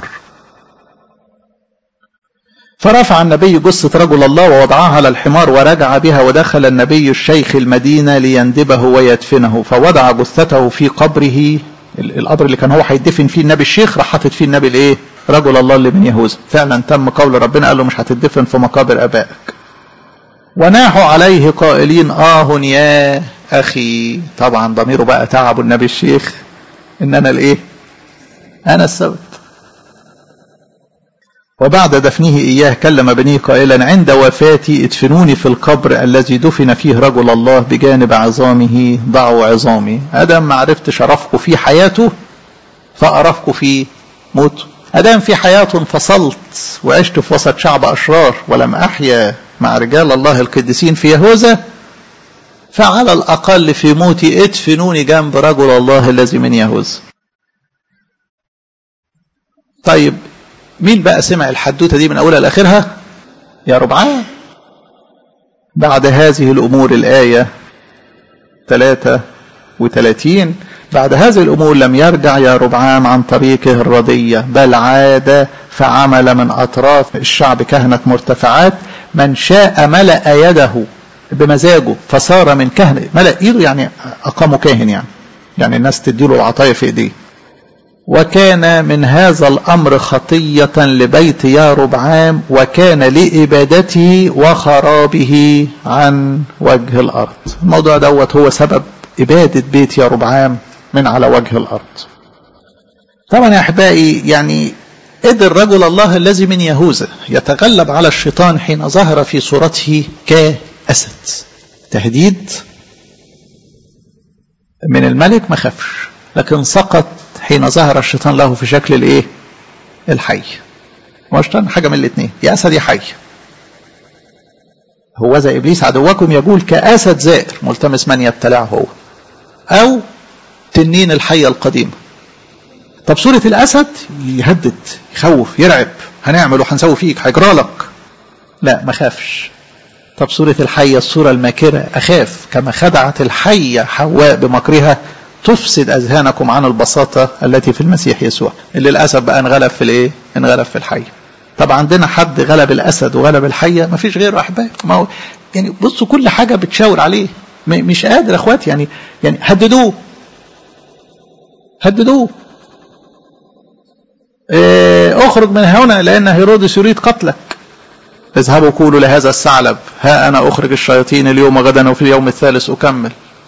فرفع النبي جثة رجل الله ووضعها على الحمار ورجع بها، ودخل النبي الشيخ المدينة ليندبه ويدفنه، فوضع جثته في قبره. القبر اللي كان هو هيدفن فيه النبي الشيخ راح حاطط فيه النبي الايه؟ رجل الله اللي من يهوذا. فعلا تم قول ربنا، قال له مش هتدفن في مقابر ابائك. وناحوا عليه قائلين آه يا أخي. طبعا ضميره بقى تعب النبي الشيخ إن أنا الإيه؟ أنا السبب. وبعد دفنه إياه كلم بنيه قائلا عند وفاتي ادفنوني في القبر الذي دفن فيه رجل الله بجانب عظامه ضعوا عظامي. أدم ما عرفتش أرافقه في حياته فأرافقه في موته. أدم في حياته انفصلت وعشت في وسط شعب أشرار ولم أحيا مع رجال الله القديسين في يهوذا، فعلى الأقل في موتي ادفنوني جنب رجل الله الذي من يهوذا. طيب مين بقى سمع الحدوتة دي من أولها لآخرها؟ يا ربعام. بعد هذه الأمور الآية ثلاثة وثلاثين بعد هذه الأمور لم يرجع يا ربعام عن طريقه الردية بل عاد فعمل من أطراف الشعب كهنة مرتفعات من شاء ملأ يده بمزاجه فصار من كهنة. ملأ إيده يعني أقاموا كاهن، يعني يعني الناس تديله العطايا في إيديه. وكان من هذا الأمر خطية لبيت يا ربعام وكان لإبادته وخرابه عن وجه الأرض. الموضوع دوت هو سبب إبادة بيت يا ربعام من على وجه الأرض. طبعا يا أحبائي يعني قدر رجل الله الذي من يهوذا يتغلب على الشيطان حين ظهر في صورته كأسد. تهديد من الملك ما خافش، لكن سقط حين ظهر الشيطان له في شكل الايه؟ الحي. والشيطان حاجه من الاثنين، يا اسد يا حي. هو ذا ابليس عدوكم يقول كاسد زائر ملتمس من يبتلعه هو، او تنين الحيه القديمه. طب صوره الاسد يهدد يخوف يرعب، هنعمل وهنسوي فيك هيجرى لك، لا ما خافش. طب صوره الحيه الصوره الماكره، اخاف كما خدعت الحيه حواء بمكرها تفسد أذهانكم عن البساطة التي في المسيح يسوع. اللي للأسف بقى انغلب في الايه؟ انغلب في الحية. طب عندنا حد غلب الأسد وغلب الحية؟ ما فيش غيره أحباب. ما هو يعني بصوا كل حاجة بتشاور عليه، مش قادر أخواتي يعني يعني هددوه هددوه إيه اخرج من هنا لأن هيرودس يريد قتلك. اذهبوا قولوا لهذا الثعلب ها أنا أخرج الشياطين اليوم غدا وفي اليوم الثالث أكمل.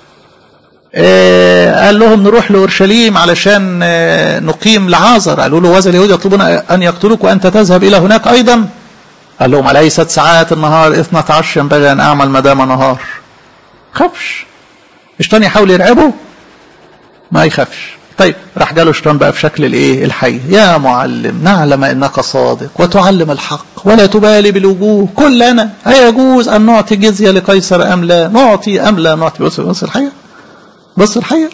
إيه قال لهم نروح لأورشليم علشان إيه نقيم لعازر. قالوا له وذا اليهود يطلبون أن يقتلوك وأنت تذهب إلى هناك أيضا. قال لهم على ست ساعات النهار اثنى عشر ينبغي أن أعمل ما دام نهار. خافش. الشيطان يحاول يرعبه ما يخافش. طيب راح جاله الشيطان بقى في شكل الايه؟ الحي. يا معلم نعلم انك صادق وتعلم الحق ولا تبالي بالوجوه كلنا أيجوز أن نعطي جزية لقيصر أم لا نعطي أم لا نعطي. بص بص الحية بص الحية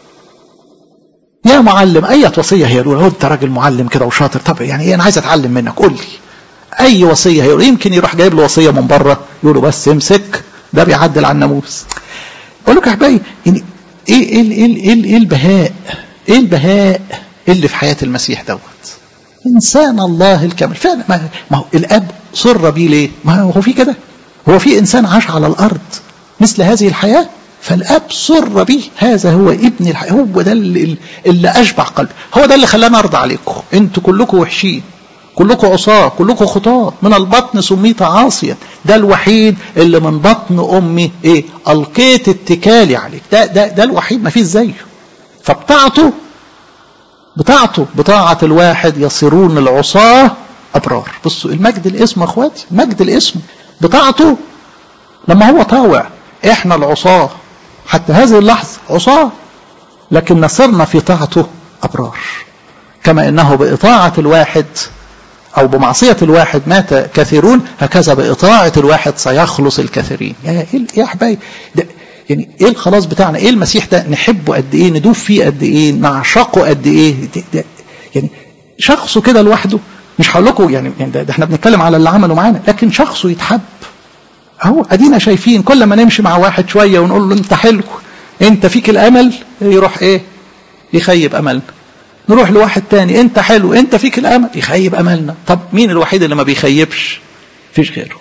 يا معلم أي وصية هي؟ يقول انت راجل معلم كده وشاطر، طب يعني ايه انا عايز اتعلم منك قول لي اي وصية هي؟ يمكن يروح جايب له وصية من بره يقول له بس امسك ده بيعدل على الناموس. اقول لك يا احبائي يعني ايه ايه ايه ايه ايه البهاء ايه البهاء اللي في حياة المسيح دوت. انسان الله الكامل فعلا. ما هو الاب سر بيه ليه؟ ما هو في كده، هو في انسان عاش على الارض مثل هذه الحياة فالاب سر به. هذا هو ابن الحياة، هو ده اللي, اللي اشبع قلبي، هو ده اللي خلاني ارضى عليكم. انتوا كلكم وحشين، كلكم عصاة، كلكم خطاة، من البطن سميت عاصيا. ده الوحيد اللي من بطن امي ايه القيت اتكالي عليك. ده ده ده الوحيد ما فيش زيه. فبطاعته بطاعته بطاعة الواحد يصيرون العصاة ابرار. بصوا المجد الاسم يا اخواتي، مجد الاسم. بطاعته لما هو طاوع احنا العصاة حتى هذه اللحظة عصاة، لكن صرنا في طاعته ابرار. كما انه باطاعة الواحد او بمعصية الواحد مات كثيرون، هكذا باطاعة الواحد سيخلص الكثيرين. يا ايه يا احبائي ده يعني ايه الخلاص بتاعنا؟ ايه المسيح ده؟ نحبه قد ايه، ندوب فيه قد ايه، نعشقه قد ايه. ده ده يعني شخصه كده لوحده. مش هقول لكم يعني ده, ده احنا بنتكلم على اللي عمله معانا، لكن شخصه يتحب. اهو ادينا شايفين كل ما نمشي مع واحد شويه ونقول له انت حلو انت فيك الامل، يروح ايه يخيب املنا. نروح لواحد تاني انت حلو انت فيك الامل، يخيب املنا. طب مين الوحيد اللي ما بيخيبش؟ مفيش غيره،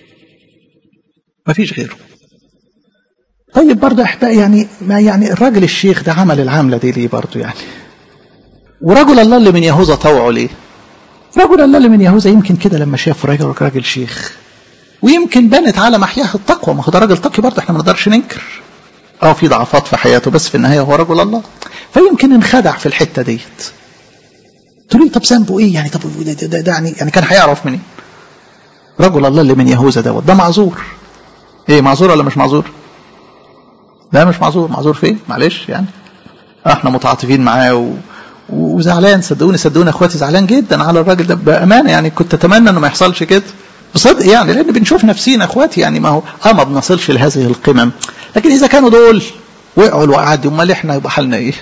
مفيش غيره. طيب برضه يا احبائي يعني ما يعني الراجل الشيخ ده عمل العمله دي ليه برضه يعني؟ ورجل الله اللي من يهوذا طوعه ليه؟ رجل الله اللي من يهوذا يمكن كده لما شاف راجل راجل شيخ ويمكن بنت على محياه التقوى. ما هو ده راجل تقي برضه، احنا ما نقدرش ننكر اه في ضعفات في حياته، بس في النهايه هو رجل الله. فيمكن انخدع في الحته ديت. تقول لي طب ذنبه ايه يعني؟ طب ده, ده, ده يعني يعني كان هيعرف منين؟ رجل الله اللي من يهوذا دوت ده معذور. ايه معذور ولا مش معذور؟ لا مش معذور. معذور فين؟ معلش يعني احنا متعاطفين معاه و... وزعلان. صدقوني صدقوني اخواتي زعلان جدا على الراجل ده بامانه. يعني كنت اتمنى انه ما يحصلش كده بصدق يعني، لان بنشوف نفسينا اخواتي يعني ما هو اه ما بنصلش لهذه القمم، لكن اذا كانوا دول وقعوا الوقعات دي امال احنا يبقى حالنا ايه؟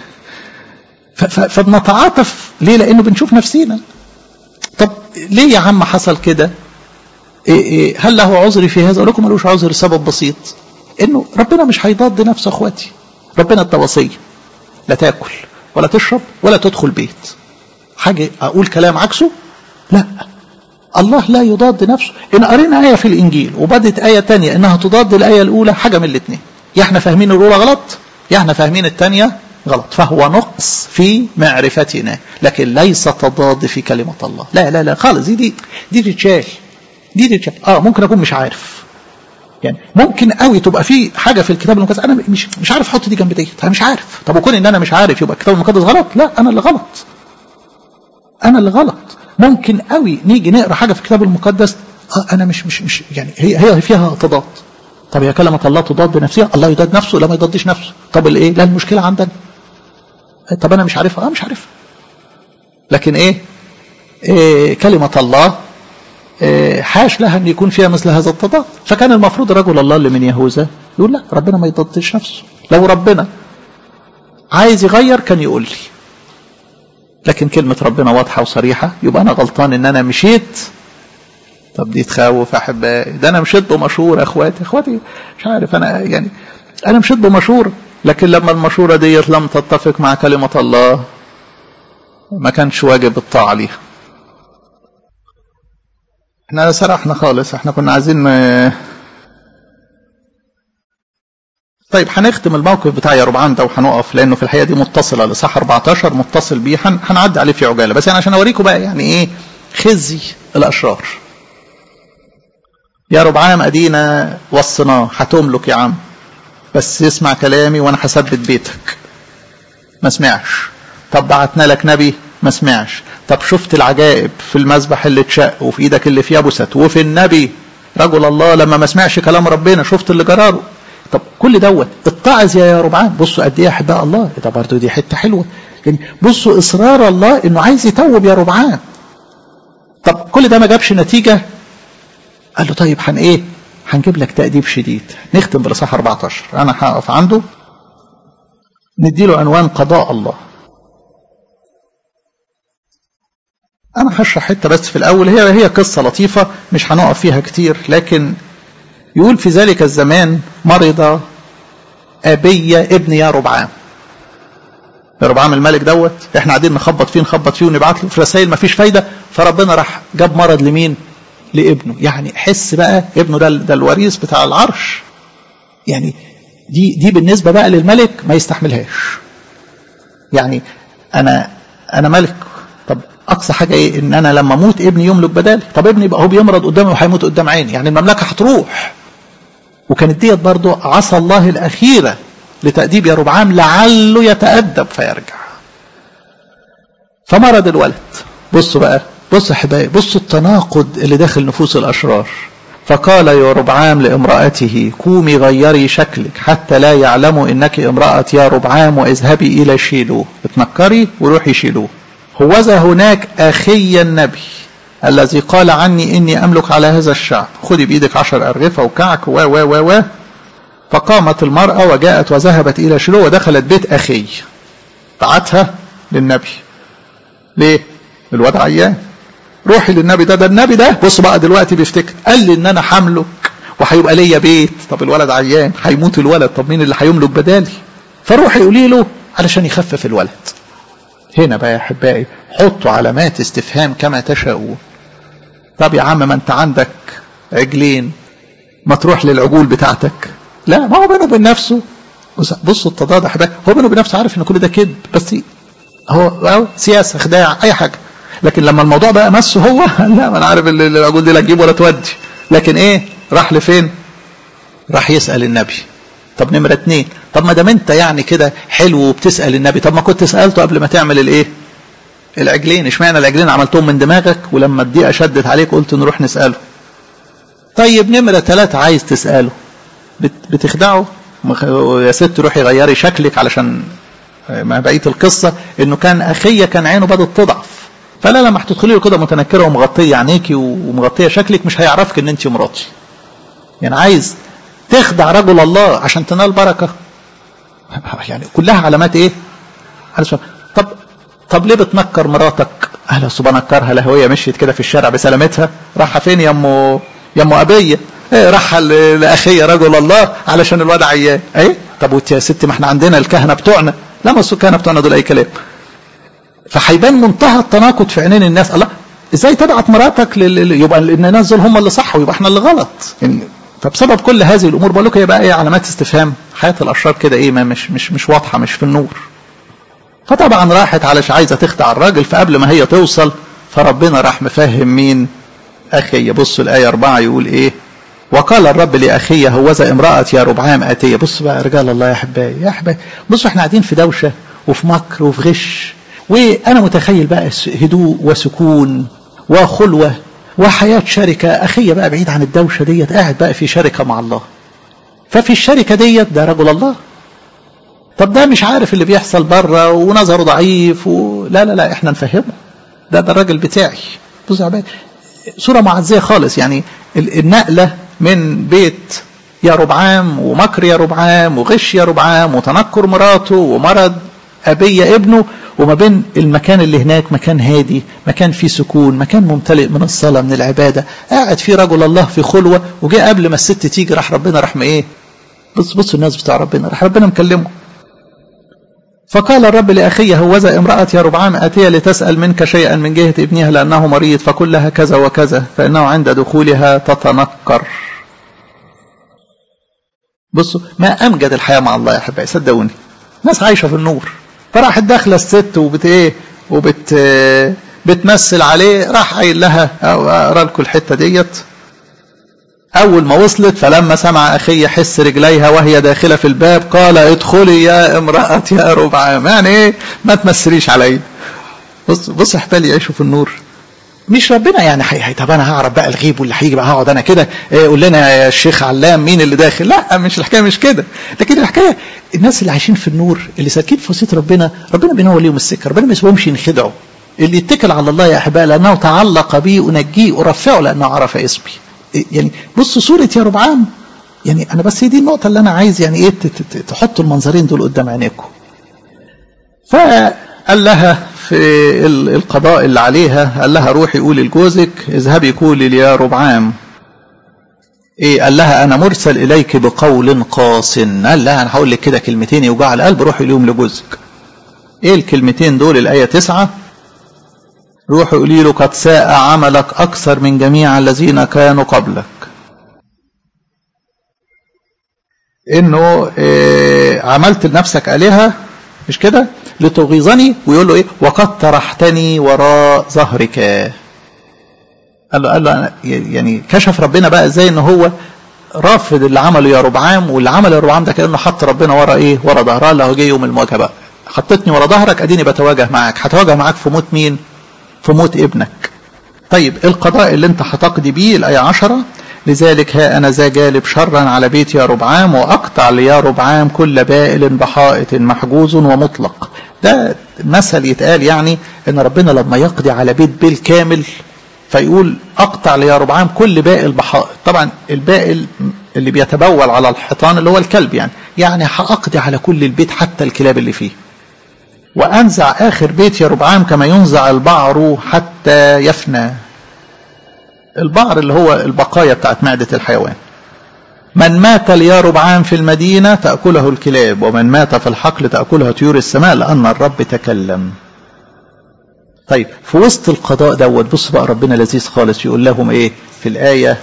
فبنتعاطف ليه؟ لانه بنشوف نفسينا. طب ليه يا عم حصل كده؟ إيه إيه هل له عذر في هذا؟ اقول لكم ملوش عذر. سبب بسيط، انه ربنا مش هيضاد نفسه اخواتي. ربنا التوصيه لا تاكل ولا تشرب ولا تدخل بيت. حاجه اقول كلام عكسه؟ لا، الله لا يضاد نفسه. ان قرينا ايه في الانجيل وبدت ايه تانية انها تضاد الايه الاولى، حاجه من الاثنين، يا احنا فاهمين الاولى غلط يا احنا فاهمين الثانيه غلط. فهو نقص في معرفتنا، لكن ليس تضاد في كلمه الله. لا لا لا خالص. دي دي دي تتشال. دي تتشال. اه ممكن اكون مش عارف يعني، ممكن قوي تبقى في حاجه في الكتاب المقدس انا مش مش عارف احط دي جنب دي، انا مش عارف. طب وكون ان انا مش عارف يبقى الكتاب المقدس غلط؟ لا، انا اللي غلط. انا اللي غلط. ممكن قوي نيجي نقرا حاجه في الكتاب المقدس اه انا مش مش مش يعني هي هي فيها تضاد. طب هي كلمه الله تضاد بنفسها؟ الله يضاد نفسه؟ لا ما يضادش نفسه. طب الايه؟ لا المشكله عندنا. طب انا مش عارفها؟ اه مش عارفها. لكن ايه, إيه كلمه الله إيه حاش لها ان يكون فيها مثل هذا التضاد. فكان المفروض رجل الله اللي من يهوذا يقول لا، ربنا ما يضادش نفسه. لو ربنا عايز يغير كان يقول لي، لكن كلمة ربنا واضحة وصريحة، يبقى أنا غلطان إن أنا مشيت. طب دي تخوف أحبائي. ده أنا مشيت بمشورة أخواتي أخواتي مش عارف أنا يعني أنا مشيت بمشورة، لكن لما المشورة ديت لم تتفق مع كلمة الله ما كانش واجب الطاعة ليها. احنا سرحنا خالص. احنا كنا عايزين. طيب هنختم الموقف بتاع يربعام ده وهنقف، لانه في الحقيقه دي متصله لصح أربعتاشر متصل بيه، هنعدي عليه في عجاله بس يعني عشان اوريكم بقى يعني ايه خزي الاشرار. يا ربعام ادينا وصيناه هتملك يا عم، بس اسمع كلامي وانا هثبت بيتك. ما سمعش. طب بعتنا لك نبي، ما سمعش. طب شفت العجائب في المذبح اللي اتشق وفي ايدك اللي في يبست، وفي النبي رجل الله لما ما سمعش كلام ربنا شفت اللي جراله. طب كل دوت اتعظ يا ربعام. بصوا قد ايه احباء الله، ده برضه دي حته حلوه يعني. بصوا اصرار الله انه عايز يتوب يا ربعام. طب كل ده ما جابش نتيجه، قال له طيب هن ايه هنجيب لك تأديب شديد. نختم بالاصحاح أربعتاشر، انا هقف عنده نديله عنوان قضاء الله. انا هشرح حته بس في الاول، هي هي قصه لطيفه مش هنقف فيها كتير. لكن يقول في ذلك الزمان مرض أبي ابن يا ربعام. يا ربعام الملك دوت احنا قاعدين نخبط فيه نخبط فيه ونبعت له في رسائل مفيش فايده، فربنا راح جاب مرض لمين؟ لابنه. يعني حس بقى ابنه ده ده الوريث بتاع العرش. يعني دي دي بالنسبه بقى للملك ما يستحملهاش. يعني انا انا ملك، طب اقصى حاجه ايه؟ ان انا لما اموت ابني يملك بدالي. طب ابني يبقى هو بيمرض قدامي وهيموت قدام عيني، يعني المملكه هتروح. وكانت ديت برضه عصى الله الاخيره لتأديب يا ربعام لعله يتأدب فيرجع. فمرض الولد. بصوا بقى، بصوا حبايبي، بصوا التناقض اللي داخل نفوس الاشرار. فقال يا ربعام لامرأته قومي غيري شكلك حتى لا يعلموا انك امرأة يا ربعام، واذهبي الى شيلوه. اتنكري وروحي شيلوه. هوذا هناك اخي النبي الذي قال عني اني املك على هذا الشعب، خدي بايدك عشر ارغفه وكعك و و و و فقامت المرأة وجاءت وذهبت الى شيلوه ودخلت بيت اخي. بعتها للنبي. ليه؟ الواد عيان. روحي للنبي ده، ده النبي ده بص بقى دلوقتي بيفتكر قال لي ان انا هملك وهيبقى ليا بيت. طب الولد عيان هيموت الولد، طب مين اللي هيملك بدالي؟ فروحي قولي له علشان يخفف الولد. هنا بقى يا احبائي حطوا علامات استفهام كما تشاءون. طب يا عم ما انت عندك عجلين، ما تروح للعجول بتاعتك. لا، ما هو بينه وبين نفسه. بصوا التضاد يا احبائي، هو بينه وبين نفسه عارف ان كل ده كذب، بس هو أو سياسه خداع اي حاجه. لكن لما الموضوع بقى مسه هو لا، ما انا عارف العجول دي لا تجيب ولا تودي. لكن ايه؟ راح لفين؟ راح يسأل النبي. طب نمرة اتنين، طب ما دام انت يعني كده حلو وبتسأل النبي، طب ما كنت سألته قبل ما تعمل الايه؟ العجلين، اشمعنى العجلين عملتهم من دماغك ولما الضيقه شدت عليك قلت نروح نساله؟ طيب نمره ثلاثه عايز تساله بتخدعه، يا ست روحي غيري شكلك، علشان ما بقيه القصه انه كان اخيه كان عينه بدات تضعف، فلا لما هتدخلي له كده متنكره ومغطيه عينيكي ومغطيه شكلك مش هيعرفك ان انت مراتي. يعني عايز تخدع رجل الله عشان تنال بركه، يعني كلها علامات ايه؟ طب طب ليه بتنكر مراتك؟ اهلا بنكرها لا هي مشيت كده في الشارع بسلامتها، راحه فين يا ام يا ام ابيه؟ ايه راح لاخيه رجل الله علشان الواد عيان. ايه طب وانت يا ستي ما احنا عندنا الكهنه بتوعنا. لا ما الكهنه بتوعنا دول اي كلام. فهيبان منتهى التناقض في عينين الناس. الله ازاي تبعت مراتك لل... يبقى الناس دول هم اللي صح ويبقى احنا اللي غلط يعني. فبسبب كل هذه الامور بقول لكم يبقى ايه علامات استفهام. حياه الاشرار كده ايه ما مش مش مش واضحه، مش في النور. فطبعا راحت علشان عايزه تخدع الراجل، فقبل ما هي توصل فربنا راح مفهم مين؟ اخيه. بصوا الايه أربعة يقول ايه؟ وقال الرب لاخيه هوذا امراه يا ربعام اتيه. بصوا بقى رجال الله يا احبائي يا احبائي، بصوا احنا قاعدين في دوشه وفي مكر وفي غش، وانا متخيل بقى هدوء وسكون وخلوه وحياه شركه. اخيه بقى بعيد عن الدوشه ديت، قاعد بقى في شركه مع الله. ففي الشركه ديت ده رجل الله. طب ده مش عارف اللي بيحصل بره ونظره ضعيف و... لا لا لا احنا نفهمه، ده ده الراجل بتاعي. بصوا يا عباد صوره معزيه خالص. يعني النقله من بيت يا ربعام ومكر يا ربعام وغش يا ربعام وتنكر مراته ومرض أبي ابنه، وما بين المكان اللي هناك مكان هادي، مكان فيه سكون، مكان ممتلئ من الصلاة من العبادة، قاعد فيه رجل الله في خلوة. وجاء قبل ما الست تيجي راح ربنا راح ايه؟ بص بصوا الناس بتاع ربنا، راح ربنا مكلمه. فقال الرب لأخيه هوذا امرأة يا ربعام آتية لتسأل منك شيئا من جهة ابنها لأنه مريض، فقل لها كذا وكذا فإنه عند دخولها تتنكر. بصوا ما أمجد الحياة مع الله يا أحبائي، صدقوني ناس عايشة في النور. فراحت داخله الست وبت ايه وبت بتمثل عليه. راح قايل لها اقرا لكم الحته ديت. اول ما وصلت فلما سمع اخي يحس رجليها وهي داخله في الباب قال ادخلي يا امراه يا ربعام. يعني ايه ما تمثليش علي. بص بص احبالي يعيشوا في النور. مش ربنا يعني حي طب انا هعرف بقى الغيب واللي هيجي بقى هقعد انا كده إيه قول لنا يا الشيخ علام مين اللي داخل. لا مش الحكايه مش كده. لكن الحكايه الناس اللي عايشين في النور اللي ساكنين في وسط ربنا، ربنا بينور ليهم السكه، ربنا ما يسيبهمش ينخدعوا. اللي يتكل على الله يا احبائي لانه تعلق بي انجيه ارفعه لانه عرف اسمي. يعني بصوا صوره يا ربعام. يعني انا بس هي دي النقطه اللي انا عايز يعني ايه تحطوا المنظرين دول قدام عينيكم. فقال لها في القضاء اللي عليها قال لها روحي قولي لجوزك اذهبي قولي ليا ربعام ايه. قال لها انا مرسل اليك بقول قاس. قال لها انا هقول لك كده كلمتين يوجع القلب، روحي اليوم لجوزك. ايه الكلمتين دول؟ الايه تسعة روحي قولي له قد ساء عملك اكثر من جميع الذين كانوا قبلك. انه إيه عملت لنفسك الهه مش كده لتغيظني، ويقول له ايه وقد طرحتني وراء ظهرك. قال له قال له يعني كشف ربنا بقى ازاي ان هو رافض اللي عمله يا ربعام، واللي عمله يا ربعام ده كانه حط ربنا ورا ايه ورا ظهره. اللي هو جه يوم المواجهه بقى حطتني ورا ظهرك اديني بتواجه معاك. هتواجه معاك في موت مين؟ في موت ابنك. طيب القضاء اللي انت هتقضي بيه الايه عشرة لذلك ها انا ذا جالب شرا على بيت يا ربعام واقطع ليا ربعام كل بائل بحائط محجوز ومطلق. ده مثل يتقال يعني ان ربنا لما يقضي على بيت بالكامل فيقول اقطع ليا ربعام كل بائل بحائط. طبعا البائل اللي بيتبول على الحيطان اللي هو الكلب يعني يعني هاقضي على كل البيت حتى الكلاب اللي فيه. وانزع اخر بيت يا ربعام كما ينزع البعر حتى يفنى. البعر اللي هو البقايا بتاعت معدة الحيوان. من مات ليا ربعام في المدينة تأكله الكلاب ومن مات في الحقل تأكلها طيور السماء لأن الرب تكلم. طيب في وسط القضاء دوت بص بقى ربنا لذيذ خالص يقول لهم ايه في الآية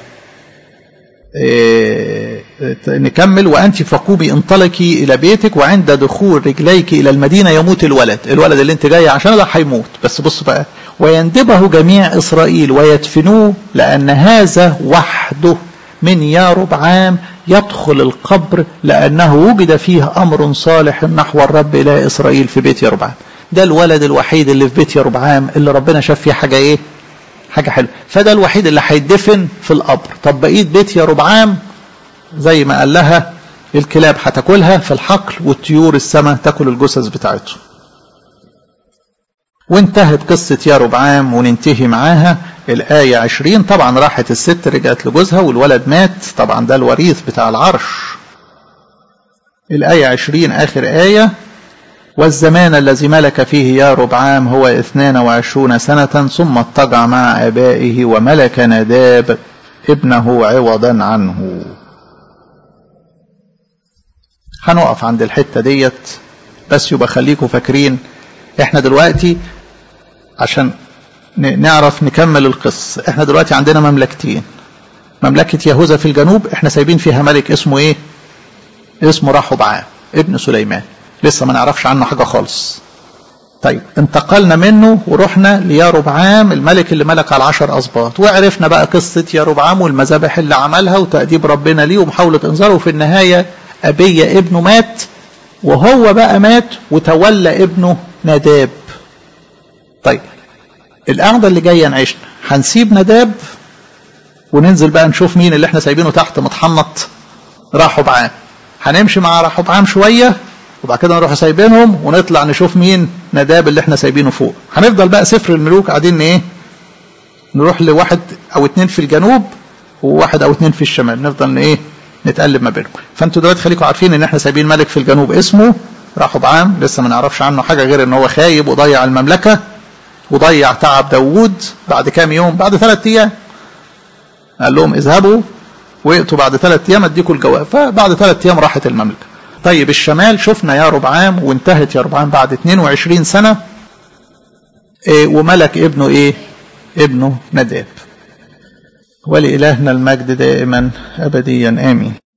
إيه نكمل وأنت فقومي انطلقي إلى بيتك وعند دخول رجليك إلى المدينة يموت الولد. الولد اللي انت جاي عشان ده هيموت. بس بص بقى ويندبه جميع إسرائيل ويدفنوه لأن هذا وحده من يا ربعام يدخل القبر لأنه وجد فيه أمر صالح نحو الرب إلى إسرائيل في بيت يا ربعام. ده الولد الوحيد اللي في بيت يربعام اللي ربنا شاف فيه حاجة ايه؟ حاجة حلوة. فده الوحيد اللي هيدفن في القبر. طب بقيت بيت يربعام زي ما قال لها الكلاب هتاكلها في الحقل والطيور السماء تاكل الجثث بتاعته. وانتهت قصة يربعام وننتهي معاها الآية عشرين. طبعا راحت الست رجعت لجوزها والولد مات، طبعا ده الوريث بتاع العرش. الآية عشرين آخر آية: والزمان الذي ملك فيه يربعام هو اثنان وعشرون سنة ثم اضطجع مع آبائه وملك ناداب ابنه عوضا عنه. هنقف عند الحتة ديت بس يبقى خليكم فاكرين احنا دلوقتي عشان نعرف نكمل القصة. احنا دلوقتي عندنا مملكتين، مملكة يهوذا في الجنوب احنا سايبين فيها ملك اسمه ايه؟ اسمه رحبعام ابن سليمان، لسه ما نعرفش عنه حاجة خالص. طيب انتقلنا منه ورحنا ليربعام الملك اللي ملك على عشر أسباط، وعرفنا بقى قصة يربعام والمذابح اللي عملها وتأديب ربنا ليه ومحاولة انذاره، وفي النهاية أبية ابنه مات، وهو بقى مات وتولى ابنه ناداب. طيب القعدة اللي جاية نعيشنا هنسيب ناداب وننزل بقى نشوف مين اللي احنا سايبينه تحت متحنط؟ رحبعام. هنمشي مع رحبعام شوية وبعد كده نروح سايبينهم ونطلع نشوف مين؟ ناداب اللي احنا سايبينه فوق. هنفضل بقى سفر الملوك قاعدين ايه؟ نروح لواحد او اتنين في الجنوب وواحد او اتنين في الشمال، نفضل ايه؟ نتقلب ما بينهم. فانتوا دلوقتي خليكم عارفين ان احنا سايبين ملك في الجنوب اسمه رحبعام، لسه ما نعرفش عنه حاجة غير ان هو خايب وضيع المملكة وضيع تعب داوود. بعد كام يوم؟ بعد ثلاث ايام قال لهم اذهبوا وقتوا بعد ثلاث ايام اديكم الجواب، فبعد ثلاث ايام راحت المملكة. طيب الشمال شفنا يربعام وانتهت يربعام بعد اثنين وعشرين سنة إيه وملك ابنه ايه؟ ابنه ناداب. ولإلهنا المجد دائما أبديا آمين.